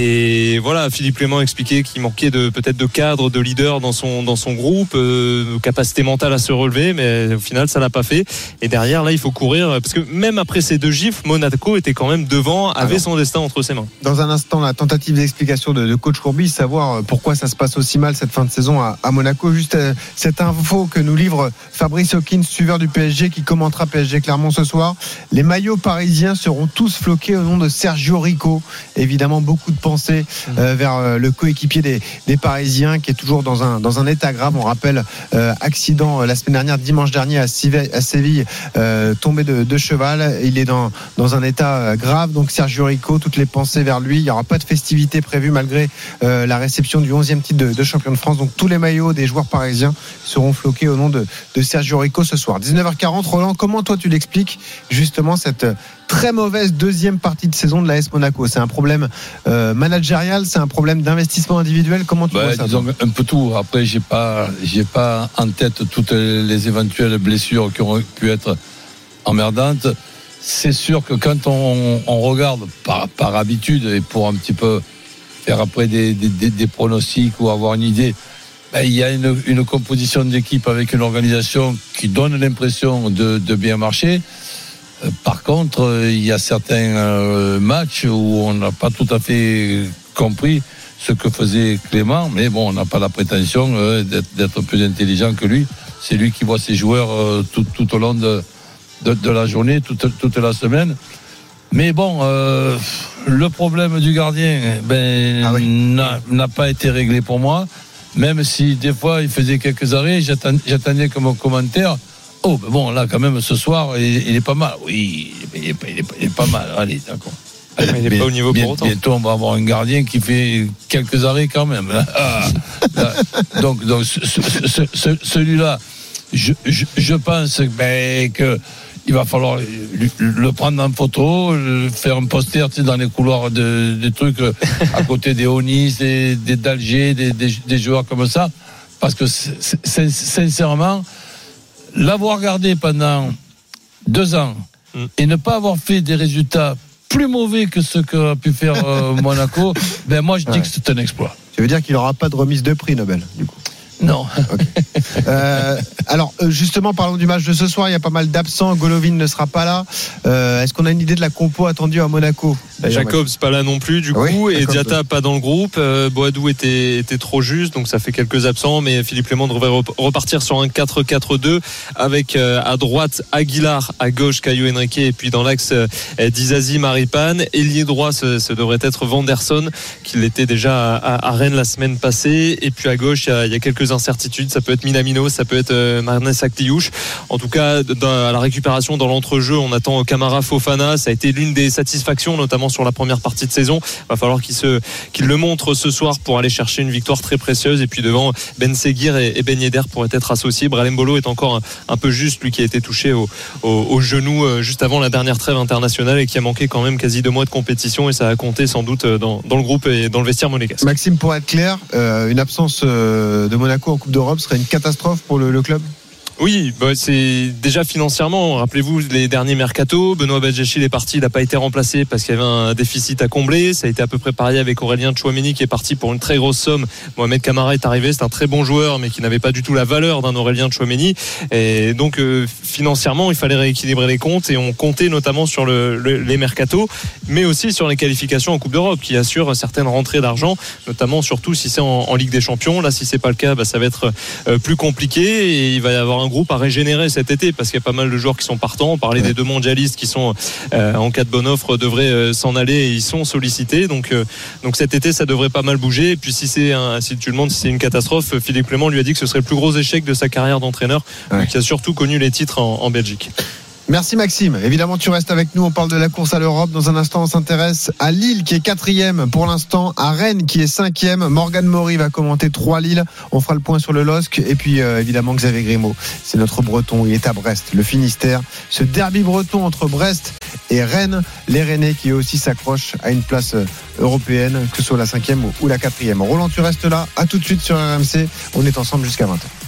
Et voilà, Philippe Clément expliquait qu'il manquait de, peut-être de cadre, de leader dans son, dans son groupe, euh, capacité mentale à se relever, mais au final, ça l'a pas fait. Et derrière, là, il faut courir, parce que même après ces deux gifles, Monaco était quand même devant, avait Alors, son destin entre ses mains. Dans un instant, la tentative d'explication de, de coach Courbis, savoir pourquoi ça se passe aussi mal cette fin de saison à, à Monaco. Juste euh, cette info que nous livre Fabrice Hawkins, suiveur du P S G, qui commentera P S G Clermont ce soir. Les maillots parisiens seront tous floqués au nom de Sergio Rico. Évidemment, beaucoup de pensées euh, vers euh, le coéquipier des, des Parisiens, qui est toujours dans un, dans un état grave. On rappelle, euh, accident euh, la semaine dernière, dimanche dernier à Séville, à Séville euh, tombé de, de cheval. Il est dans, dans un état euh, grave. Donc Sergio Rico, toutes les pensées vers lui. Il n'y aura pas de festivité prévue malgré euh, la réception du onzième titre de, de champion de France. Donc tous les maillots des joueurs parisiens seront floqués au nom de, de Sergio Rico ce soir. dix-neuf heures quarante, Roland, comment toi tu l'expliques justement cette très mauvaise deuxième partie de saison de l'A S Monaco? C'est un problème euh, managérial, c'est un problème d'investissement individuel, comment tu bah, vois ça? Disons un peu tout. Après, j'ai pas, j'ai pas en tête toutes les éventuelles blessures qui auraient pu être emmerdantes. C'est sûr que quand on, on regarde par, par habitude et pour un petit peu faire après des, des, des pronostics ou avoir une idée, ben, il y a une, une composition d'équipe avec une organisation qui donne l'impression de, de bien marcher. Par contre, il y a certains matchs où on n'a pas tout à fait compris ce que faisait Clément, mais bon, on n'a pas la prétention d'être, d'être plus intelligent que lui. C'est lui qui voit ses joueurs tout, tout au long de, de, de la journée, toute, toute la semaine. Mais bon, euh, le problème du gardien ben, ah oui. n'a, n'a pas été réglé pour moi. Même si des fois il faisait quelques arrêts, j'attendais, j'attendais comme commentaire. Oh, ben bon, là, quand même, ce soir, il, il est pas mal. Oui, il est, il est, il est pas mal. Allez, d'accord. Mais il n'est pas au niveau pour autant. Bientôt, on va avoir un gardien qui fait quelques arrêts quand même. Ah, là, donc, donc ce, ce, ce, celui-là, je, je, je pense ben, que il va falloir le prendre en photo, faire un poster dans les couloirs de, des trucs à côté des Onis, des, des d'Alger, des, des, des joueurs comme ça. Parce que, c'est, sincèrement, l'avoir gardé pendant deux ans mm. et ne pas avoir fait des résultats plus mauvais que ce qu'a pu faire euh, Monaco, ben moi je dis ouais. que c'est un exploit. Tu veux dire qu'il n'aura pas de remise de prix Nobel, du coup? Non. Okay. Euh, alors, justement, parlons du match de ce soir. Il y a pas mal d'absents. Golovin ne sera pas là. Euh, est-ce qu'on a une idée de la compo attendue à Monaco? Jacobs pas là non plus du coup, oui, et Diatta pas dans le groupe. euh, Boadou était, était trop juste, donc ça fait quelques absents, mais Philippe Clément devrait repartir sur un quatre quatre deux avec euh, à droite Aguilar, à gauche Caio Henrique, et puis dans l'axe euh, Dizazi, Maripane. Ailier droit, ce, ce devrait être Vanderson, qui l'était déjà à, à Rennes la semaine passée, et puis à gauche il y a, il y a quelques incertitudes, ça peut être Minamino, ça peut être euh, Marnes Akliouche. En tout cas, dans, à la récupération dans l'entrejeu, on attend Camara, Fofana. Ça a été l'une des satisfactions, notamment sur la première partie de saison. Il va falloir qu'il, se, qu'il le montre ce soir pour aller chercher une victoire très précieuse. Et puis devant, Ben Seguir et, et Ben Yedder pourraient être associés. Brahim Bolo est encore un, un peu juste, lui qui a été touché au, au, au genou euh, juste avant la dernière trêve internationale et qui a manqué quand même quasi deux mois de compétition, et ça a compté sans doute dans, dans le groupe et dans le vestiaire monégasque. Maxime, pour être clair, euh, une absence euh, de Monaco en Coupe d'Europe serait une catastrophe pour le, le club? Oui, bah c'est déjà financièrement. Rappelez-vous les derniers mercato. Benoît Badjachil est parti, il n'a pas été remplacé parce qu'il y avait un déficit à combler. Ça a été à peu près pareil avec Aurélien Tchouaméni qui est parti pour une très grosse somme. Mohamed Camara est arrivé, c'est un très bon joueur, mais qui n'avait pas du tout la valeur d'un Aurélien Tchouaméni. Et donc euh, financièrement, il fallait rééquilibrer les comptes, et on comptait notamment sur le, le, les mercato, mais aussi sur les qualifications en Coupe d'Europe qui assurent certaines rentrées d'argent, notamment surtout si c'est en, en Ligue des Champions. Là, si c'est pas le cas, bah, ça va être euh, plus compliqué, et il va y avoir un groupe à régénérer cet été parce qu'il y a pas mal de joueurs qui sont partants. On parlait ouais. des deux mondialistes qui sont euh, en cas de bonne offre devraient euh, s'en aller, et ils sont sollicités. Donc, euh, donc cet été ça devrait pas mal bouger. Et puis si c'est un, si tu le demandes si c'est une catastrophe, Philippe Clément lui a dit que ce serait le plus gros échec de sa carrière d'entraîneur, ouais. qui a surtout connu les titres en, en Belgique. Merci Maxime. Évidemment, tu restes avec nous. On parle de la course à l'Europe. Dans un instant, on s'intéresse à Lille qui est quatrième pour l'instant, à Rennes qui est cinquième. Morgan Maury va commenter trois Lille. On fera le point sur le L O S C. Et puis, euh, évidemment, Xavier Grimaud. C'est notre Breton. Il est à Brest, le Finistère. Ce derby breton entre Brest et Rennes. Les Rennais qui aussi s'accrochent à une place européenne, que ce soit la cinquième ou la quatrième. Roland, tu restes là. À tout de suite sur R M C. On est ensemble jusqu'à vingt heures.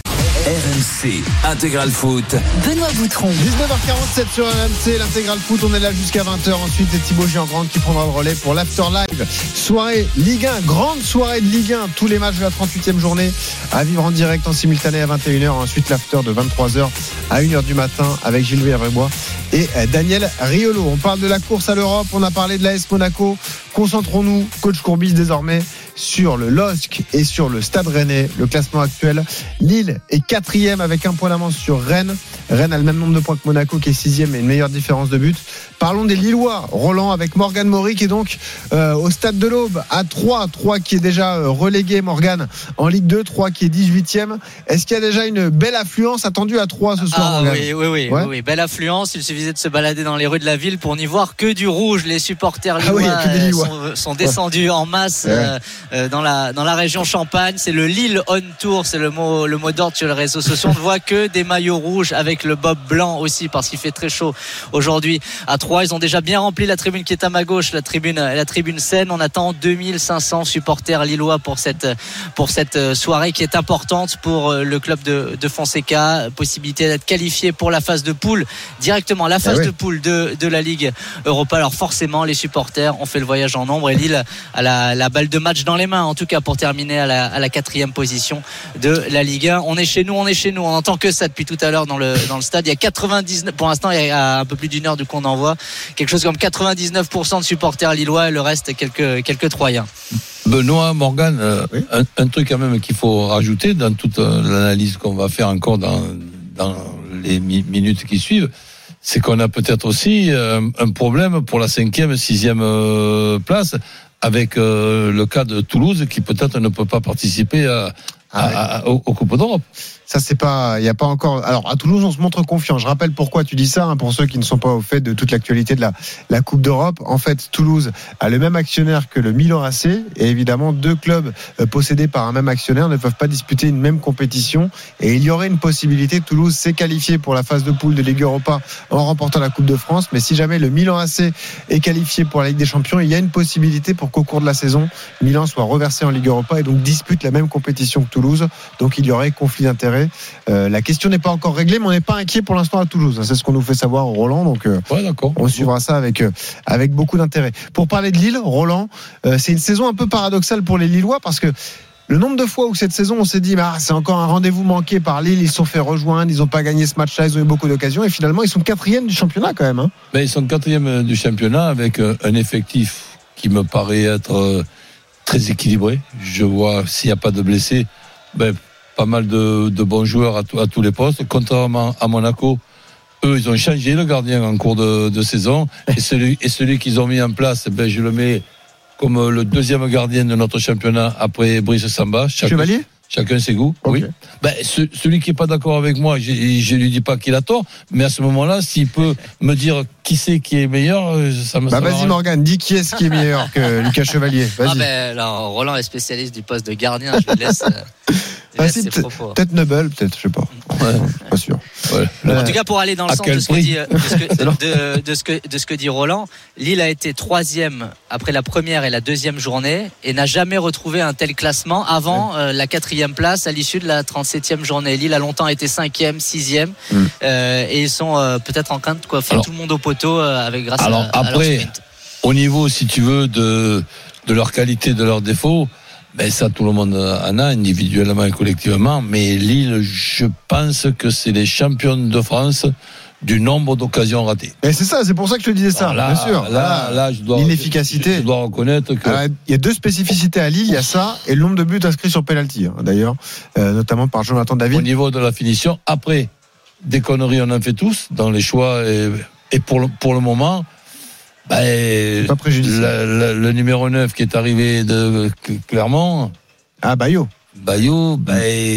R M C Intégral Foot. Benoît Boutron. dix-neuf heures quarante-sept sur R M C, l'Intégral Foot. On est là jusqu'à vingt heures. Ensuite, c'est Thibaut Giangrande qui prendra le relais pour l'After Live. Soirée Ligue un, grande soirée de Ligue un. Tous les matchs de la trente-huitième journée à vivre en direct, en simultané à vingt et une heures. Ensuite, l'After de vingt-trois heures à une heure du matin avec Gilles Verbois et Daniel Riolo. On parle de la course à l'Europe. On a parlé de l'A S Monaco. Concentrons-nous, coach Courbis, désormais sur le L O S C et sur le Stade Rennais. Le classement actuel, Lille est quatrième avec un point d'avance sur Rennes. Rennes a le même nombre de points que Monaco qui est sixième et une meilleure différence de but. Parlons des Lillois. Roland avec Morgan Maury qui est donc euh, au Stade de l'Aube à Troyes. Troyes qui est déjà euh, relégué, Morgan, en Ligue deux. Troyes qui est dix-huitième. Est-ce qu'il y a déjà une belle affluence attendue à Troyes ce soir, ah, Morgan? oui, oui, oui, ouais. oui, belle affluence. Il suffisait de se balader dans les rues de la ville pour n'y voir que du rouge. Les supporters lillois, ah oui, Lillois. sont, sont descendus ouais. en masse ouais. euh, euh, dans, la, dans la région Champagne. C'est le Lille On Tour, c'est le mot, le mot d'ordre sur les réseaux sociaux. On ne voit que des maillots rouges avec le bob blanc aussi parce qu'il fait très chaud aujourd'hui à Troyes. Ils ont déjà bien rempli la tribune qui est à ma gauche, la tribune, la tribune Seine. On attend deux mille cinq cents supporters lillois pour cette, pour cette soirée qui est importante pour le club de, de Fonseca. Possibilité d'être qualifié pour la phase de poule directement, la phase ah oui. de poule de, de la Ligue Europa. Alors forcément, les supporters ont fait le voyage en nombre et Lille a la, la balle de match dans les mains, en tout cas pour terminer à la, à la quatrième position de la Ligue un. On est chez nous, on est chez nous. On n'entend que ça depuis tout à l'heure dans le, dans le stade. Il y a quatre-vingt-dix-neuf, pour l'instant, il y a un peu plus d'une heure du coup on envoie quelque chose comme quatre-vingt-dix-neuf pour cent de supporters lillois et le reste quelques, quelques Troyens. Benoît, Morgan, euh, oui. un, un truc quand même qu'il faut rajouter dans toute l'analyse qu'on va faire encore dans, dans les mi- minutes qui suivent, c'est qu'on a peut-être aussi euh, un problème pour la cinquième, sixième euh, place avec euh, le cas de Toulouse qui peut-être ne peut pas participer à, ah ouais. à, à, aux, aux Coupes d'Europe. Ça, c'est pas, il y a pas encore. Alors, à Toulouse, on se montre confiant. Je rappelle pourquoi tu dis ça, hein, pour ceux qui ne sont pas au fait de toute l'actualité de la, la Coupe d'Europe. En fait, Toulouse a le même actionnaire que le Milan A C, et évidemment, deux clubs euh, possédés par un même actionnaire ne peuvent pas disputer une même compétition. Et il y aurait une possibilité. Toulouse s'est qualifié pour la phase de poule de Ligue Europa en remportant la Coupe de France. Mais si jamais le Milan A C est qualifié pour la Ligue des Champions, il y a une possibilité pour qu'au cours de la saison, Milan soit reversé en Ligue Europa et donc dispute la même compétition que Toulouse. Donc, il y aurait conflit d'intérêts. Euh, la question n'est pas encore réglée, mais on n'est pas inquiet pour l'instant à Toulouse. C'est ce qu'on nous fait savoir, Roland. Donc, euh, ouais, d'accord. on suivra ça avec euh, avec beaucoup d'intérêt. Pour parler de Lille, Roland, euh, c'est une saison un peu paradoxale pour les Lillois parce que le nombre de fois où cette saison on s'est dit bah, c'est encore un rendez-vous manqué par Lille, ils se sont fait rejoindre, ils n'ont pas gagné ce match-là, ils ont eu beaucoup d'occasions et finalement ils sont quatrième du championnat quand même. Hein. Mais ils sont quatrième du championnat avec un effectif qui me paraît être très équilibré. Je vois s'il n'y a pas de blessés, ben pas mal de, de bons joueurs à, t- à tous les postes. Contrairement à Monaco, eux, ils ont changé le gardien en cours de, de saison. Et celui, et celui qu'ils ont mis en place, ben, je le mets comme le deuxième gardien de notre championnat après Brice Samba. Chacun, Chevalier chacun ses goûts. Okay. Oui. Ben, ce, celui qui n'est pas d'accord avec moi, je ne lui dis pas qu'il a tort. Mais à ce moment-là, s'il peut me dire qui c'est qui est meilleur, ça me bah vas-y Morgane, dis qui est-ce qui est meilleur que Lucas Chevalier. Vas-y. Ah ben, alors, Roland est spécialiste du poste de gardien. Je lui laisse... Ah, si, peut-être Nobel, peut-être, je sais pas. Ouais, pas sûr. Ouais. Euh, en tout cas, pour aller dans le sens de ce, que dit, de, ce que, de, de, ce que, de ce que dit Roland, Lille a été troisième après la première et la deuxième journée et n'a jamais retrouvé un tel classement avant ouais. euh, la quatrième place à l'issue de la trente-septième journée. Lille a longtemps été cinquième, sixième mm. euh, et ils sont euh, peut-être en train de quoi, faire alors, tout le monde au poteau euh, avec grâce alors, à, à après, leur sprint. Au niveau, si tu veux, de, de leur qualité, de leurs défauts, ben ça, tout le monde en a, individuellement et collectivement. Mais Lille, je pense que c'est les champions de France du nombre d'occasions ratées. Et c'est ça, c'est pour ça que je te disais ça, là, bien sûr. Là, là, je dois, l'inefficacité. Je, je dois reconnaître que. Alors, il y a deux spécificités à Lille, il y a ça et le nombre de buts inscrits sur penalty, hein, d'ailleurs, euh, notamment par Jonathan David. Au niveau de la finition, après, des conneries, on en fait tous dans les choix et, et pour le, pour le moment. Bah, pas la, la, le numéro neuf qui est arrivé de Clermont. Ah, Bayo. Bayo, bah,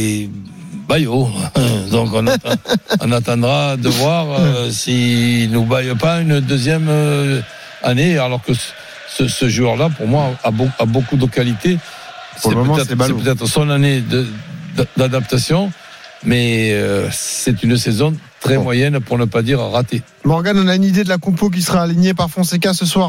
Bayo. Donc on, attend, on attendra de voir euh, s'il nous baille pas une deuxième euh, année, alors que ce, ce joueur-là, pour moi, a, beau, a beaucoup de qualités. Pour c'est, le moment, peut-être, c'est, c'est peut-être son année de, de, d'adaptation, mais euh, c'est une saison très bon. moyenne, pour ne pas dire ratée. Morgane, on a une idée de la compo qui sera alignée par Fonseca ce soir à trois ?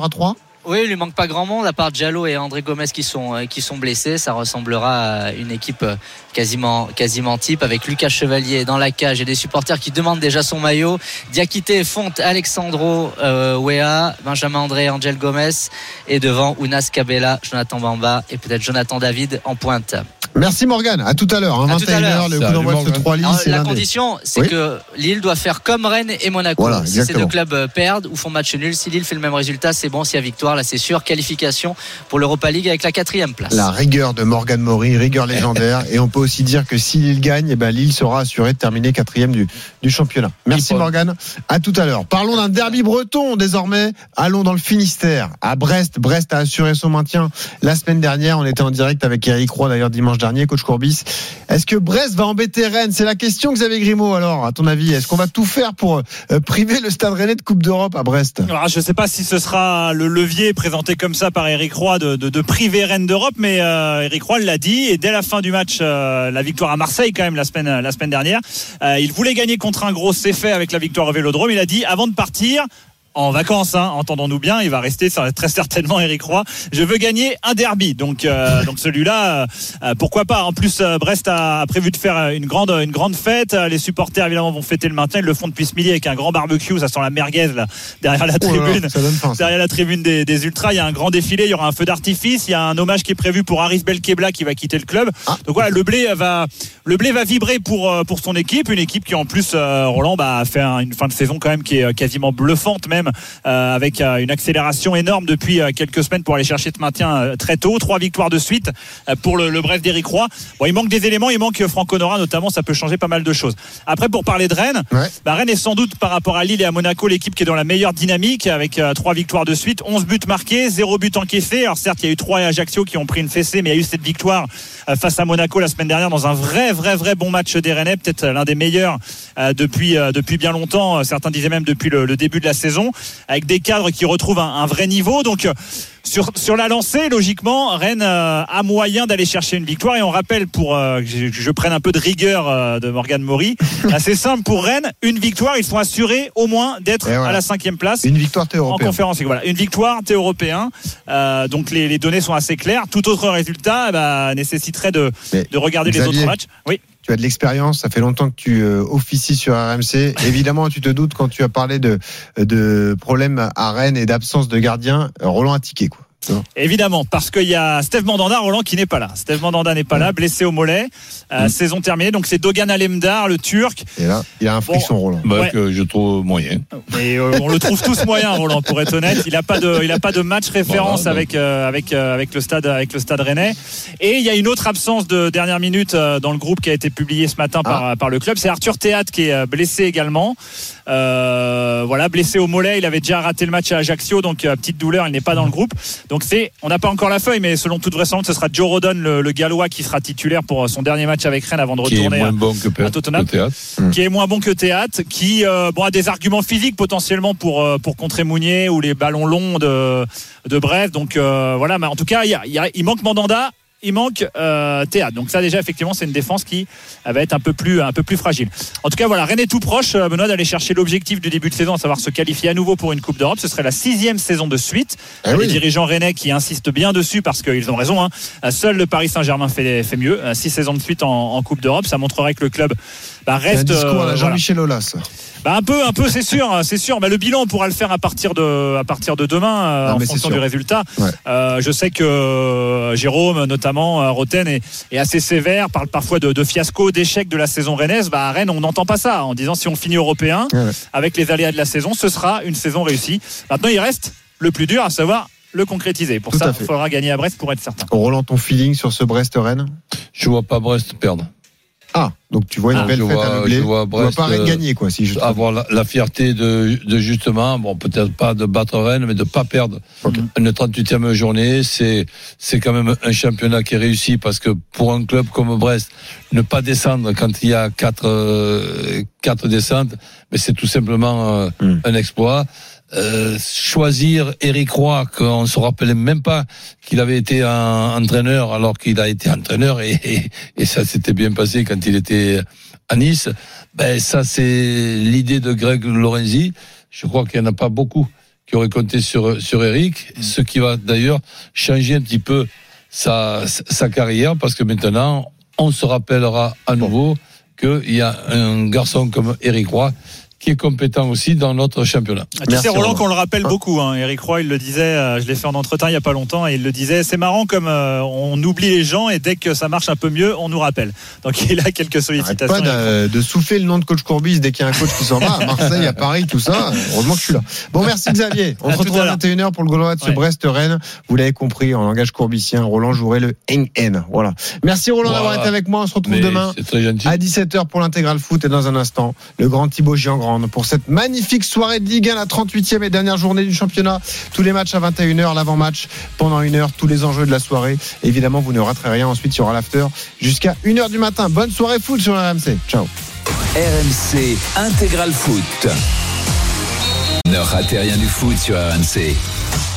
Oui, il lui manque pas grand monde à part Diallo et André Gomes qui sont qui sont blessés. Ça ressemblera à une équipe quasiment quasiment type avec Lucas Chevalier dans la cage et des supporters qui demandent déjà son maillot. Diakité, Fonte, Alexandro euh, Wea, Benjamin André, Angel Gomes et devant Ounas Cabella, Jonathan Bamba et peut-être Jonathan David en pointe. Merci Morgane, à tout à l'heure, hein, vingt et une heures, le coup d'envoi de ce trois Lille. La condition, c'est oui. que Lille doit faire comme Rennes et Monaco. Voilà, si ces deux clubs perdent ou font match nul, si Lille fait le même résultat, c'est bon. S'il y a victoire, là c'est sûr, qualification pour l'Europa League avec la quatrième place. La rigueur de Morgane Maury, rigueur légendaire. Et on peut aussi dire que si Lille gagne, eh ben Lille sera assuré de terminer quatrième du, du championnat. Merci Morgane, à tout à l'heure. Parlons d'un derby breton désormais. Allons dans le Finistère, à Brest. Brest a assuré son maintien la semaine dernière. On était en direct avec Eric Roy d'ailleurs dimanche dernier. Coach Courbis, est-ce que Brest va embêter Rennes? C'est la question, Xavier Grimaud. Alors, à ton avis, est-ce qu'on va tout faire pour euh, priver le Stade Rennais de Coupe d'Europe à Brest? Alors, je ne sais pas si ce sera le levier présenté comme ça par Eric Roy de, de, de priver Rennes d'Europe, mais euh, Eric Roy l'a dit, et dès la fin du match, euh, la victoire à Marseille quand même la semaine, la semaine dernière, euh, il voulait gagner contre un gros, c'est fait avec la victoire au Vélodrome. Il a dit, avant de partir, en vacances, hein, entendons-nous bien, il va rester très certainement Eric Roy. Je veux gagner un derby, donc euh, donc celui-là, euh, pourquoi pas. En plus, euh, Brest a prévu de faire une grande une grande fête. Les supporters évidemment vont fêter le maintien. Ils le font depuis ce midi avec un grand barbecue. Ça sent la merguez là derrière la tribune, oh là, fin, derrière la tribune des, des ultras. Il y a un grand défilé, il y aura un feu d'artifice. Il y a un hommage qui est prévu pour Haris Belkebla qui va quitter le club. Ah. Donc voilà, le blé va le blé va vibrer pour pour son équipe, une équipe qui en plus euh, Roland bah, a fait un, une fin de saison quand même qui est quasiment bluffante même. Euh, avec euh, une accélération énorme depuis euh, quelques semaines pour aller chercher ce maintien euh, très tôt. Trois victoires de suite euh, pour le, le Brest d'Éric Roy. Bon, il manque des éléments, il manque Franco Nora notamment, ça peut changer pas mal de choses. Après, pour parler de Rennes, ouais. bah, Rennes est sans doute par rapport à Lille et à Monaco l'équipe qui est dans la meilleure dynamique avec euh, trois victoires de suite, onze buts marqués, zéro but encaissé. Alors certes, il y a eu trois Ajaccio qui ont pris une fessée, mais il y a eu cette victoire euh, face à Monaco la semaine dernière dans un vrai, vrai, vrai bon match des Rennais, peut-être l'un des meilleurs euh, depuis euh, depuis bien longtemps. Certains disaient même depuis le, le début de la saison. Avec des cadres qui retrouvent un, un vrai niveau. Donc sur, sur la lancée, logiquement, Rennes euh, a moyen d'aller chercher une victoire. Et on rappelle, pour euh, que je, je prenne un peu de rigueur euh, de Morgane Maury, c'est simple pour Rennes, une victoire, ils sont assurés au moins d'être voilà. à la cinquième place. Une victoire t'es européen. En conférence. Voilà, une victoire t'es européen. Euh, donc les, les données sont assez claires. Tout autre résultat bah, nécessiterait de, de regarder Xavier, les autres matchs. Oui. Tu as de l'expérience, ça fait longtemps que tu euh, officies sur R M C. Évidemment, tu te doutes quand tu as parlé de, de problèmes à Rennes et d'absence de gardien. Roland a tiqué, quoi. Évidemment, parce qu'il y a Steve Mandanda, Roland, qui n'est pas là. Steve Mandanda n'est pas là, blessé au mollet, euh, mmh. saison terminée. Donc c'est Dogan Alemdar, le Turc. Et là, il a un frisson, bon, Roland. Bah, ouais. Que je trouve moyen. Et euh, on le trouve tous moyen, Roland, pour être honnête. Il n'a pas de, il a pas de match référence voilà, avec euh, avec euh, avec le stade, avec le stade Rennais. Et il y a une autre absence de dernière minute euh, dans le groupe qui a été publié ce matin ah. par par le club. C'est Arthur Théat qui est blessé également. Euh, voilà, blessé au mollet. Il avait déjà raté le match à Ajaccio, donc euh, petite douleur. Il n'est pas dans le groupe. Donc c'est, on n'a pas encore la feuille, mais selon toute vraisemblance, ce sera Joe Rodon, le, le Gallois, qui sera titulaire pour son dernier match avec Rennes avant de qui retourner est moins à, bon que à Tottenham, que Théâtre. qui est moins bon que Théâtre, qui euh, bon, a des arguments physiques potentiellement pour pour contrer Mounier ou les ballons longs de de Brest. Donc euh, voilà, mais en tout cas, il y a, il, y a, il manque Mandanda. Il manque euh, Théâtre. Donc ça déjà effectivement c'est une défense qui va être un peu plus un peu plus fragile. En tout cas voilà, Rennes est tout proche, Benoît, d'aller chercher l'objectif du début de saison, à savoir se qualifier à nouveau pour une Coupe d'Europe. Ce serait la sixième saison de suite. Eh Les oui. dirigeants rennais qui insistent bien dessus parce qu'ils ont raison. Hein. Seul le Paris Saint-Germain fait fait mieux. Six saisons de suite en, en Coupe d'Europe, ça montrerait que le club bah, reste. C'est un discours euh, à la Jean-Michel voilà. Aulas. Bah un peu, un peu, c'est sûr, c'est sûr. Bah le bilan, on pourra le faire à partir de, à partir de demain, euh, en fonction du résultat. Ouais. Euh, je sais que euh, Jérôme, notamment, euh, Roten est, est assez sévère, parle parfois de, de fiasco, d'échec de la saison rennaise. Bah à Rennes, on n'entend pas ça, en disant si on finit européen, ouais. avec les aléas de la saison, ce sera une saison réussie. Maintenant, il reste le plus dur, à savoir le concrétiser. Pour Tout ça, il faudra gagner à Brest pour être certain. Roland, ton feeling sur ce Brest-Rennes? Je vois pas Brest perdre. Ah, donc tu vois une ah, belle fête à meubler. Je vois Brest, tu vois pas Rennes gagner, quoi, si je avoir la, la fierté de, de justement, bon, peut-être pas de battre Rennes, mais de pas perdre okay. une trente-huitième journée. C'est, c'est quand même un championnat qui est réussi parce que pour un club comme Brest, ne pas descendre quand il y a quatre, euh, quatre descentes, mais c'est tout simplement euh, mm. un exploit. Euh, choisir Eric Roy, qu'on se rappelait même pas qu'il avait été un entraîneur alors qu'il a été entraîneur et, et, et ça s'était bien passé quand il était à Nice. Ben ça c'est l'idée de Greg Lorenzi. Je crois qu'il n'y en a pas beaucoup qui aurait compté sur, sur Eric, ce qui va d'ailleurs changer un petit peu sa, sa carrière, parce que maintenant, on se rappellera à nouveau qu'il y a un garçon comme Eric Roy qui est compétent aussi dans notre championnat. Tu Merci sais, Roland, Roland, qu'on le rappelle beaucoup. Hein. Eric Roy, il le disait, euh, je l'ai fait en entretien il n'y a pas longtemps, et il le disait, c'est marrant comme euh, on oublie les gens, et dès que ça marche un peu mieux, on nous rappelle. Donc il a quelques sollicitations. Arrête pas de, de souffler le nom de coach Courbis dès qu'il y a un coach qui s'en va, à Marseille, à Paris, tout ça. Heureusement que je suis là. Bon, merci Xavier. On se retrouve à vingt et une heures pour le Gaulois de ce ouais. Brest-Rennes. Vous l'avez compris, en langage courbissien, Roland jouerait le N N. Voilà. Merci Roland voilà. d'avoir été avec moi. On se retrouve Mais demain à dix-sept heures pour l'intégral foot, et dans un instant, le grand Thibaut Giangrande pour cette magnifique soirée de Ligue un, la trente-huitième et dernière journée du championnat. Tous les matchs à vingt et une heures, l'avant-match pendant une heure, tous les enjeux de la soirée. Évidemment, vous ne raterez rien. Ensuite, il y aura l'after jusqu'à une heure du matin. Bonne soirée foot sur R M C. Ciao. R M C Intégral Foot. Ne ratez rien du foot sur R M C.